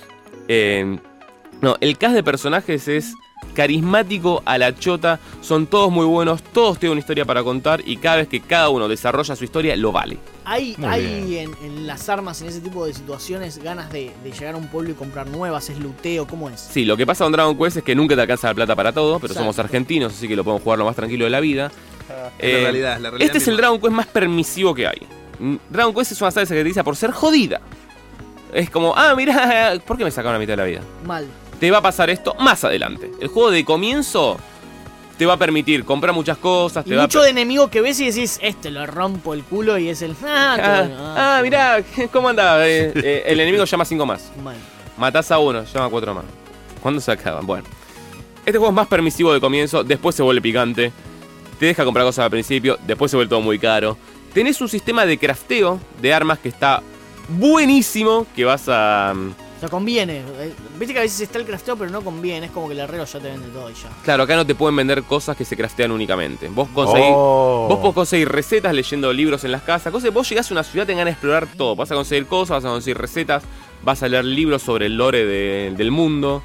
El cast de personajes es carismático a la chota. Son todos muy buenos, todos tienen una historia para contar. Y cada vez que cada uno desarrolla su historia, lo vale. ¿Hay en las armas, en ese tipo de situaciones, ganas de llegar a un pueblo y comprar nuevas? ¿Es luteo? ¿Cómo es? Sí, lo que pasa con Dragon Quest es que nunca te alcanza la plata para todo, pero Exacto. somos argentinos, así que lo podemos jugar lo más tranquilo de la vida. Es la realidad Este es el misma. Dragon Quest más permisivo que hay. Dragon Quest es una saga que se caracteriza por ser jodida. Es como, mirá, ¿por qué me sacaron la mitad de la vida? Mal. Te va a pasar esto más adelante. El juego de comienzo te va a permitir comprar muchas cosas. Y mucho de enemigo que ves y decís, lo rompo el culo y es el... Mirá, ¿cómo anda? El enemigo llama 5 más. Mal. Matás a uno, llama 4 más. ¿Cuándo se acaban? Bueno. Este juego es más permisivo de comienzo, después se vuelve picante. Te deja comprar cosas al principio, después se vuelve todo muy caro. Tenés un sistema de crafteo de armas que está buenísimo, que vas a... O sea, conviene. Viste que a veces está el crafteo, pero no conviene. Es como que el herrero ya te vende todo y ya. Claro, acá no te pueden vender cosas que se craftean únicamente. Vos podés conseguir recetas leyendo libros en las casas. Cosas, vos llegás a una ciudad, te ganas de explorar todo. Vas a conseguir cosas, vas a conseguir recetas, vas a leer libros sobre el lore del mundo.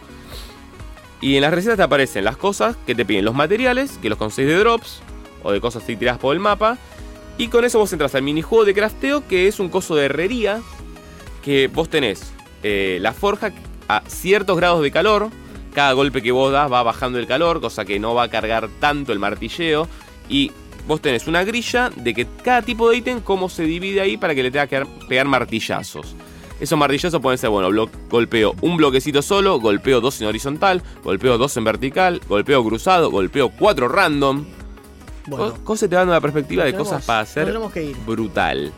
Y en las recetas te aparecen las cosas que te piden, los materiales, que los conseguís de drops o de cosas así tiradas por el mapa. Y con eso vos entras al minijuego de crafteo, que es un coso de herrería, que vos tenés la forja a ciertos grados de calor. Cada golpe que vos das va bajando el calor, cosa que no va a cargar tanto el martilleo. Y vos tenés una grilla de que cada tipo de ítem, cómo se divide ahí para que le tenga que pegar martillazos. Esos martillazos pueden ser, golpeo un bloquecito solo, golpeo 2 en horizontal, golpeo 2 en vertical, golpeo cruzado, golpeo 4 random. Bueno. Cosas te dan una perspectiva de Tenemos- cosas para hacer nos tenemos que ir. brutal.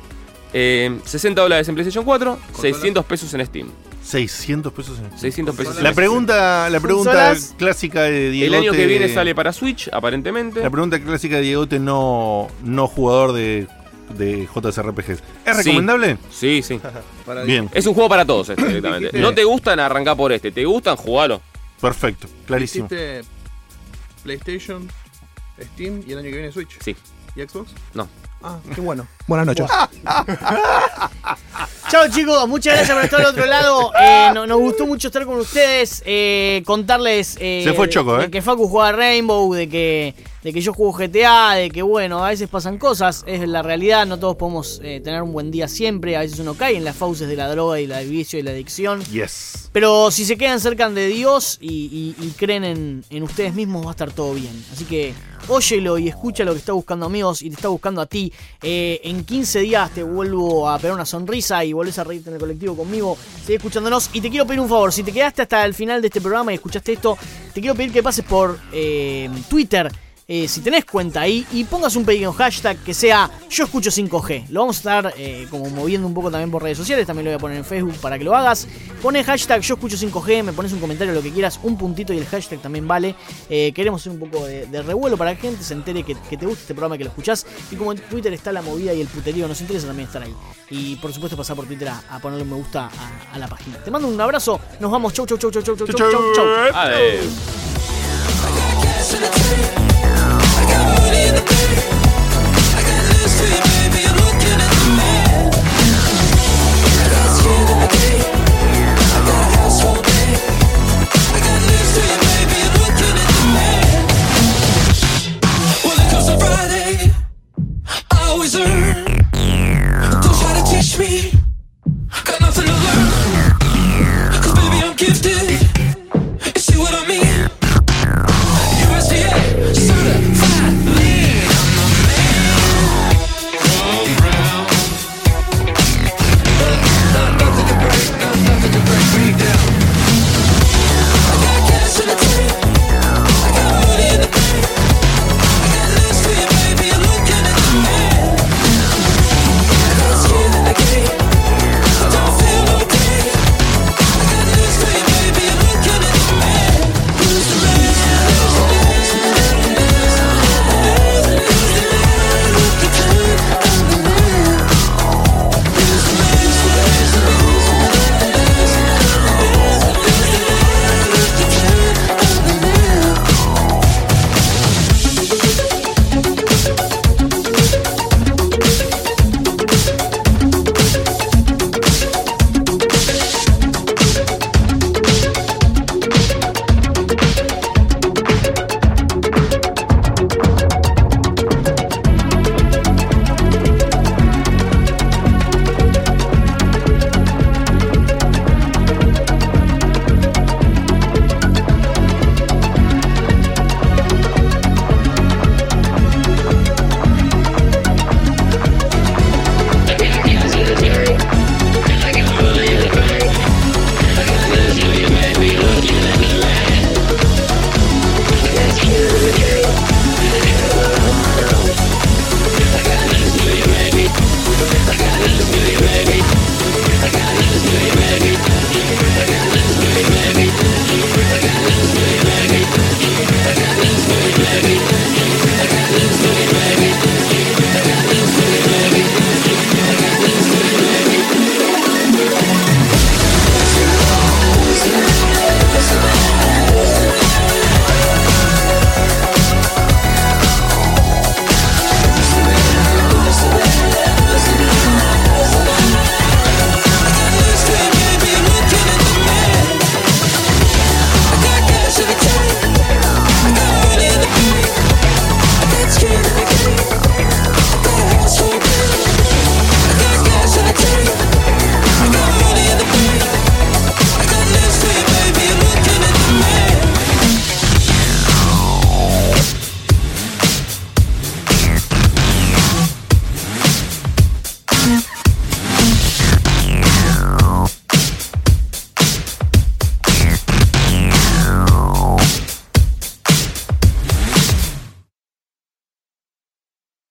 $60 en PlayStation 4, $600 en Steam. 600 pesos en 600 pesos. La pregunta Consolas. clásica de El Diegote. año que viene sale para Switch, aparentemente. La pregunta clásica de Diegote, no jugador de JRPGs. ¿Es recomendable? Sí, sí. Bien, Es un juego para todos este, directamente. No te gustan, arrancá por este. ¿Te gustan? Jugalo. perfecto, clarísimo. ¿Hiciste PlayStation, Steam y el año que viene Switch? Sí. ¿Y Xbox? No. Ah, qué bueno. Buenas noches. Chao chicos, muchas gracias por estar al otro lado. Nos gustó mucho estar con ustedes. Contarles Se fue Choco, de que Facu juega a Rainbow, de que yo juego GTA, de que a veces pasan cosas, es la realidad, no todos podemos tener un buen día siempre, a veces uno cae en las fauces de la droga y el vicio y la adicción. Yes. Pero si se quedan cerca de Dios y creen en ustedes mismos, va a estar todo bien. Así que óyelo y escucha lo que está buscando, amigos, y te está buscando a ti. En 15 días te vuelvo a pegar una sonrisa y volvés a reírte en el colectivo conmigo. Seguí escuchándonos. Y te quiero pedir un favor, si te quedaste hasta el final de este programa y escuchaste esto, te quiero pedir que pases por Twitter. Si tenés cuenta ahí y pongas un pequeño hashtag que sea yo escucho 5G. Lo vamos a estar como moviendo un poco también por redes sociales. También lo voy a poner en Facebook para que lo hagas. Pones hashtag yo escucho 5G, me pones un comentario, lo que quieras, un puntito y el hashtag también vale. Queremos hacer un poco de revuelo para que la gente se entere que te gusta este programa, que lo escuchás. Y como en Twitter está la movida y el puterío, nos interesa también estar ahí. Y por supuesto pasar por Twitter a ponerle un me gusta a la página. Te mando un abrazo, nos vamos, chau. Adiós. Always learn. Don't try to teach me. Got nothing to learn. 'Cause baby, I'm gifted. You see what I mean? USDA certified lean. I'm the man. Come round. Nothing to break, nothing to break me down. I got gas in the tank. I got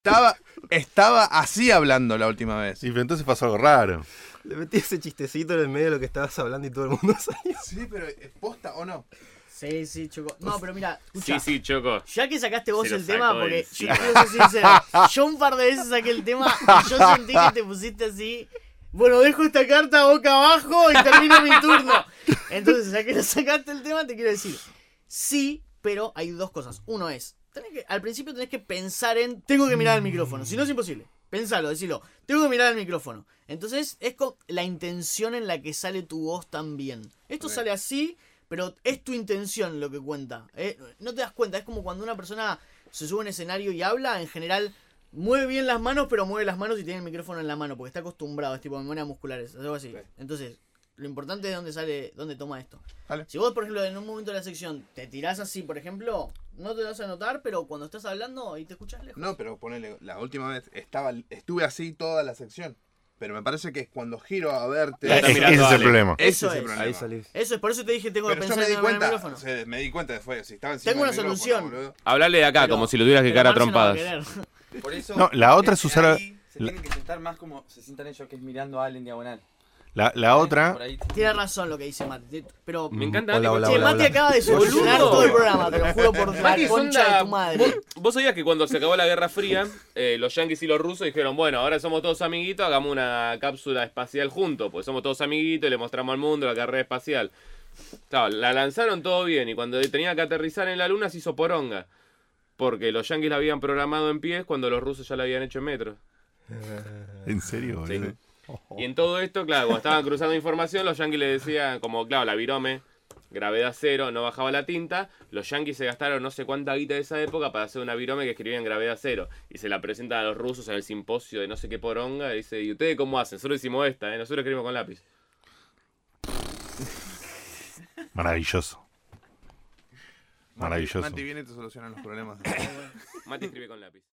Estaba así hablando la última vez. Sí, pero entonces pasó algo raro. Le metí ese chistecito en el medio de lo que estabas hablando y todo el mundo salió. Sí, pero ¿es posta o no? Sí, Choco. No, pero mira, escucha. Sí, Choco. Ya que sacaste vos Se lo el tema, sacó porque encima. yo quiero ser sincero, yo un par de veces saqué el tema y yo sentí que te pusiste así. Bueno, dejo esta carta boca abajo y termino mi turno. Entonces, ya que lo sacaste el tema, te quiero decir, sí, pero hay dos cosas. Uno es, al principio tenés que pensar en, tengo que mirar el micrófono, si no es imposible. Pensalo, decilo, tengo que mirar el micrófono. Entonces, es con la intención en la que sale tu voz también. Esto sale así, pero es tu intención lo que cuenta. No te das cuenta, es como cuando una persona se sube a un escenario y habla, en general mueve bien las manos, pero mueve las manos y tiene el micrófono en la mano, porque está acostumbrado, es tipo memoria musculares, algo así. Entonces, lo importante es dónde toma esto. Vale. Si vos, por ejemplo, en un momento de la sección te tirás así, por ejemplo, no te vas a notar, pero cuando estás hablando y te escuchas lejos. No, pero ponele, la última vez estuve así toda la sección. Pero me parece que es cuando giro a verte. Está Ese mirando es el Ale. problema. Eso Ese es. problema. Ahí salís. Eso es, por eso te dije, tengo que Pero yo pensar me di en el cuenta, micrófono. o sea, me di cuenta después, si estaba encima Tengo del una micrófono, solución. boludo. Hablale de acá, Pero- como si lo tuvieras que pero cagar a Marce no va a trompadas. querer. Por eso. No, la otra es usar- ahí se tienen que sentar más como se sientan ellos, que es mirando a Ale en diagonal. La otra, Por ahí. Tiene razón lo que dice Mati, pero... Me encanta. Hola, Ale, hola, Che, hola, Mati hola. acaba de solucionar Boludo. todo el programa, te lo juro por la Mati, es concha onda- de tu madre. Vos sabías que cuando se acabó la Guerra Fría, los yanquis y los rusos dijeron, bueno, ahora somos todos amiguitos, hagamos una cápsula espacial juntos, pues somos todos amiguitos y le mostramos al mundo la carrera espacial. Claro, la lanzaron todo bien y cuando tenía que aterrizar en la luna se hizo poronga. Porque los yanquis la habían programado en pies cuando los rusos ya la habían hecho en metros. ¿en serio? Sí. boludo? Y en todo esto, claro, cuando estaban cruzando información, los yanquis le decían, como, claro, la virome, gravedad cero, no bajaba la tinta. Los yanquis se gastaron no sé cuánta guita de esa época para hacer una virome que escribía en gravedad cero. Y se la presentan a los rusos en el simposio de no sé qué poronga. Y dice, ¿y ustedes cómo hacen? Nosotros hicimos esta, nosotros escribimos con lápiz. Maravilloso. Maravilloso. Mati viene y te solucionan los problemas. Mati escribe con lápiz.